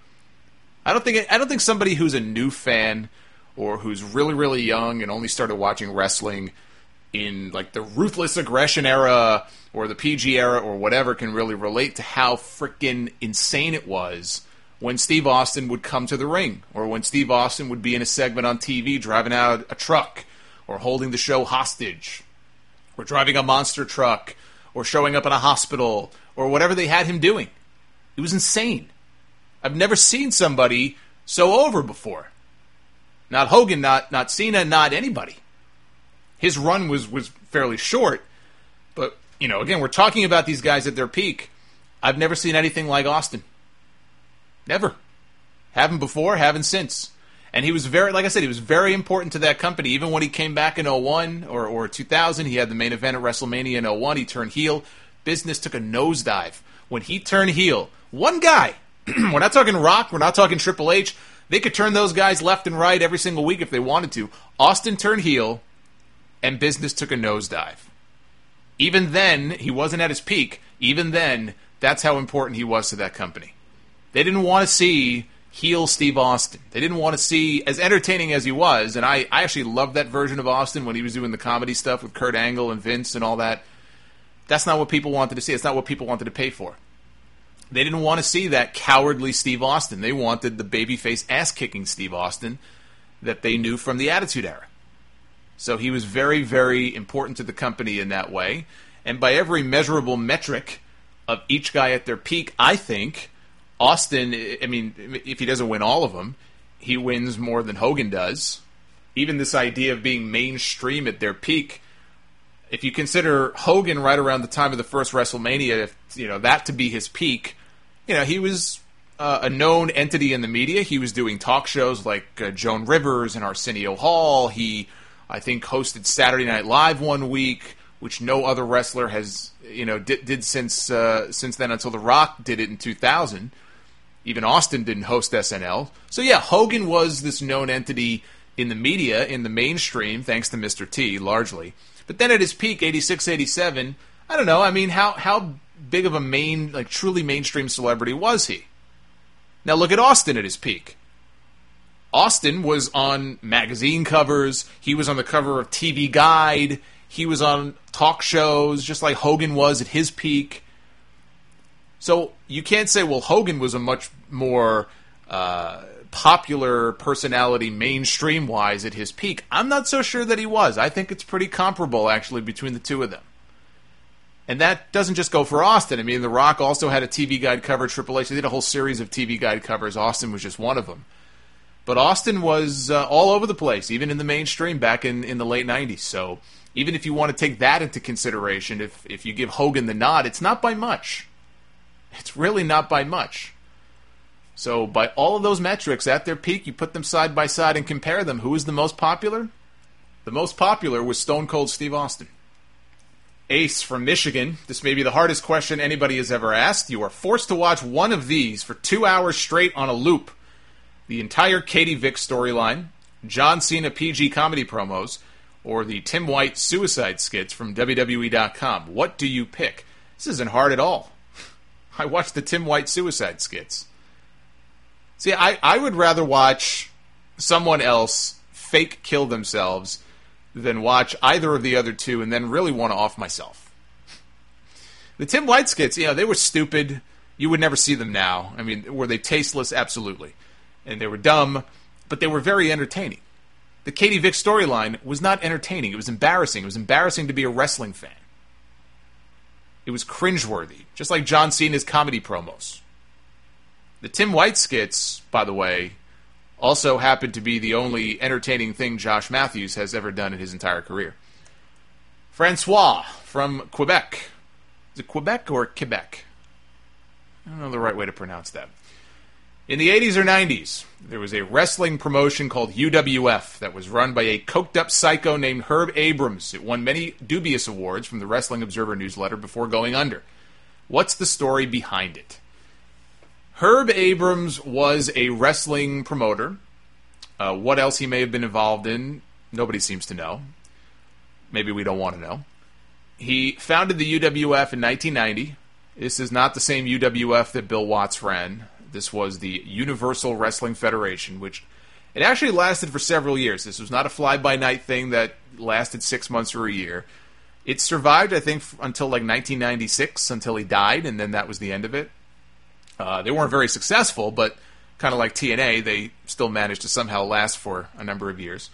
I don't think somebody who's a new fan or who's really, really young and only started watching wrestling in like the Ruthless Aggression era or the PG era or whatever can really relate to how freaking insane it was when Steve Austin would come to the ring, or when Steve Austin would be in a segment on TV driving out a truck, or holding the show hostage, or driving a monster truck, or showing up in a hospital, or whatever they had him doing. It was insane. I've never seen somebody so over before. Not Hogan, not Cena, not anybody. His run was fairly short, but, you know, again, we're talking about these guys at their peak. I've never seen anything like Austin. Never. Haven't before, haven't since. And he was very, like I said, he was very important to that company. Even when he came back in 01 or 2000, he had the main event at WrestleMania in 01. He turned heel. Business took a nosedive. When he turned heel, one guy, we're not talking Rock, we're not talking Triple H. They could turn those guys left and right every single week if they wanted to. Austin turned heel, and business took a nosedive. Even then, he wasn't at his peak. Even then, that's how important he was to that company. They didn't want to see heel Steve Austin. They didn't want to see, as entertaining as he was, and I actually loved that version of Austin when he was doing the comedy stuff with Kurt Angle and Vince and all that. That's not what people wanted to see. It's not what people wanted to pay for. They didn't want to see that cowardly Steve Austin. They wanted the babyface ass-kicking Steve Austin that they knew from the Attitude Era. So he was very, very important to the company in that way. And by every measurable metric of each guy at their peak, I think Austin, I mean, if he doesn't win all of them, he wins more than Hogan does. Even this idea of being mainstream at their peak, if you consider Hogan right around the time of the first WrestleMania, that to be his peak, he was a known entity in the media. He was doing talk shows like Joan Rivers and Arsenio Hall. He, I think, hosted Saturday Night Live one week, which no other wrestler has, did since then until The Rock did it in 2000. Even Austin didn't host SNL. So yeah, Hogan was this known entity in the media, in the mainstream, thanks to Mr. T, largely. But then at his peak, 86, 87, I don't know, I mean, how big of a truly mainstream celebrity was he? Now look at Austin at his peak. Austin was on magazine covers, he was on the cover of TV Guide, he was on talk shows, just like Hogan was at his peak. So you can't say, well, Hogan was a much more popular personality mainstream-wise at his peak. I'm not so sure that he was. I think it's pretty comparable, actually, between the two of them. And that doesn't just go for Austin. I mean, The Rock also had a TV Guide cover. Triple H, they did a whole series of TV Guide covers. Austin was just one of them. But Austin was all over the place, even in the mainstream back in the late 90s. So even if you want to take that into consideration, if you give Hogan the nod, it's not by much. It's really not by much. So by all of those metrics, at their peak, you put them side by side and compare them. Who was the most popular? The most popular was Stone Cold Steve Austin. Ace from Michigan. This may be the hardest question anybody has ever asked. You are forced to watch one of these for 2 hours straight on a loop. The entire Katie Vick storyline, John Cena PG comedy promos, or the Tim White suicide skits from WWE.com. What do you pick? This isn't hard at all. I watched the Tim White suicide skits. See, I would rather watch someone else fake kill themselves than watch either of the other two and then really want to off myself. The Tim White skits, they were stupid. You would never see them now. I mean, were they tasteless? Absolutely. And they were dumb, but they were very entertaining. The Katie Vick storyline was not entertaining. It was embarrassing. It was embarrassing to be a wrestling fan. It was cringeworthy, just like John Cena's comedy promos. The Tim White skits, by the way, also happened to be the only entertaining thing Josh Matthews has ever done in his entire career. Francois from Quebec. Is it Quebec or Quebec? I don't know the right way to pronounce that. In the 80s or 90s, there was a wrestling promotion called UWF that was run by a coked-up psycho named Herb Abrams. It won many dubious awards from the Wrestling Observer newsletter before going under. What's the story behind it? Herb Abrams was a wrestling promoter. What else he may have been involved in, nobody seems to know. Maybe we don't want to know. He founded the UWF in 1990. This is not the same UWF that Bill Watts ran. This was the Universal Wrestling Federation, which it actually lasted for several years. This was not a fly-by-night thing that lasted 6 months or a year. It survived, I think, until like 1996, until he died, and then that was the end of it. They weren't very successful, but kind of like TNA, they still managed to somehow last for a number of years.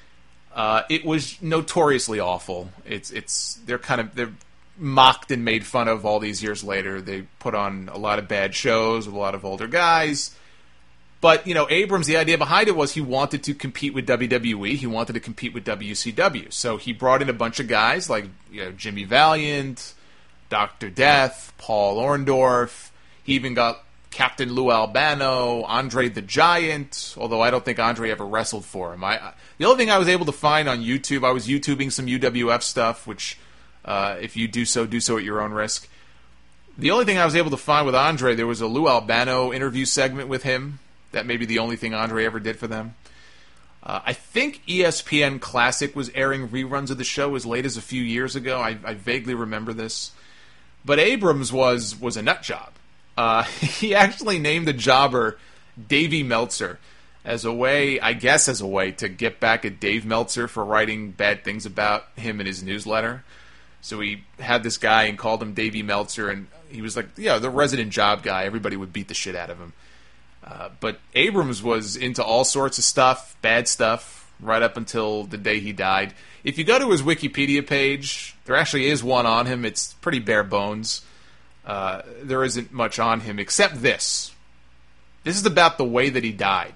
It was notoriously awful. They're mocked and made fun of all these years later. They put on a lot of bad shows with a lot of older guys. But, Abrams, the idea behind it was he wanted to compete with WWE. He wanted to compete with WCW. So he brought in a bunch of guys like Jimmy Valiant, Dr. Death, Paul Orndorff. He even got Captain Lou Albano, Andre the Giant, although I don't think Andre ever wrestled for him. The only thing I was able to find on YouTube, I was YouTubing some UWF stuff, which if you do so at your own risk. The only thing I was able to find with Andre, there was a Lou Albano interview segment with him. That may be the only thing Andre ever did for them. I think ESPN Classic was airing reruns of the show as late as a few years ago. I vaguely remember this. But Abrams was a nut job. He actually named the jobber Davey Meltzer as a way to get back at Dave Meltzer for writing bad things about him in his newsletter. So he had this guy and called him Davey Meltzer, and he was like, the resident job guy. Everybody would beat the shit out of him. But Abrams was into all sorts of stuff, bad stuff, right up until the day he died. If you go to his Wikipedia page, there actually is one on him. It's pretty bare bones. There isn't much on him except this. This is about the way that he died.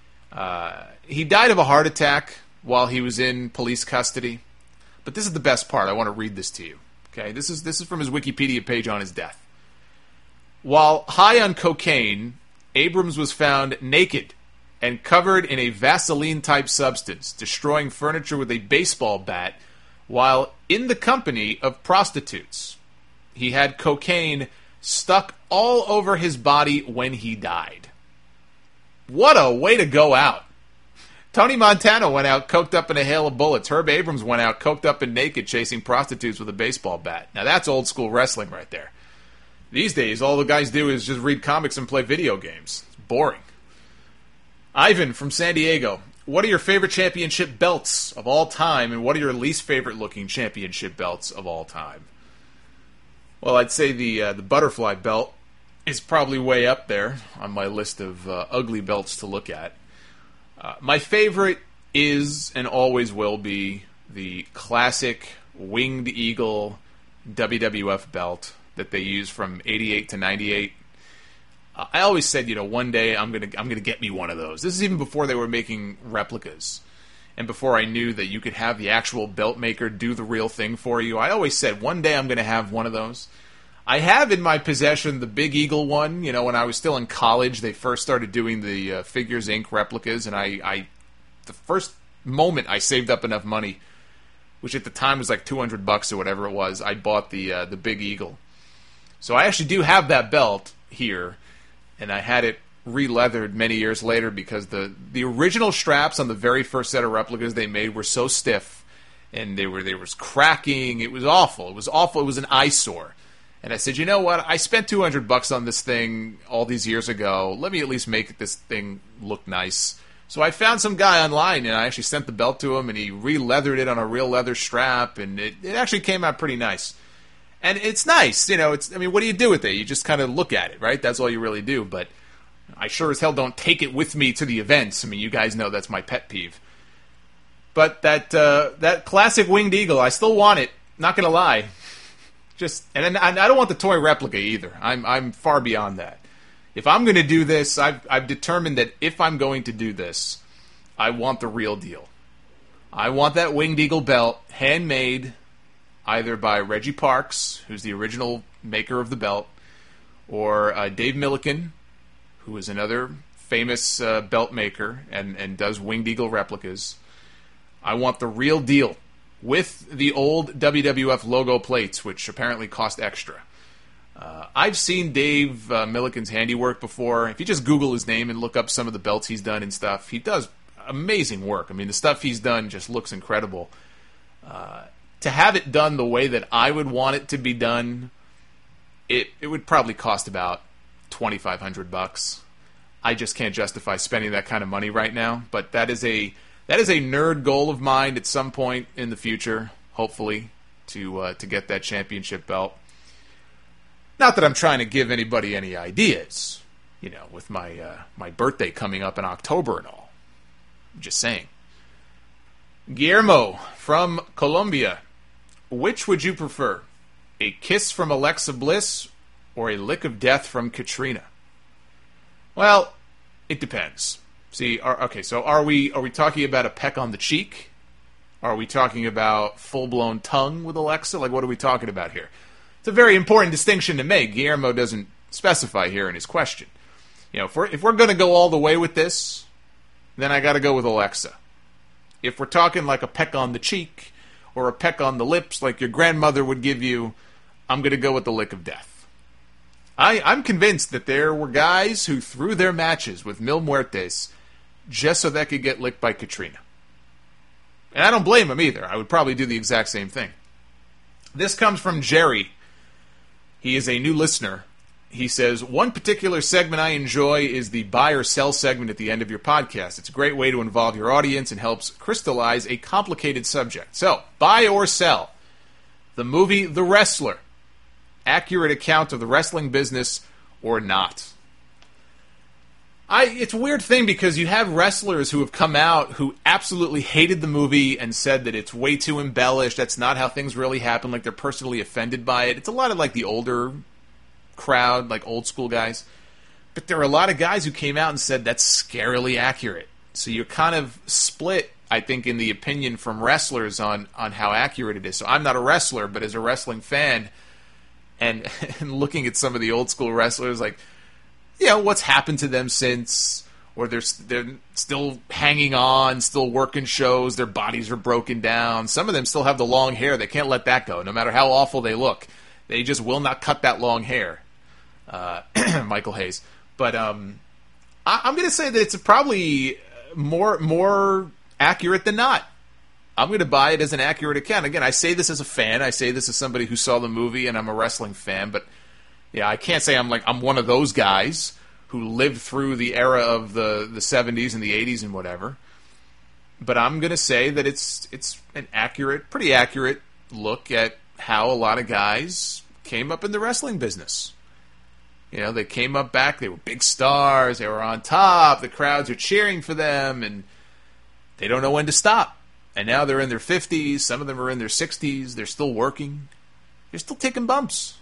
He died of a heart attack while he was in police custody. But this is the best part. I want to read this to you. Okay, this is from his Wikipedia page on his death. While high on cocaine, Abrams was found naked and covered in a Vaseline-type substance, destroying furniture with a baseball bat while in the company of prostitutes. He had cocaine stuck all over his body when he died. What a way to go out. Tony Montana went out coked up in a hail of bullets. Herb Abrams went out coked up and naked chasing prostitutes with a baseball bat. Now that's old school wrestling right there. These days, all the guys do is just read comics and play video games. It's boring. Ivan from San Diego. What are your favorite championship belts of all time, and what are your least favorite looking championship belts of all time? Well, I'd say the butterfly belt is probably way up there on my list of ugly belts to look at. My favorite is and always will be the classic Winged Eagle WWF belt that they used from 88 to 98. I always said, one day I'm gonna get me one of those. This is even before they were making replicas, and before I knew that you could have the actual belt maker do the real thing for you. I always said, one day I'm gonna have one of those. I have in my possession the Big Eagle one. When I was still in college, they first started doing the Figures Inc. replicas, and I the first moment I saved up enough money, which at the time was like $200 or whatever it was, I bought the Big Eagle. So I actually do have that belt here, and I had it re-leathered many years later because the original straps on the very first set of replicas they made were so stiff, and they was cracking. It was awful. It was awful. It was an eyesore. And I said, you know what? I spent $200 on this thing all these years ago. Let me at least make this thing look nice. So I found some guy online, and I actually sent the belt to him, and he re-leathered it on a real leather strap, and it actually came out pretty nice. And it's nice, what do you do with it? You just kind of look at it, right? That's all you really do. But I sure as hell don't take it with me to the events. You guys know that's my pet peeve. But that classic Winged Eagle, I still want it. Not gonna lie. And I don't want the toy replica either. I'm far beyond that. If I'm going to do this, I've determined that if I'm going to do this, I want the real deal. I want that Winged Eagle belt handmade either by Reggie Parks, who's the original maker of the belt, or Dave Milliken, who is another famous belt maker and does Winged Eagle replicas. I want the real deal with the old WWF logo plates, which apparently cost extra. I've seen Dave Milliken's handiwork before. If you just Google his name and look up some of the belts he's done and stuff, he does amazing work. I mean, the stuff he's done just looks incredible. To have it done the way that I would want it to be done, it would probably cost about $2,500. I just can't justify spending that kind of money right now. But that is a nerd goal of mine at some point in the future, hopefully, to get that championship belt. Not that I'm trying to give anybody any ideas, with my birthday coming up in October and all. I'm just saying. Guillermo from Colombia. Which would you prefer? A kiss from Alexa Bliss or a lick of death from Katrina? Well, it depends. See, so are we talking about a peck on the cheek? Are we talking about full-blown tongue with Alexa? Like, what are we talking about here? It's a very important distinction to make. Guillermo doesn't specify here in his question. If we're going to go all the way with this, then I got to go with Alexa. If we're talking like a peck on the cheek or a peck on the lips like your grandmother would give you, I'm going to go with the lick of death. I'm convinced that there were guys who threw their matches with Mil Muertes just so they could get licked by Katrina. And I don't blame them either. I would probably do the exact same thing. This comes from Jerry. He is a new listener. He says, one particular segment I enjoy is the buy or sell segment at the end of your podcast. It's a great way to involve your audience and helps crystallize a complicated subject. So, buy or sell. The movie The Wrestler. Accurate account of the wrestling business or not? It's a weird thing because you have wrestlers who have come out who absolutely hated the movie and said that it's way too embellished, that's not how things really happen, like they're personally offended by it. It's a lot of like the older crowd, like old school guys. But there are a lot of guys who came out and said that's scarily accurate. So you're kind of split, I think, in the opinion from wrestlers on how accurate it is. So I'm not a wrestler, but as a wrestling fan and looking at some of the old school wrestlers, like, what's happened to them since, or they're still hanging on, still working shows, their bodies are broken down. Some of them still have the long hair. They can't let that go, no matter how awful they look. They just will not cut that long hair. Michael Hayes. But I'm going to say that it's probably more accurate than not. I'm going to buy it as an accurate account. Again, I say this as a fan. I say this as somebody who saw the movie, and I'm a wrestling fan, but yeah, I can't say I'm one of those guys who lived through the era of the 70s and the 80s and whatever. But I'm going to say that it's an pretty accurate look at how a lot of guys came up in the wrestling business. They came up back, they were big stars, they were on top, the crowds are cheering for them, and they don't know when to stop. And now they're in their 50s, some of them are in their 60s, they're still working, they're still taking bumps.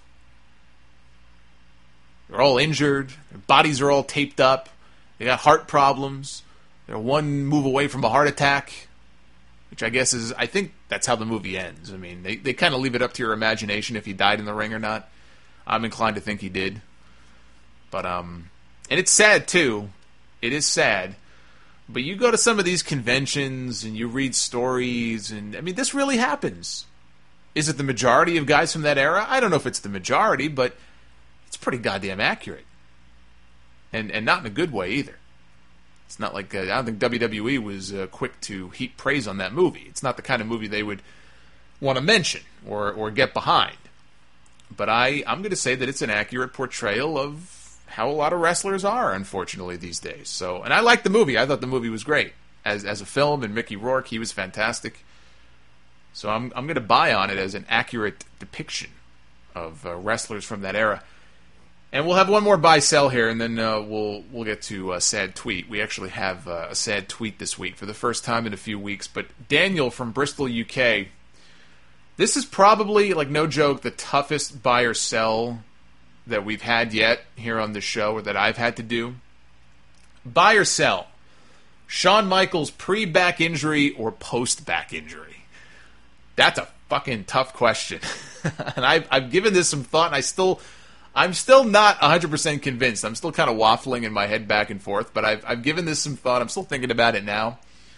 They're all injured. Their bodies are all taped up. They got heart problems. They're one move away from a heart attack, which I think that's how the movie ends. I mean, they kind of leave it up to your imagination if he died in the ring or not. I'm inclined to think he did. But, and it's sad, too. It is sad. But you go to some of these conventions and you read stories, and, I mean, this really happens. Is it the majority of guys from that era? I don't know if it's the majority, but it's pretty goddamn accurate. And not in a good way either. It's not like, I don't think WWE was quick to heap praise on that movie. It's not the kind of movie they would want to mention or get behind. But I'm going to say that it's an accurate portrayal of how a lot of wrestlers are, unfortunately, these days. So, and I liked the movie. I thought the movie was great. As a film, and Mickey Rourke, he was fantastic. So I'm going to buy on it as an accurate depiction of wrestlers from that era. And we'll have one more buy-sell here, and then we'll get to a sad tweet. We actually have a sad tweet this week for the first time in a few weeks. But Daniel from Bristol, UK, this is probably, like no joke, the toughest buy or sell that we've had yet here on the show, or that I've had to do. Buy or sell? Shawn Michaels pre-back injury or post-back injury? That's a fucking tough question. And I've given this some thought, and I'm still not 100% convinced. I'm still kind of waffling in my head back and forth, but I've given this some thought. I'm still thinking about it now.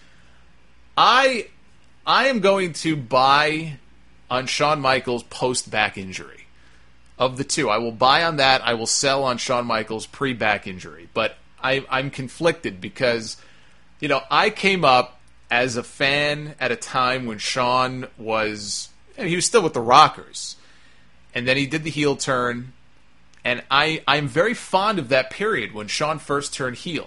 I am going to buy on Shawn Michaels post-back injury. Of the two, I will buy on that. I will sell on Shawn Michaels pre-back injury. But I'm conflicted because, I came up as a fan at a time when Shawn was... he was still with the Rockers. And then he did the heel turn. And I'm very fond of that period when Shawn first turned heel.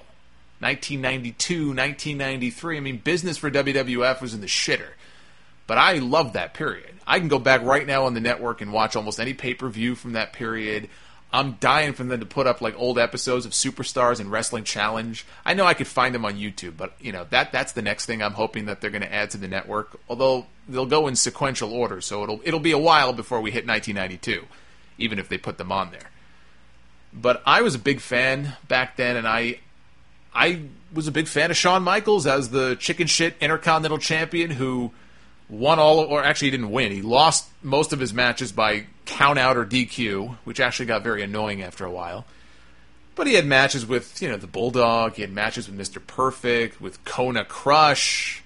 1992, 1993. I mean, business for WWF was in the shitter. But I love that period. I can go back right now on the network and watch almost any pay-per-view from that period. I'm dying for them to put up like old episodes of Superstars and Wrestling Challenge. I know I could find them on YouTube, but that's the next thing I'm hoping that they're going to add to the network. Although they'll go in sequential order, so it'll be a while before we hit 1992, even if they put them on there. But I was a big fan back then, and I was a big fan of Shawn Michaels as the chicken shit Intercontinental Champion who won he didn't win. He lost most of his matches by count out or DQ, which actually got very annoying after a while. But he had matches with, the Bulldog. He had matches with Mr. Perfect, with Kona Crush,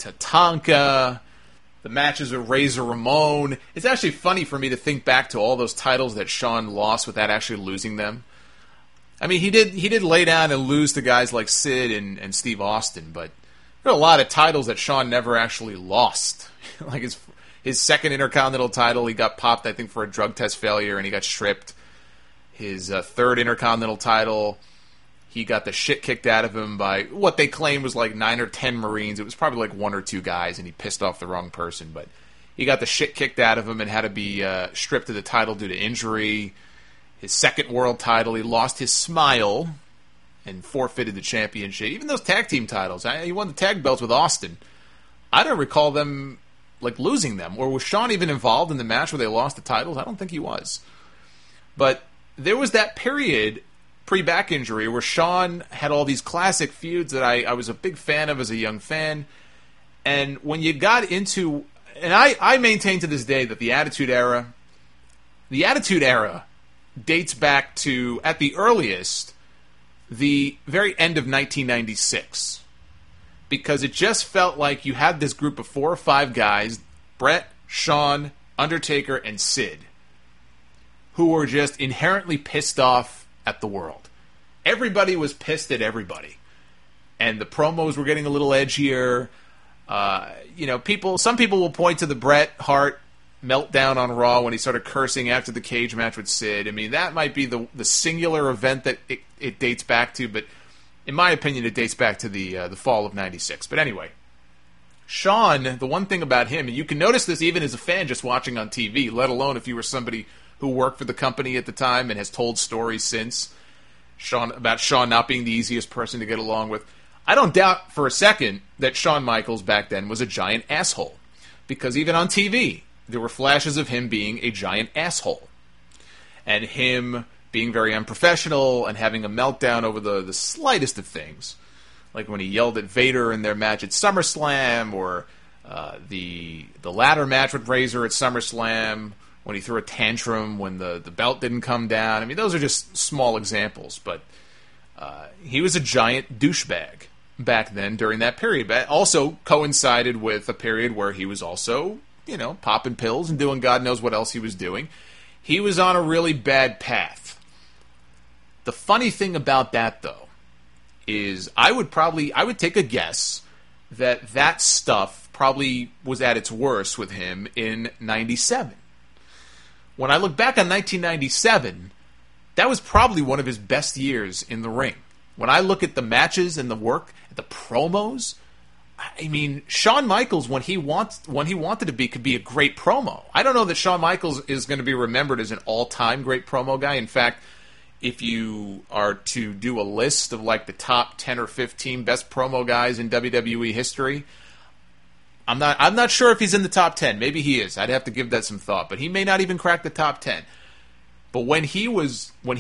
Tatanka, the matches with Razor Ramon. It's actually funny for me to think back to all those titles that Shawn lost without actually losing them. I mean, he did lay down and lose to guys like Sid and Steve Austin, but there are a lot of titles that Shawn never actually lost. Like his second Intercontinental title, he got popped, I think, for a drug test failure, and he got stripped. His third Intercontinental title, he got the shit kicked out of him by what they claim was like 9 or 10 Marines. It was probably like 1 or 2 guys, and he pissed off the wrong person. But he got the shit kicked out of him and had to be stripped of the title due to injury. His second world title, he lost his smile and forfeited the championship. Even those tag team titles, he won the tag belts with Austin. I don't recall them losing them. Or was Shawn even involved in the match where they lost the titles? I don't think he was. But there was that period pre-back injury where Shawn had all these classic feuds that I was a big fan of as a young fan. And when you got into... And I maintain to this day that the Attitude Era dates back to, at the earliest, the very end of 1996. Because it just felt like you had this group of 4 or 5 guys, Bret, Shawn, Undertaker, and Sid, who were just inherently pissed off at the world. Everybody was pissed at everybody. And the promos were getting a little edgier. Some people will point to the Bret Hart meltdown on Raw when he started cursing after the cage match with Sid. I mean, that might be the singular event that it dates back to, but in my opinion, it dates back to the fall of 96. But anyway, Shawn, the one thing about him, and you can notice this even as a fan just watching on TV, let alone if you were somebody who worked for the company at the time and has told stories since, about Shawn not being the easiest person to get along with. I don't doubt for a second that Shawn Michaels back then was a giant asshole. Because even on TV, there were flashes of him being a giant asshole. And him being very unprofessional and having a meltdown over the slightest of things. Like when he yelled at Vader in their match at SummerSlam, or the ladder match with Razor at SummerSlam, when he threw a tantrum when the belt didn't come down. I mean, those are just small examples, but he was a giant douchebag back then during that period. But also coincided with a period where he was also, popping pills and doing God knows what else he was doing. He was on a really bad path. The funny thing about that, though, is I would take a guess that stuff probably was at its worst with him in 97. When I look back on 1997, that was probably one of his best years in the ring. When I look at the matches and the work, the promos, I mean, Shawn Michaels, when he wanted to be, could be a great promo. I don't know that Shawn Michaels is going to be remembered as an all-time great promo guy. In fact, if you are to do a list of the top 10 or 15 best promo guys in WWE history, I'm not sure if he's in the top 10. Maybe he is. I'd have to give that some thought, but he may not even crack the top 10. But when he was a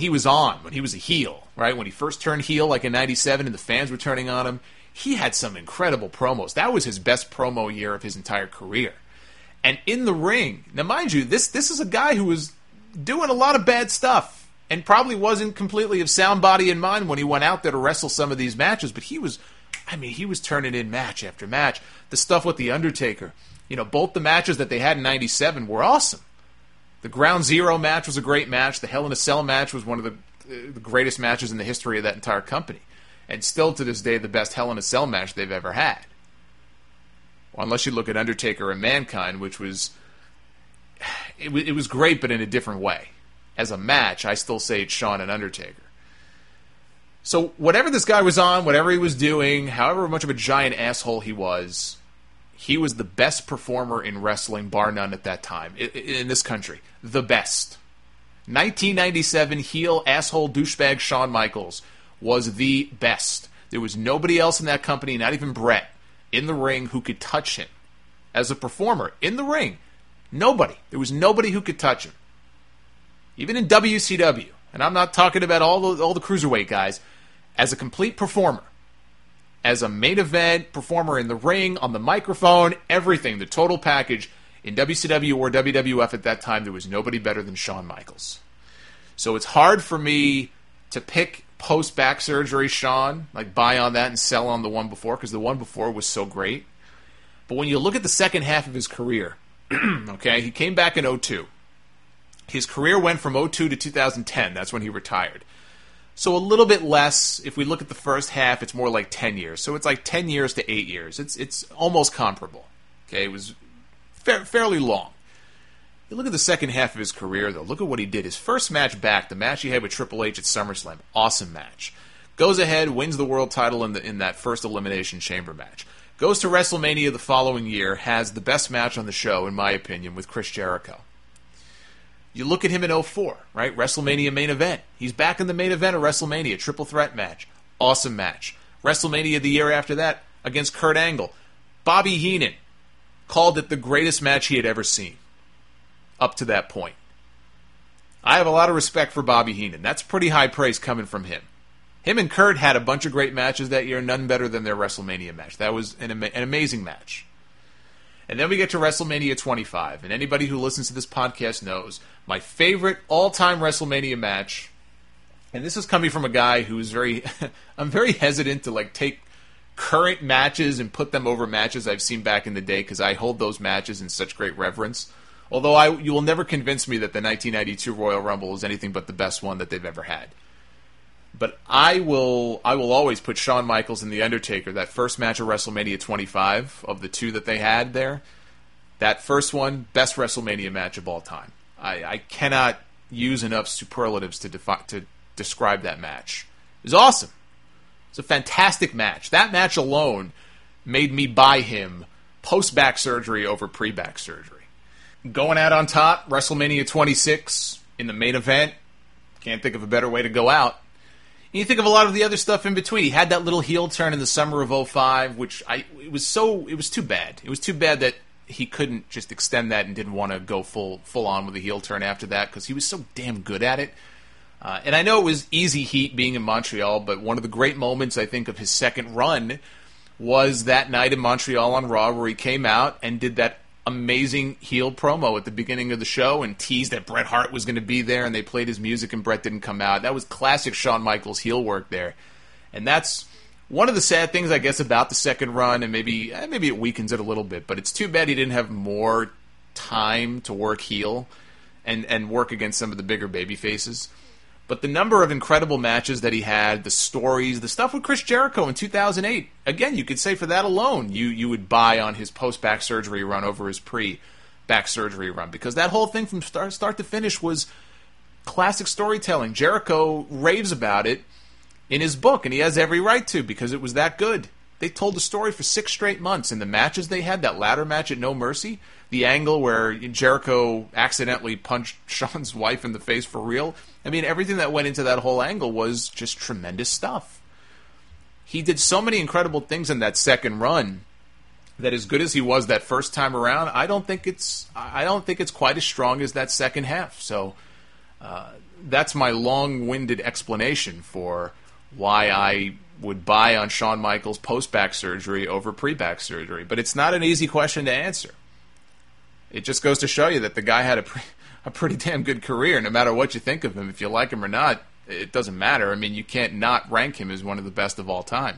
heel, right? When he first turned heel, in '97, and the fans were turning on him, he had some incredible promos. That was his best promo year of his entire career. And in the ring, now mind you, this is a guy who was doing a lot of bad stuff and probably wasn't completely of sound body and mind when he went out there to wrestle some of these matches, but he was turning in match after match. The stuff with The Undertaker, both the matches that they had in 97 were awesome. The Ground Zero match was a great match. The Hell in a Cell match was one of the greatest matches in the history of that entire company. And still to this day, the best Hell in a Cell match they've ever had. Well, unless you look at Undertaker and Mankind, which was... It was great, but in a different way. As a match, I still say it's Shawn and Undertaker. So whatever this guy was on, whatever he was doing, however much of a giant asshole he was the best performer in wrestling, bar none at that time, in this country. The best. 1997 heel asshole douchebag Shawn Michaels was the best. There was nobody else in that company, not even Brett, in the ring who could touch him. As a performer, in the ring, nobody. There was nobody who could touch him. Even in WCW, and I'm not talking about all the cruiserweight guys, as a complete performer, as a main event performer in the ring, on the microphone, everything, the total package, in WCW or WWF at that time, there was nobody better than Shawn Michaels. So it's hard for me to pick post-back surgery Shawn, like buy on that and sell on the one before, because the one before was so great. But when you look at the second half of his career, okay, he came back in 2002. His career went from 2002 to 2010. That's when he retired. So a little bit less. If we look at the first half, it's more like 10 years. So it's like 10 years to 8 years. It's almost comparable. Okay, it was fairly long. You look at the second half of his career, though. Look at what he did. His first match back, the match he had with Triple H at SummerSlam, awesome match. Goes ahead, wins the world title in that first Elimination Chamber match. Goes to WrestleMania the following year, has the best match on the show, in my opinion, with Chris Jericho. You look at him in 2004, right? WrestleMania main event. He's back in the main event of WrestleMania, triple threat match. Awesome match. WrestleMania the year after that against Kurt Angle. Bobby Heenan called it the greatest match he had ever seen up to that point. I have a lot of respect for Bobby Heenan. That's pretty high praise coming from him. Him and Kurt had a bunch of great matches that year, none better than their WrestleMania match. That was an amazing match. And then we get to WrestleMania 25, and anybody who listens to this podcast knows my favorite all-time WrestleMania match, and this is coming from a guy who's I'm very hesitant to take current matches and put them over matches I've seen back in the day, because I hold those matches in such great reverence. Although you will never convince me that the 1992 Royal Rumble is anything but the best one that they've ever had. But I will always put Shawn Michaels and The Undertaker, that first match of WrestleMania 25, of the two that they had there, that first one, best WrestleMania match of all time. I cannot use enough superlatives to describe that match. It was awesome. It's a fantastic match. That match alone made me buy him post-back surgery over pre-back surgery. Going out on top, WrestleMania 26 in the main event. Can't think of a better way to go out. And you think of a lot of the other stuff in between. He had that little heel turn in the summer of 2005, which it was too bad. It was too bad that he couldn't just extend that and didn't want to go full on with a heel turn after that, because he was so damn good at it. And I know it was easy heat being in Montreal, but one of the great moments, I think, of his second run was that night in Montreal on Raw, where he came out and did that amazing heel promo at the beginning of the show and teased that Bret Hart was going to be there, and they played his music and Bret didn't come out. That was classic Shawn Michaels heel work there. And that's one of the sad things, I guess, about the second run, and maybe it weakens it a little bit, but it's too bad he didn't have more time to work heel and work against some of the bigger baby faces. But the number of incredible matches that he had, the stories, the stuff with Chris Jericho in 2008, again, you could say for that alone, you would buy on his post-back surgery run over his pre-back surgery run, because that whole thing from start to finish was classic storytelling. Jericho raves about it in his book, and he has every right to, because it was that good. They told the story for 6 straight months, and the matches they had, that ladder match at No Mercy, the angle where Jericho accidentally punched Shawn's wife in the face for real, I mean, everything that went into that whole angle was just tremendous stuff. He did so many incredible things in that second run that, as good as he was that first time around, I don't think it's quite as strong as that second half. So that's my long-winded explanation for why I would buy on Shawn Michaels post-back surgery over pre-back surgery. But it's not an easy question to answer. It just goes to show you that the guy had a pretty damn good career, no matter what you think of him. If you like him or not, it doesn't matter. I mean, you can't not rank him as one of the best of all time.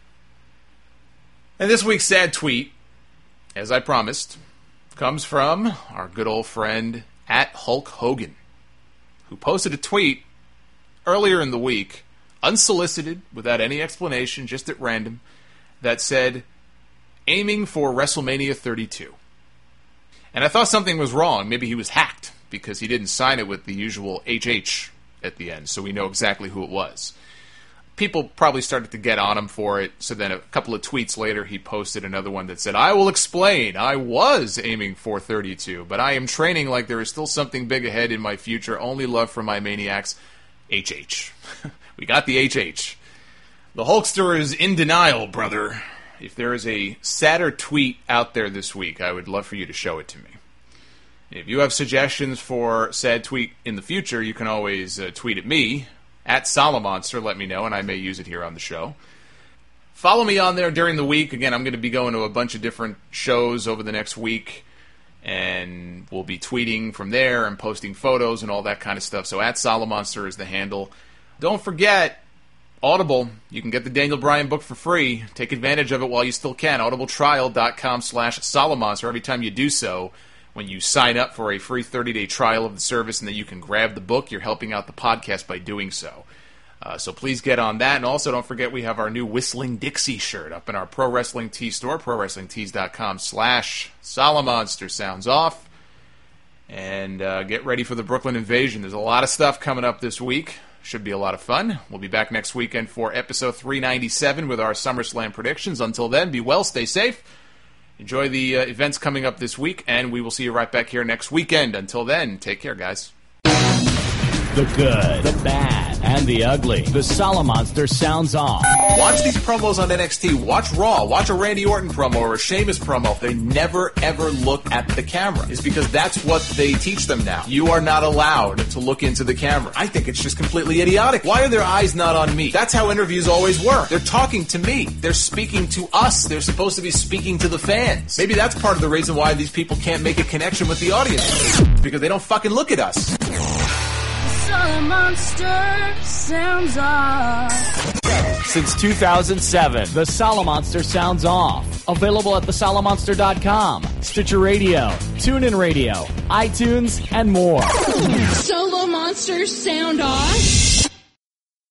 And this week's sad tweet, as I promised, comes from our good old friend at Hulk Hogan, who posted a tweet earlier in the week, unsolicited, without any explanation, just at random, that said, aiming for WrestleMania 32. And I thought something was wrong. Maybe he was hacked, because he didn't sign it with the usual HH at the end, so we know exactly who it was. People probably started to get on him for it, so then a couple of tweets later he posted another one that said, I will explain, I was aiming for 32, but I am training like there is still something big ahead in my future, only love for my maniacs, HH. We got the HH. The Hulkster is in denial, brother. If there is a sadder tweet out there this week, I would love for you to show it to me. If you have suggestions for sad tweet in the future, you can always tweet at me, at Solomonster, let me know, and I may use it here on the show. Follow me on there during the week. Again, I'm going to be going to a bunch of different shows over the next week, and we'll be tweeting from there and posting photos and all that kind of stuff. So at Solomonster is the handle. Don't forget, Audible. You can get the Daniel Bryan book for free. Take advantage of it while you still can. audibletrial.com/Solomonster. Every time you do so, when you sign up for a free 30-day trial of the service and then you can grab the book, you're helping out the podcast by doing so. So please get on that. And also don't forget we have our new Whistling Dixie shirt up in our Pro Wrestling Tees store, prowrestlingtees.com/Solomonster. Sounds off. And get ready for the Brooklyn Invasion. There's a lot of stuff coming up this week. Should be a lot of fun. We'll be back next weekend for episode 397 with our SummerSlam predictions. Until then, be well, stay safe. Enjoy the events coming up this week, and we will see you right back here next weekend. Until then, take care, guys. The good, the bad, and the ugly. The Solomonster sounds off. Watch these promos on NXT. Watch Raw. Watch a Randy Orton promo or a Sheamus promo. They never, ever look at the camera. It's because that's what they teach them now. You are not allowed to look into the camera. I think it's just completely idiotic. Why are their eyes not on me? That's how interviews always work. They're talking to me. They're speaking to us. They're supposed to be speaking to the fans. Maybe that's part of the reason why these people can't make a connection with the audience. Because they don't fucking look at us. Solomonster sounds off. Since 2007, the Solomonster sounds off. Available at thesolomonster.com, Stitcher Radio, TuneIn Radio, iTunes, and more. Solomonster sound off.